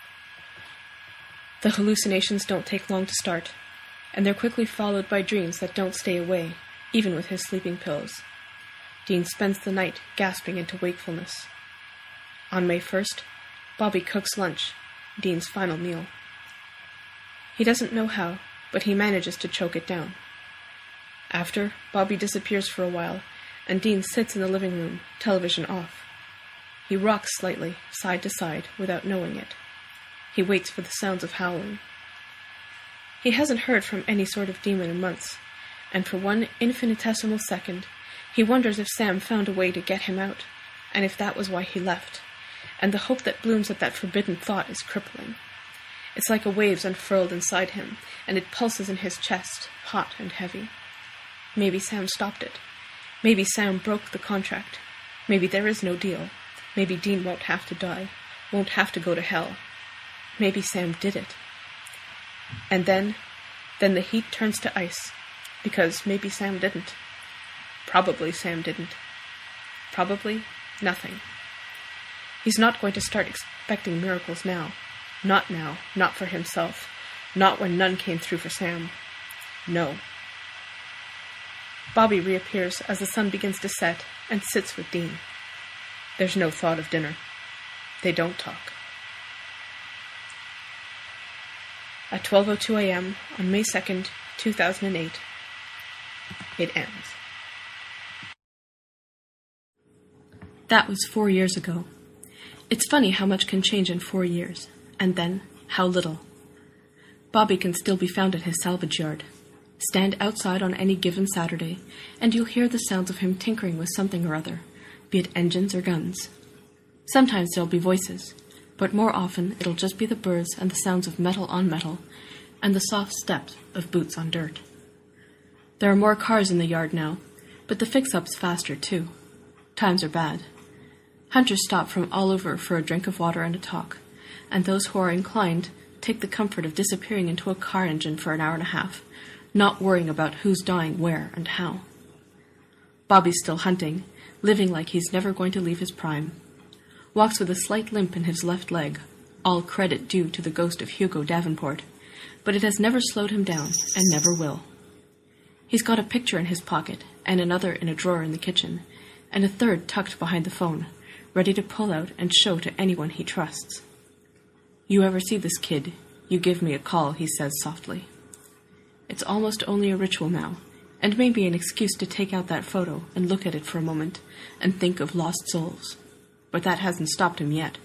The hallucinations don't take long to start, and they're quickly followed by dreams that don't stay away, even with his sleeping pills. Dean spends the night gasping into wakefulness. On May first, Bobby cooks lunch, Dean's final meal. He doesn't know how, but he manages to choke it down. After, Bobby disappears for a while, and Dean sits in the living room, television off. He rocks slightly, side to side, without knowing it. He waits for the sounds of howling. He hasn't heard from any sort of demon in months, and for one infinitesimal second, he wonders if Sam found a way to get him out, and if that was why he left, and the hope that blooms at that forbidden thought is crippling. It's like a wave's unfurled inside him, and it pulses in his chest, hot and heavy. Maybe Sam stopped it. Maybe Sam broke the contract. Maybe there is no deal. Maybe Dean won't have to die, won't have to go to hell. Maybe Sam did it. And then, then the heat turns to ice, because maybe Sam didn't. Probably Sam didn't. Probably nothing. He's not going to start expecting miracles now. Not now, not for himself. Not when none came through for Sam. No. Bobby reappears as the sun begins to set and sits with Dean. There's no thought of dinner. They don't talk. At twelve oh two a.m. on May second, two thousand eight, it ends. That was four years ago. It's funny how much can change in four years, and then how little. Bobby can still be found at his salvage yard. Stand outside on any given Saturday, and you'll hear the sounds of him tinkering with something or other, be it engines or guns. Sometimes there'll be voices, but more often it'll just be the birds and the sounds of metal on metal, and the soft steps of boots on dirt. There are more cars in the yard now, but the fix-up's faster too. Times are bad. Hunters stop from all over for a drink of water and a talk, and those who are inclined take the comfort of disappearing into a car engine for an hour and a half, not worrying about who's dying where and how. Bobby's still hunting, living like he's never going to leave his prime. Walks with a slight limp in his left leg, all credit due to the ghost of Hugo Davenport, but it has never slowed him down, and never will. He's got a picture in his pocket, and another in a drawer in the kitchen, and a third tucked behind the phone, ready to pull out and show to anyone he trusts. "You ever see this kid, you give me a call," he says softly. It's almost only a ritual now, and maybe an excuse to take out that photo and look at it for a moment and think of lost souls. But that hasn't stopped him yet.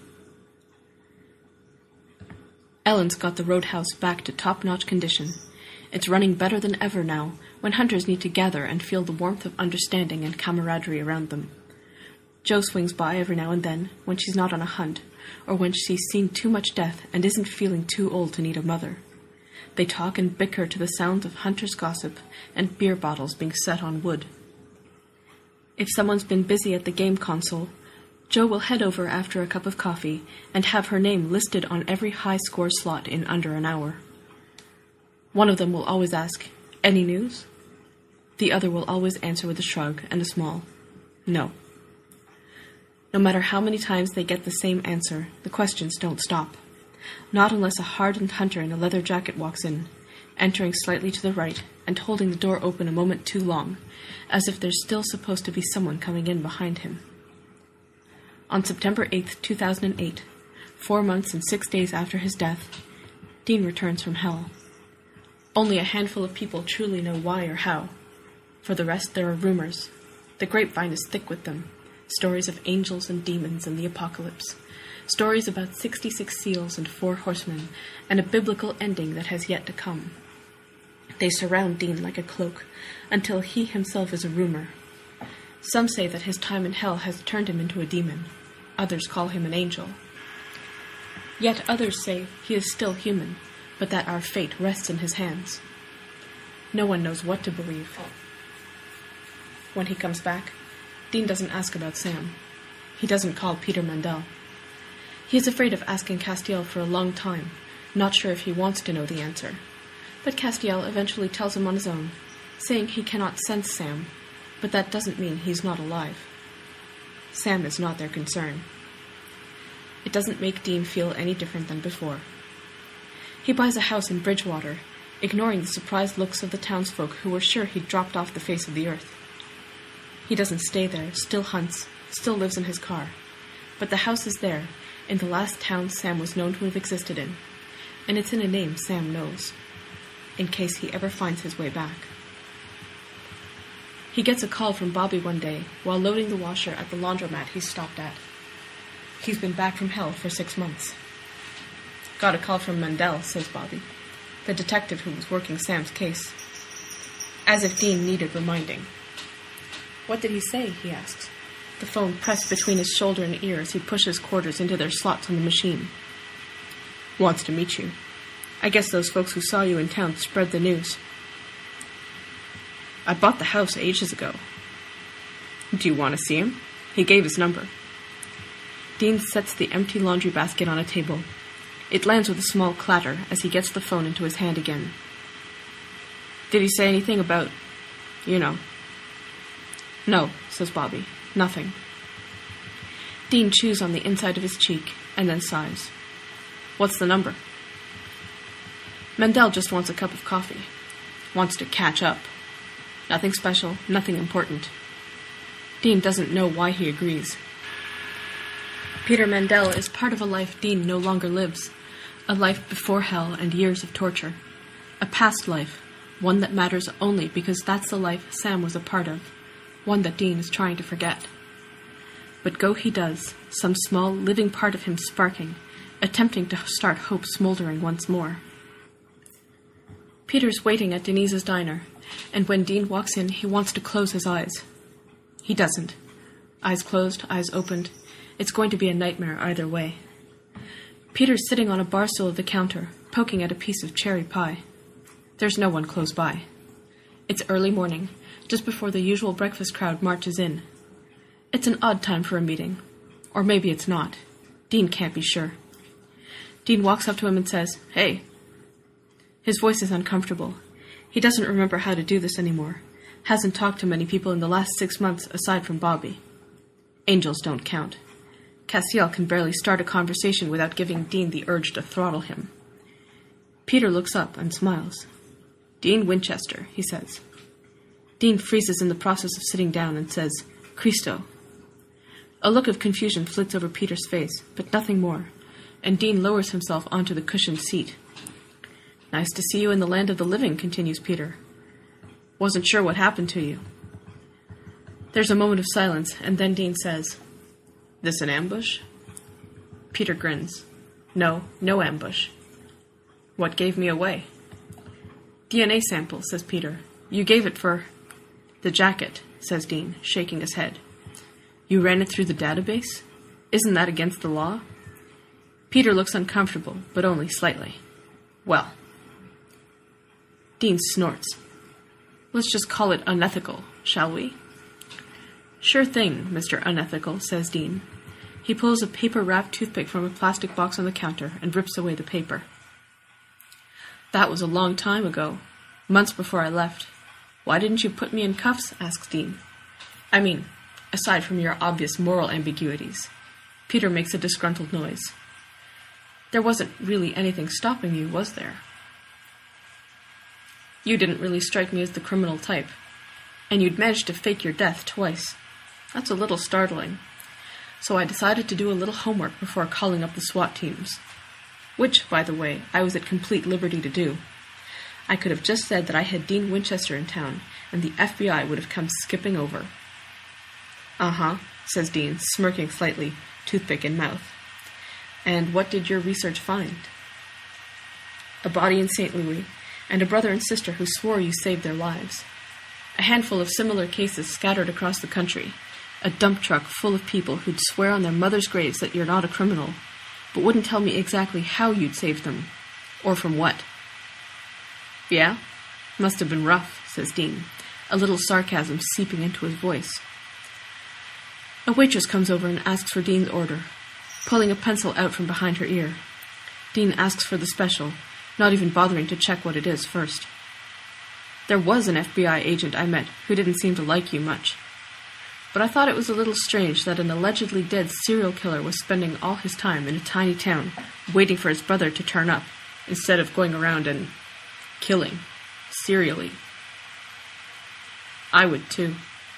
Ellen's got the roadhouse back to top-notch condition. It's running better than ever now, when hunters need to gather and feel the warmth of understanding and camaraderie around them. Jo swings by every now and then, when she's not on a hunt, or when she's seen too much death and isn't feeling too old to need a mother. They talk and bicker to the sounds of hunters' gossip and beer bottles being set on wood. If someone's been busy at the game console, Jo will head over after a cup of coffee and have her name listed on every high-score slot in under an hour. One of them will always ask, "Any news?" The other will always answer with a shrug and a small "No." No matter how many times they get the same answer, the questions don't stop. Not unless a hardened hunter in a leather jacket walks in, entering slightly to the right and holding the door open a moment too long, as if there's still supposed to be someone coming in behind him. On September eighth, two thousand eight, four months and six days after his death, Dean returns from hell. Only a handful of people truly know why or how. For the rest, there are rumors. The grapevine is thick with them. stories of angels and demons and the apocalypse, stories about sixty-six seals and four horsemen, and a biblical ending that has yet to come. They surround Dean like a cloak, until he himself is a rumor. Some say that his time in hell has turned him into a demon. Others call him an angel. Yet others say he is still human, but that our fate rests in his hands. No one knows what to believe. When he comes back, Dean doesn't ask about Sam. He doesn't call Peter Mandel. He is afraid of asking Castiel for a long time, not sure if he wants to know the answer. But Castiel eventually tells him on his own, saying he cannot sense Sam, but that doesn't mean he's not alive. Sam is not their concern. It doesn't make Dean feel any different than before. He buys a house in Bridgewater, ignoring the surprised looks of the townsfolk who were sure he'd dropped off the face of the earth. He doesn't stay there, still hunts, still lives in his car. But the house is there, in the last town Sam was known to have existed in, and it's in a name Sam knows, in case he ever finds his way back. He gets a call from Bobby one day while loading the washer at the laundromat he stopped at. He's been back from hell for six months. Got a call from Mandel, says Bobby, the detective who was working Sam's case. As if Dean needed reminding. What did he say, he asks, the phone pressed between his shoulder and ear as he pushes quarters into their slots on the machine. Wants to meet you. I guess those folks who saw you in town spread the news. I bought the house ages ago. Do you want to see him? He gave his number. Dean sets the empty laundry basket on a table. It lands with a small clatter as he gets the phone into his hand again. Did he say anything about, you know? No, says Bobby. Nothing. Dean chews on the inside of his cheek and then sighs. What's the number? Mandel just wants a cup of coffee. Wants to catch up. Nothing special, nothing important. Dean doesn't know why he agrees. Peter Mandel is part of a life Dean no longer lives. A life before hell and years of torture. A past life, one that matters only because that's the life Sam was a part of, one that Dean is trying to forget. But go he does, some small living part of him sparking, attempting to start hope smoldering once more. Peter's waiting at Denise's diner, and when Dean walks in, he wants to close his eyes. He doesn't. Eyes closed, eyes opened. It's going to be a nightmare either way. Peter's sitting on a bar stool of the counter, poking at a piece of cherry pie. There's no one close by. It's early morning, just before the usual breakfast crowd marches in. It's an odd time for a meeting. Or maybe it's not. Dean can't be sure. Dean walks up to him and says, "Hey." His voice is uncomfortable. He doesn't remember how to do this anymore. Hasn't talked to many people in the last six months aside from Bobby. Angels don't count. Castiel can barely start a conversation without giving Dean the urge to throttle him. Peter looks up and smiles. "Dean Winchester," he says. Dean freezes in the process of sitting down and says, "Cristo." A look of confusion flits over Peter's face, but nothing more, and Dean lowers himself onto the cushioned seat. "Nice to see you in the land of the living," continues Peter. "Wasn't sure what happened to you." There's a moment of silence, and then Dean says, "This an ambush?" Peter grins. "No, no ambush." "What gave me away?" "D N A sample," says Peter. "You gave it for..." "The jacket," says Dean, shaking his head. "You ran it through the database? Isn't that against the law?" Peter looks uncomfortable, but only slightly. "Well..." Dean snorts. "Let's just call it unethical, shall we?" "Sure thing, Mister Unethical," says Dean. He pulls a paper-wrapped toothpick from a plastic box on the counter and rips away the paper. "That was a long time ago, months before I left. Why didn't you put me in cuffs?" asks Dean. "I mean, aside from your obvious moral ambiguities." Peter makes a disgruntled noise. "There wasn't really anything stopping you, was there?" "You didn't really strike me as the criminal type. And you'd managed to fake your death twice. That's a little startling. So I decided to do a little homework before calling up the SWAT teams. Which, by the way, I was at complete liberty to do. I could have just said that I had Dean Winchester in town, and the F B I would have come skipping over." Uh-huh, says Dean, smirking slightly, toothpick in mouth. And what did your research find? A body in Saint Louis, and a brother and sister who swore you saved their lives. A handful of similar cases scattered across the country. A dump truck full of people who'd swear on their mother's graves that you're not a criminal, but wouldn't tell me exactly how you'd saved them, or from what. Yeah? Must have been rough, says Dean, a little sarcasm seeping into his voice. A waitress comes over and asks for Dean's order, pulling a pencil out from behind her ear. Dean asks for the special, not even bothering to check what it is first. There was an F B I agent I met who didn't seem to like you much. But I thought it was a little strange that an allegedly dead serial killer was spending all his time in a tiny town waiting for his brother to turn up, instead of going around and killing, serially. I would too.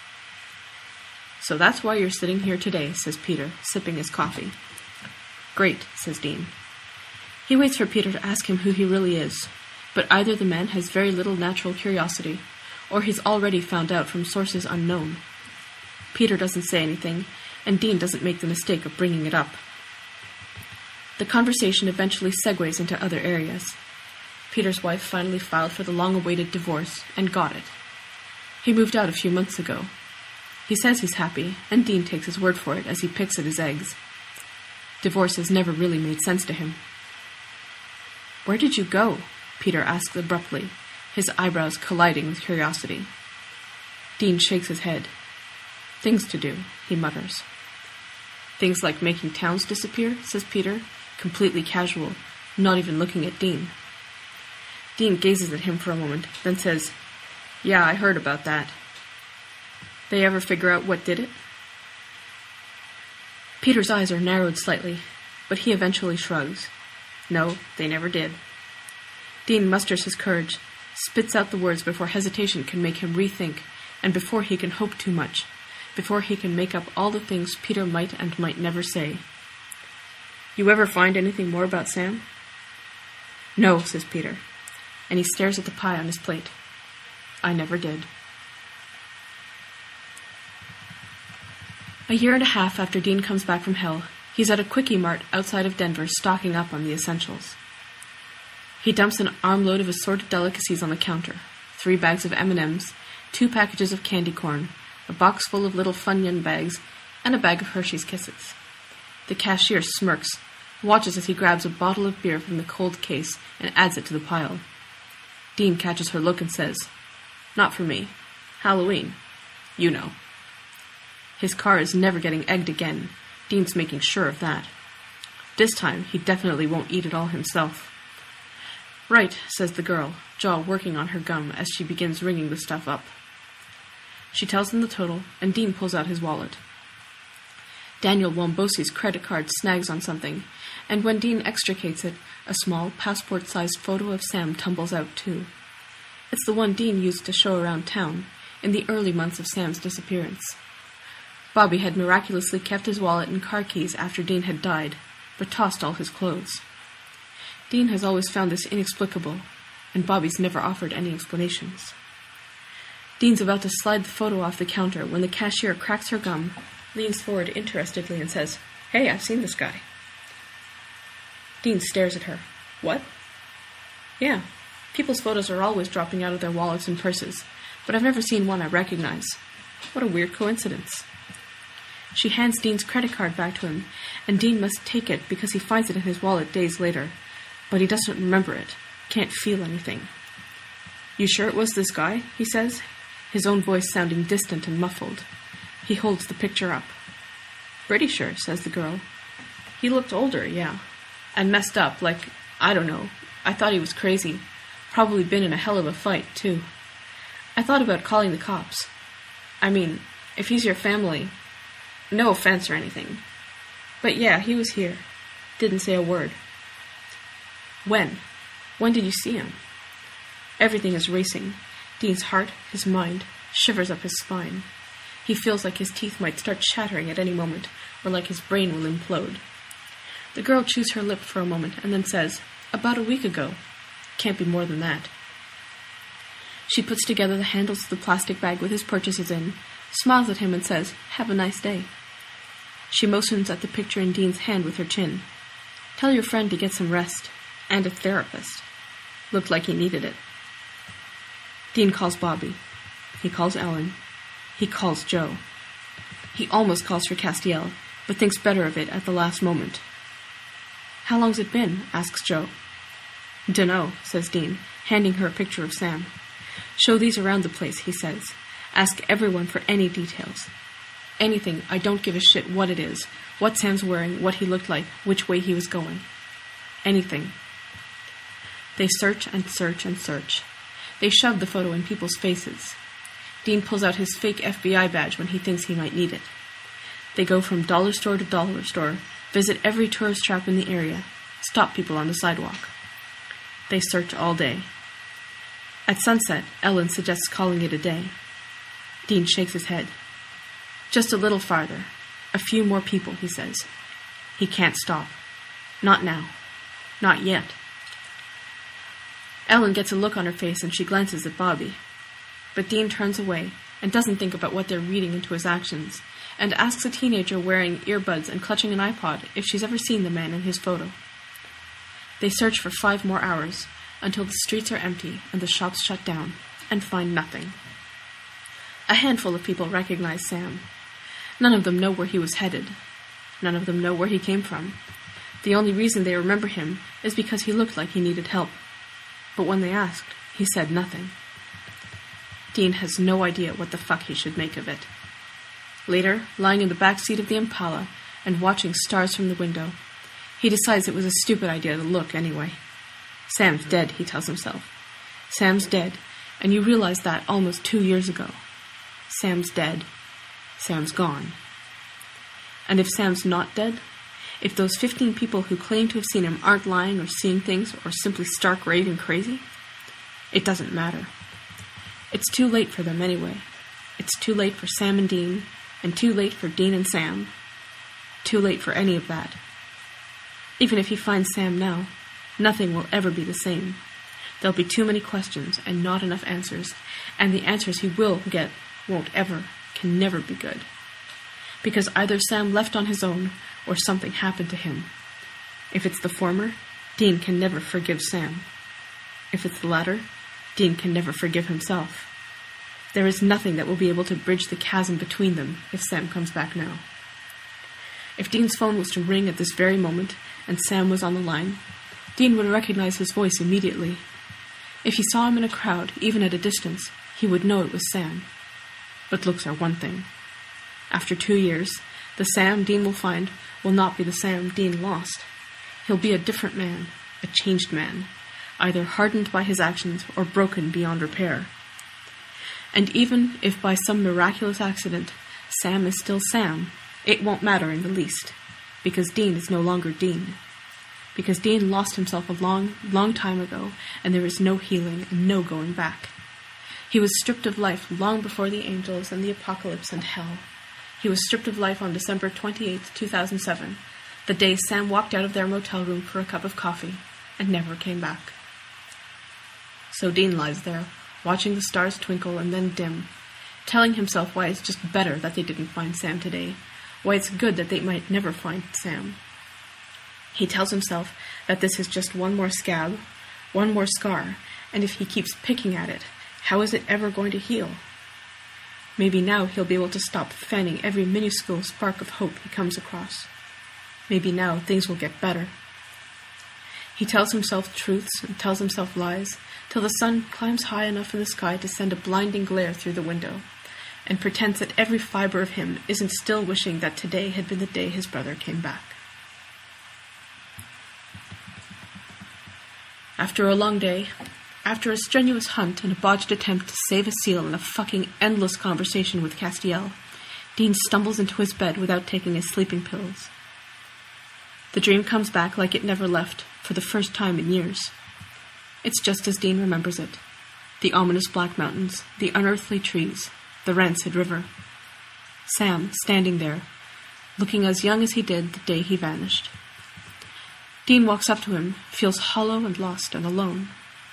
So that's why you're sitting here today, says Peter, sipping his coffee. Great, says Dean. He waits for Peter to ask him who he really is, but either the man has very little natural curiosity, or he's already found out from sources unknown. Peter doesn't say anything, and Dean doesn't make the mistake of bringing it up. The conversation eventually segues into other areas. Peter's wife finally filed for the long-awaited divorce, and got it. He moved out a few months ago. He says he's happy, and Dean takes his word for it as he picks at his eggs. Divorce has never really made sense to him. Where did you go? Peter asks abruptly, his eyebrows colliding with curiosity. Dean shakes his head. Things to do, he mutters. Things like making towns disappear, says Peter, completely casual, not even looking at Dean. Dean gazes at him for a moment, then says, Yeah, I heard about that. They ever figure out what did it? Peter's eyes are narrowed slightly, but he eventually shrugs. No, they never did. Dean musters his courage, spits out the words before hesitation can make him rethink, and before he can hope too much, before he can make up all the things Peter might and might never say. You ever find anything more about Sam? No, says Peter, and he stares at the pie on his plate. I never did. A year and a half after Dean comes back from hell, he's at a Quickie Mart outside of Denver stocking up on the essentials. He dumps an armload of assorted delicacies on the counter, three bags of M and M's, two packages of candy corn, a box full of little Funyun bags, and a bag of Hershey's Kisses. The cashier smirks, watches as he grabs a bottle of beer from the cold case and adds it to the pile. Dean catches her look and says, Not for me. Halloween. You know. His car is never getting egged again. Dean's making sure of that. This time, he definitely won't eat it all himself. Right, says the girl, jaw working on her gum as she begins ringing the stuff up. She tells him the total, and Dean pulls out his wallet. Daniel Wombosi's credit card snags on something, and when Dean extricates it, a small, passport-sized photo of Sam tumbles out too. It's the one Dean used to show around town, in the early months of Sam's disappearance. Bobby had miraculously kept his wallet and car keys after Dean had died, but tossed all his clothes. Dean has always found this inexplicable, and Bobby's never offered any explanations. Dean's about to slide the photo off the counter when the cashier cracks her gum, leans forward interestedly and says, Hey, I've seen this guy. Dean stares at her. What? Yeah, people's photos are always dropping out of their wallets and purses, but I've never seen one I recognize. What a weird coincidence. She hands Dean's credit card back to him, and Dean must take it because he finds it in his wallet days later. But he doesn't remember it, can't feel anything. You sure it was this guy? He says, his own voice sounding distant and muffled. He holds the picture up. Pretty sure, says the girl. He looked older, yeah. And messed up, like, I don't know. I thought he was crazy. Probably been in a hell of a fight, too. I thought about calling the cops. I mean, if he's your family... No offense or anything. But yeah, he was here. Didn't say a word. When? When did you see him? Everything is racing. Dean's heart, his mind, shivers up his spine. He feels like his teeth might start chattering at any moment, or like his brain will implode. The girl chews her lip for a moment and then says, About a week ago. Can't be more than that. She puts together the handles of the plastic bag with his purchases in, smiles at him and says, "Have a nice day." She motions at the picture in Dean's hand with her chin. "Tell your friend to get some rest, and a therapist." Looked like he needed it. Dean calls Bobby. He calls Ellen. He calls Joe. He almost calls for Castiel, but thinks better of it at the last moment. "How long's it been?" asks Joe. "Dunno," says Dean, handing her a picture of Sam. "Show these around the place," he says. "Ask everyone for any details. Anything, I don't give a shit what it is, what Sam's wearing, what he looked like, which way he was going. Anything." They search and search and search. They shove the photo in people's faces. Dean pulls out his fake F B I badge when he thinks he might need it. They go from dollar store to dollar store, visit every tourist trap in the area, stop people on the sidewalk. They search all day. At sunset, Ellen suggests calling it a day. Dean shakes his head. "Just a little farther. A few more people," he says. He can't stop. Not now. Not yet. Ellen gets a look on her face and she glances at Bobby. But Dean turns away and doesn't think about what they're reading into his actions, and asks a teenager wearing earbuds and clutching an iPod if she's ever seen the man in his photo. They search for five more hours, until the streets are empty and the shops shut down, and find nothing. A handful of people recognize Sam. None of them know where he was headed. None of them know where he came from. The only reason they remember him is because he looked like he needed help. But when they asked, he said nothing. Dean has no idea what the fuck he should make of it. Later, lying in the back seat of the Impala and watching stars from the window, he decides it was a stupid idea to look anyway. Sam's dead, he tells himself. Sam's dead, and you realize that almost two years ago. Sam's dead. Sam's gone. And if Sam's not dead, if those fifteen people who claim to have seen him aren't lying or seeing things or simply stark raving crazy, it doesn't matter. It's too late for them anyway. It's too late for Sam and Dean, and too late for Dean and Sam. Too late for any of that. Even if he finds Sam now, nothing will ever be the same. There'll be too many questions and not enough answers, and the answers he will get won't ever, can never be good. Because either Sam left on his own, or something happened to him. If it's the former, Dean can never forgive Sam. If it's the latter, Dean can never forgive himself. There is nothing that will be able to bridge the chasm between them if Sam comes back now. If Dean's phone was to ring at this very moment, and Sam was on the line, Dean would recognize his voice immediately. If he saw him in a crowd, even at a distance, he would know it was Sam. But looks are one thing. After two years, the Sam Dean will find will not be the Sam Dean lost. He'll be a different man, a changed man, either hardened by his actions or broken beyond repair. And even if by some miraculous accident Sam is still Sam, it won't matter in the least, because Dean is no longer Dean. Because Dean lost himself a long, long time ago, and there is no healing and no going back. He was stripped of life long before the angels and the apocalypse and hell. He was stripped of life on December twenty-eighth, two thousand seven, the day Sam walked out of their motel room for a cup of coffee and never came back. So Dean lies there, watching the stars twinkle and then dim, telling himself why it's just better that they didn't find Sam today, why it's good that they might never find Sam. He tells himself that this is just one more scab, one more scar, and if he keeps picking at it, how is it ever going to heal? Maybe now he'll be able to stop fanning every minuscule spark of hope he comes across. Maybe now things will get better. He tells himself truths and tells himself lies, till the sun climbs high enough in the sky to send a blinding glare through the window, and pretends that every fiber of him isn't still wishing that today had been the day his brother came back. After a long day, after a strenuous hunt and a botched attempt to save a seal and a fucking endless conversation with Castiel, Dean stumbles into his bed without taking his sleeping pills. The dream comes back like it never left, for the first time in years. It's just as Dean remembers it. The ominous black mountains, the unearthly trees, the rancid river. Sam standing there, looking as young as he did the day he vanished. Dean walks up to him, feels hollow and lost and alone.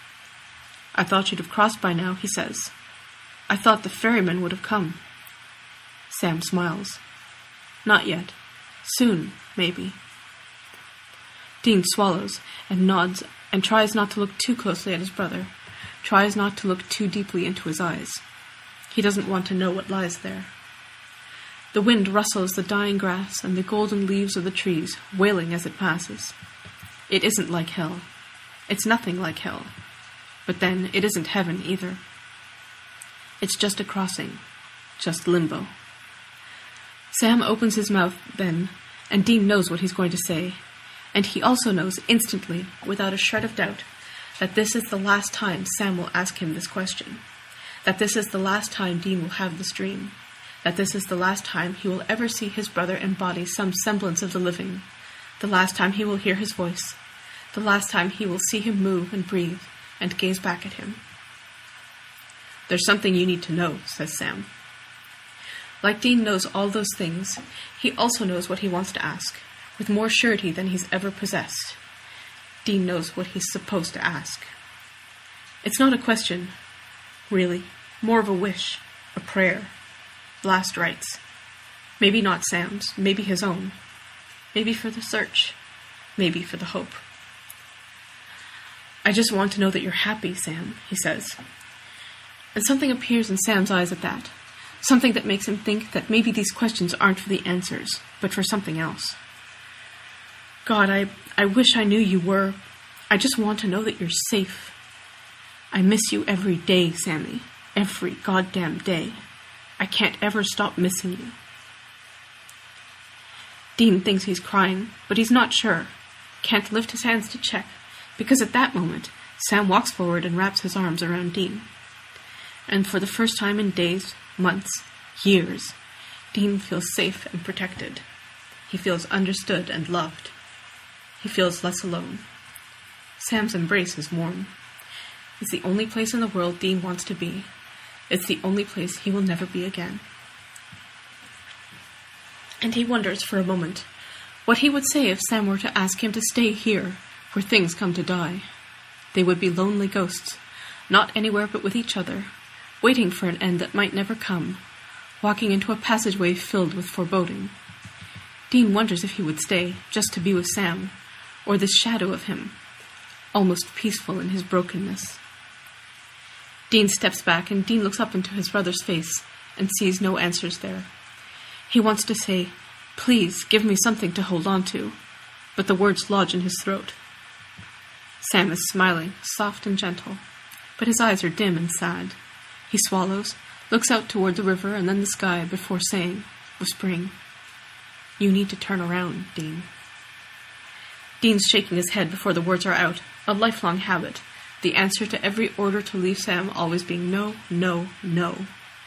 "I thought you'd have crossed by now," he says. "I thought the ferryman would have come." Sam smiles. Not yet. Soon, maybe. Dean swallows and nods and tries not to look too closely at his brother, tries not to look too deeply into his eyes. He doesn't want to know what lies there. The wind rustles the dying grass and the golden leaves of the trees, wailing as it passes. It isn't like hell. It's nothing like hell. But then it isn't heaven either. It's just a crossing, just limbo. Sam opens his mouth then, and Dean knows what he's going to say, and he also knows instantly, without a shred of doubt, that this is the last time Sam will ask him this question, that this is the last time Dean will have this dream, that this is the last time he will ever see his brother embody some semblance of the living, the last time he will hear his voice, the last time he will see him move and breathe and gaze back at him. There's something you need to know, says Sam. Like Dean knows all those things, he also knows what he wants to ask, with more surety than he's ever possessed. Dean knows what he's supposed to ask. It's not a question, really, more of a wish, a prayer, last rites. Maybe not Sam's, maybe his own. Maybe for the search, maybe for the hope. I just want to know that you're happy, Sam, he says. And something appears in Sam's eyes at that, something that makes him think that maybe these questions aren't for the answers, but for something else. God, I, I wish I knew you were. I just want to know that you're safe. I miss you every day, Sammy. Every goddamn day. I can't ever stop missing you. Dean thinks he's crying, but he's not sure. Can't lift his hands to check, because at that moment, Sam walks forward and wraps his arms around Dean. And for the first time in days, months, years, Dean feels safe and protected. He feels understood and loved. He feels less alone. Sam's embrace is warm. It's the only place in the world Dean wants to be. It's the only place he will never be again. And he wonders for a moment what he would say if Sam were to ask him to stay here, where things come to die. They would be lonely ghosts, not anywhere but with each other, waiting for an end that might never come, walking into a passageway filled with foreboding. Dean wonders if he would stay, just to be with Sam, or this shadow of him, almost peaceful in his brokenness. Dean steps back, and Dean looks up into his brother's face and sees no answers there. He wants to say, "Please, give me something to hold on to," but the words lodge in his throat. Sam is smiling, soft and gentle, but his eyes are dim and sad. He swallows, looks out toward the river and then the sky before saying, whispering, "You need to turn around, Dean." Dean's shaking his head before the words are out, a lifelong habit, the answer to every order to leave Sam always being no, no, no.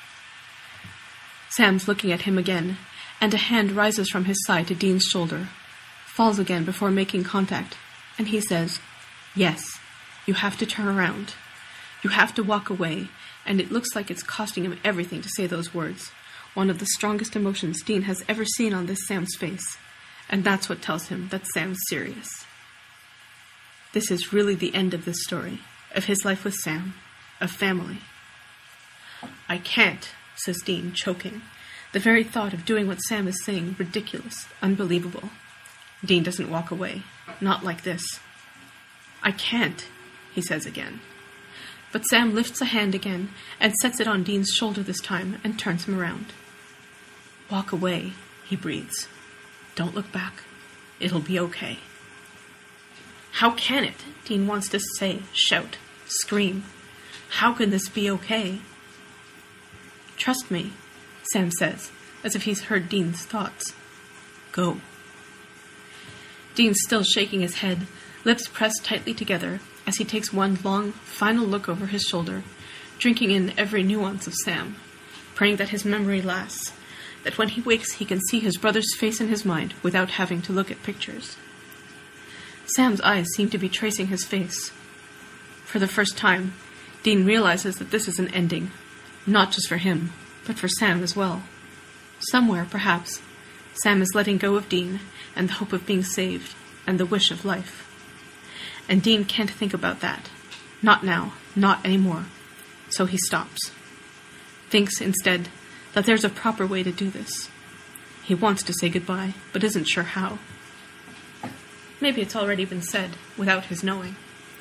Sam's looking at him again, and a hand rises from his side to Dean's shoulder, falls again before making contact, and he says, "Yes, you have to turn around. You have to walk away," and it looks like it's costing him everything to say those words, one of the strongest emotions Dean has ever seen on this Sam's face, and that's what tells him that Sam's serious. This is really the end of this story, of his life with Sam, of family. "I can't," says Dean, choking. The very thought of doing what Sam is saying, ridiculous, unbelievable. Dean doesn't walk away, not like this. "I can't," he says again. But Sam lifts a hand again and sets it on Dean's shoulder this time and turns him around. "Walk away," he breathes. "Don't look back. It'll be okay." How can it? Dean wants to say, shout, scream. How can this be okay? "Trust me," Sam says, as if he's heard Dean's thoughts. "Go." Dean's still shaking his head, lips pressed tightly together, as he takes one long, final look over his shoulder, drinking in every nuance of Sam, praying that his memory lasts, that when he wakes he can see his brother's face in his mind without having to look at pictures. Sam's eyes seem to be tracing his face. For the first time, Dean realizes that this is an ending, not just for him, but for Sam as well. Somewhere, perhaps, Sam is letting go of Dean and the hope of being saved and the wish of life. And Dean can't think about that. Not now, not anymore. So he stops. Thinks instead that there's a proper way to do this. He wants to say goodbye, but isn't sure how. Maybe it's already been said, without his knowing.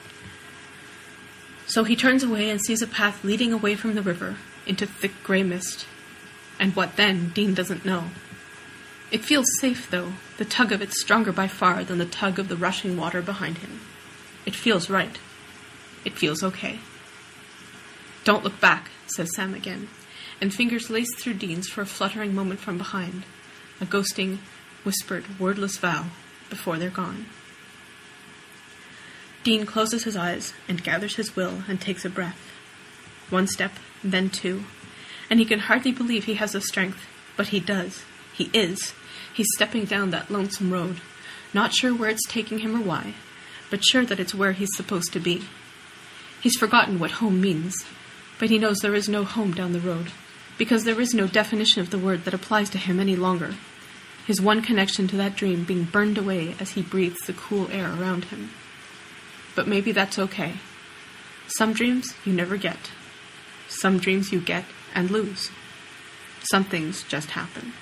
So he turns away and sees a path leading away from the river into thick grey mist. And what then, Dean doesn't know. It feels safe, though, the tug of it stronger by far than the tug of the rushing water behind him. It feels right. It feels okay. "Don't look back," says Sam again, and fingers lace through Dean's for a fluttering moment from behind, a ghosting, whispered, wordless vow before they're gone. Dean closes his eyes and gathers his will and takes a breath. One step, then two, and he can hardly believe he has the strength, but he does. He is. He's stepping down that lonesome road, not sure where it's taking him or why, but sure that it's where he's supposed to be. He's forgotten what home means, but he knows there is no home down the road, because there is no definition of the word that applies to him any longer, his one connection to that dream being burned away as he breathes the cool air around him. But maybe that's okay. Some dreams you never get. Some dreams you get and lose. Some things just happen.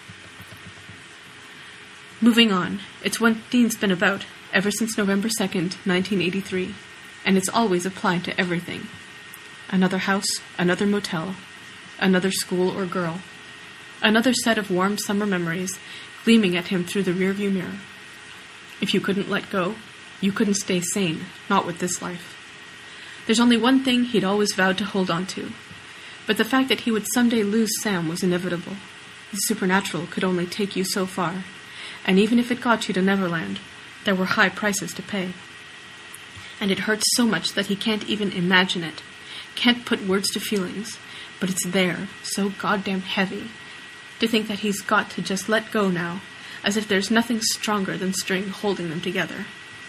Moving on, it's what Dean's been about ever since November second, nineteen eighty-three, and it's always applied to everything. Another house, another motel, another school or girl, another set of warm summer memories gleaming at him through the rearview mirror. If you couldn't let go, you couldn't stay sane, not with this life. There's only one thing he'd always vowed to hold on to, but the fact that he would someday lose Sam was inevitable. The supernatural could only take you so far, and even if it got you to Neverland, there were high prices to pay. And it hurts so much that he can't even imagine it, can't put words to feelings, but it's there, so goddamn heavy, to think that he's got to just let go now, as if there's nothing stronger than string holding them together.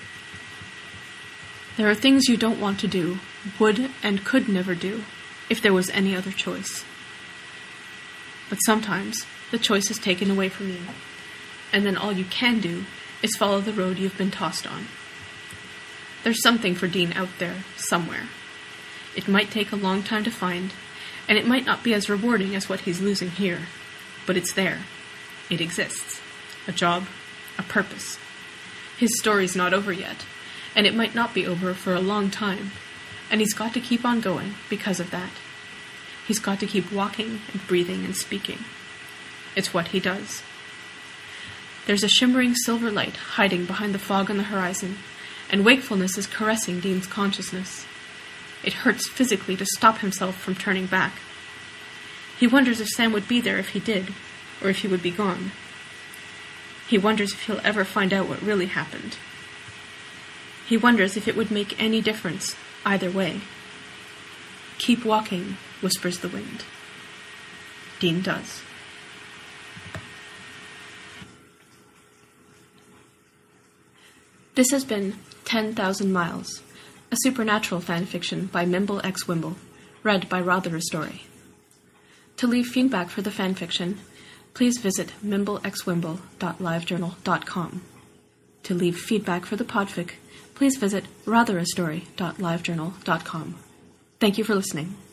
There are things you don't want to do, would and could never do, if there was any other choice. But sometimes the choice is taken away from you, and then all you can do is follow the road you've been tossed on. There's something for Dean out there, somewhere. It might take a long time to find, and it might not be as rewarding as what he's losing here, but it's there. It exists. A job, a purpose. His story's not over yet, and it might not be over for a long time, and he's got to keep on going because of that. He's got to keep walking and breathing and speaking. It's what he does. There's a shimmering silver light hiding behind the fog on the horizon, and wakefulness is caressing Dean's consciousness. It hurts physically to stop himself from turning back. He wonders if Sam would be there if he did, or if he would be gone. He wonders if he'll ever find out what really happened. He wonders if it would make any difference either way. "Keep walking," whispers the wind. Dean does. This has been ten thousand Miles, a supernatural fanfiction by Mimble X Wimble, read by Rather a Story. To leave feedback for the fanfiction, please visit mimble x wimble dot livejournal dot com. To leave feedback for the podfic, please visit rather a story dot livejournal dot com. Thank you for listening.